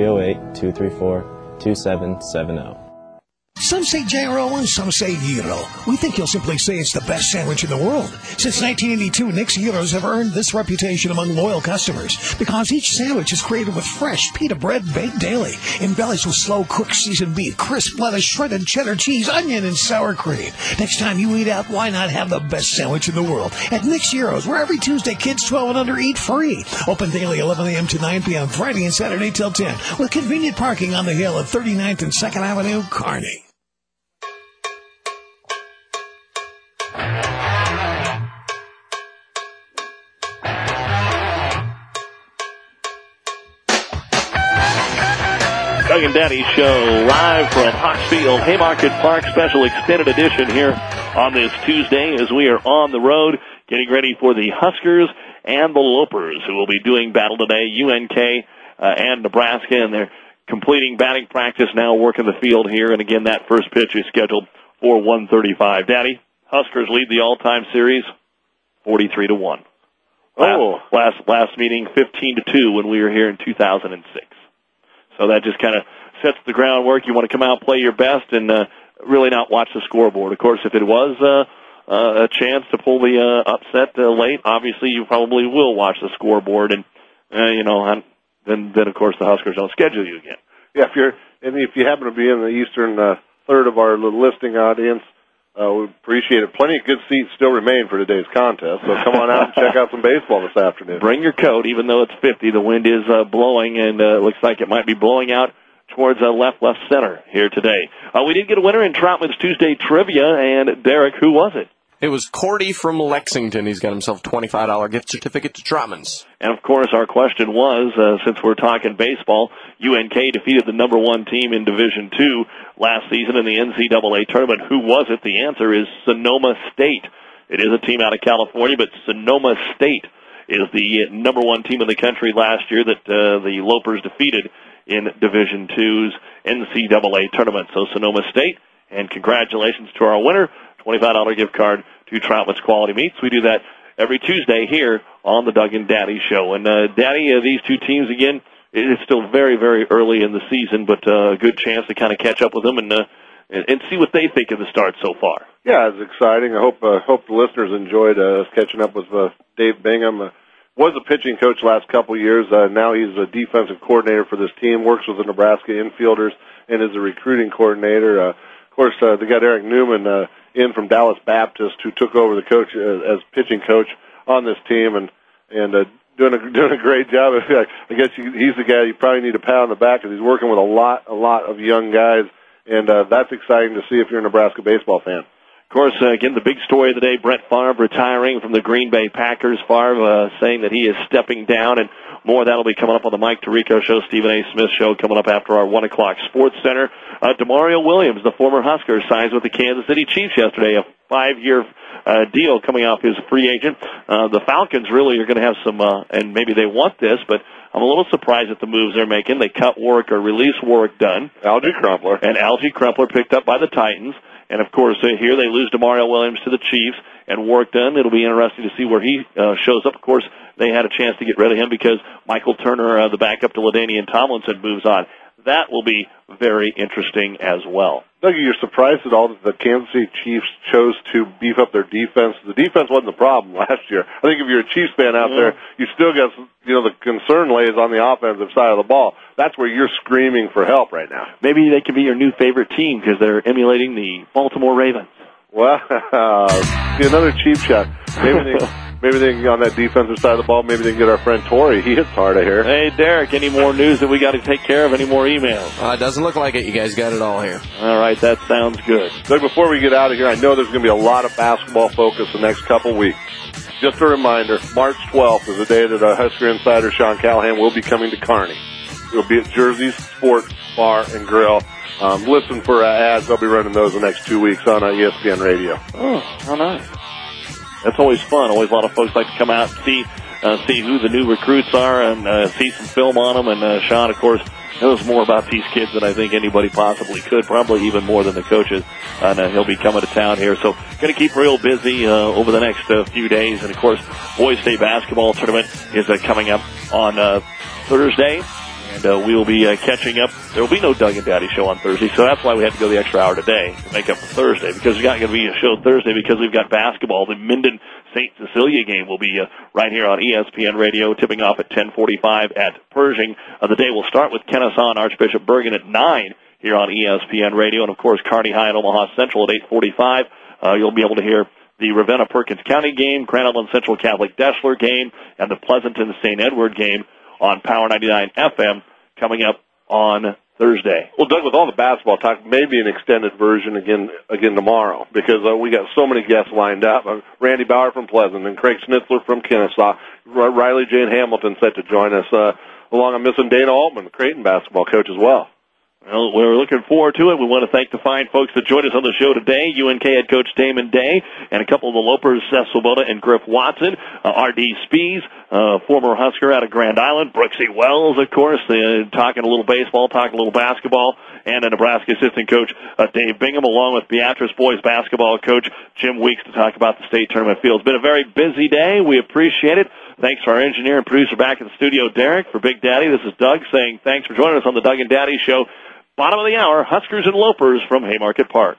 308-234-2770. Some say gyro and some say gyro. We think you'll simply say it's the best sandwich in the world. Since 1982, Nick's Gyros have earned this reputation among loyal customers because each sandwich is created with fresh pita bread baked daily, embellished with slow-cooked seasoned beef, crisp lettuce, shredded cheddar cheese, onion, and sour cream. Next time you eat out, why not have the best sandwich in the world at Nick's Gyros, where every Tuesday kids 12 and under eat free. Open daily 11 a.m. to 9 p.m., Friday and Saturday till 10, with convenient parking on the hill at 39th and 2nd Avenue, Kearney. Doug and Daddy Show live from Hawksfield Haymarket Park, special extended edition here on this Tuesday as we are on the road getting ready for the Huskers and the Lopers, who will be doing battle today, UNK and Nebraska, and they're completing batting practice now, working the field here, and again, that first pitch is scheduled for 1:35. Daddy, Huskers lead the all-time series 43-1. Last meeting 15-2 when we were here in 2006. So that just kind of sets the groundwork. You want to come out, play your best, and really not watch the scoreboard. Of course, if it was a chance to pull the upset late, obviously you probably will watch the scoreboard, and then of course the Huskers don't schedule you again. Yeah, if you happen to be in the eastern third of our little listing audience, we appreciate it. Plenty of good seats still remain for today's contest, so come on out and check out some baseball this afternoon. Bring your coat, even though it's 50. The wind is blowing, and looks like it might be blowing out towards left center here today. We did get a winner in Troutman's Tuesday Trivia, and Derek, who was it? It was Cordy from Lexington. He's got himself a $25 gift certificate to Trotman's. And, of course, our question was, since we're talking baseball, UNK defeated the number 1 team in Division II last season in the NCAA tournament. Who was it? The answer is Sonoma State. It is a team out of California, but Sonoma State is the number 1 team in the country last year that the Lopers defeated in Division II's NCAA tournament. So Sonoma State, and congratulations to our winner, $25 gift card to Troutman's Quality Meats. We do that every Tuesday here on the Doug and Daddy Show. And, Daddy, these two teams, again, it's still very, very early in the season, but a good chance to kind of catch up with them and see what they think of the start so far. Yeah, it's exciting. I hope the listeners enjoyed us catching up with Dave Bingham. Was a pitching coach last couple years. Now he's a defensive coordinator for this team, works with the Nebraska infielders, and is a recruiting coordinator. Of course, they got Eric Newman in from Dallas Baptist, who took over the coach as pitching coach on this team, and doing a great job. I guess he's the guy you probably need a pat on the back, because he's working with a lot of young guys, and that's exciting to see if you're a Nebraska baseball fan. Of course, again, the big story of the day, Brett Favre retiring from the Green Bay Packers. Favre saying that he is stepping down, and more of that will be coming up on the Mike Tirico Show, Stephen A. Smith Show, coming up after our 1 o'clock Sports Center. DeMario Williams, the former Husker, signs with the Kansas City Chiefs yesterday, a 5-year deal coming off his free agent. The Falcons really are going to have some, and maybe they want this, but I'm a little surprised at the moves they're making. They cut Warwick or release Warwick Dunn. Algie Crumpler. And Algie Crumpler picked up by the Titans. And, of course, here they lose DeMario Williams to the Chiefs and Warwick Dunn. It'll be interesting to see where he shows up. Of course, they had a chance to get rid of him because Michael Turner, the backup to LaDainian Tomlinson, moves on. That will be very interesting as well. Dougie, you're surprised at all that the Kansas City Chiefs chose to beef up their defense. The defense wasn't the problem last year. I think if you're a Chiefs fan out there, you still got, the concern lays on the offensive side of the ball. That's where you're screaming for help right now. Maybe they could be your new favorite team because they're emulating the Baltimore Ravens. Well, another cheap shot. Maybe they can get on that defensive side of the ball. Maybe they can get our friend Torrey. He hits hard, I hear. Hey, Derek, any more news that we got to take care of? Any more emails? It doesn't look like it. You guys got it all here. All right, that sounds good. Doug, before we get out of here, I know there's going to be a lot of basketball focus the next couple weeks. Just a reminder, March 12th is the day that Husker Insider Sean Callahan will be coming to Kearney. It'll be at Jersey's Sports Bar and Grill. Listen for ads. I'll be running those the next 2 weeks on ESPN Radio. Oh, how nice. That's always fun. Always a lot of folks like to come out and see who the new recruits are and see some film on them. And Sean, of course, knows more about these kids than I think anybody possibly could, probably even more than the coaches. And he'll be coming to town here. So going to keep real busy over the next few days. And, of course, Boys State basketball tournament is coming up on Thursday. And we will be catching up. There will be no Doug and Daddy show on Thursday, so that's why we had to go the extra hour today to make up for Thursday, because there's not going to be a show Thursday because we've got basketball. The Minden St. Cecilia game will be right here on ESPN Radio, tipping off at 10:45 at Pershing. The day will start with Kennesaw and Archbishop Bergan at 9 here on ESPN Radio, and, of course, Kearney High and Omaha Central at 8:45. You'll be able to hear the Ravenna-Perkins County game, Grand Island Central Catholic Deshler game, and the Pleasanton-St. Edward game on Power 99 FM coming up on Thursday. Well, Doug, with all the basketball talk, maybe an extended version again tomorrow, because we got so many guests lined up. Randy Bauer from Pleasanton, Craig Schnitzler from Kennesaw, Riley Jane Hamilton set to join us. Along, I'm missing Dana Altman, the Creighton basketball coach as well. Well, we're looking forward to it. We want to thank the fine folks that joined us on the show today. UNK head coach Damon Day and a couple of the Lopers, Seth Swoboda and Griff Watson. R.D. Spees, former Husker out of Grand Island. Brooksy Wells, of course, talking a little baseball, talking a little basketball. And a Nebraska assistant coach, Dave Bingham, along with Beatrice boys basketball coach Jim Weeks to talk about the state tournament field. It's been a very busy day. We appreciate it. Thanks to our engineer and producer back in the studio, Derek. For Big Daddy, this is Doug saying thanks for joining us on the Doug and Daddy Show. Bottom of the hour, Huskers and Lopers from Haymarket Park.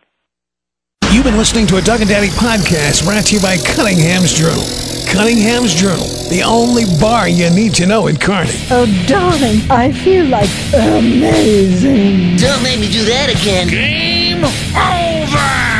You've been listening to a Doug and Daddy podcast brought to you by Cunningham's Journal. Cunningham's Journal, the only bar you need to know in Kearney. Oh, darling, I feel like amazing. Don't make me do that again. Game over!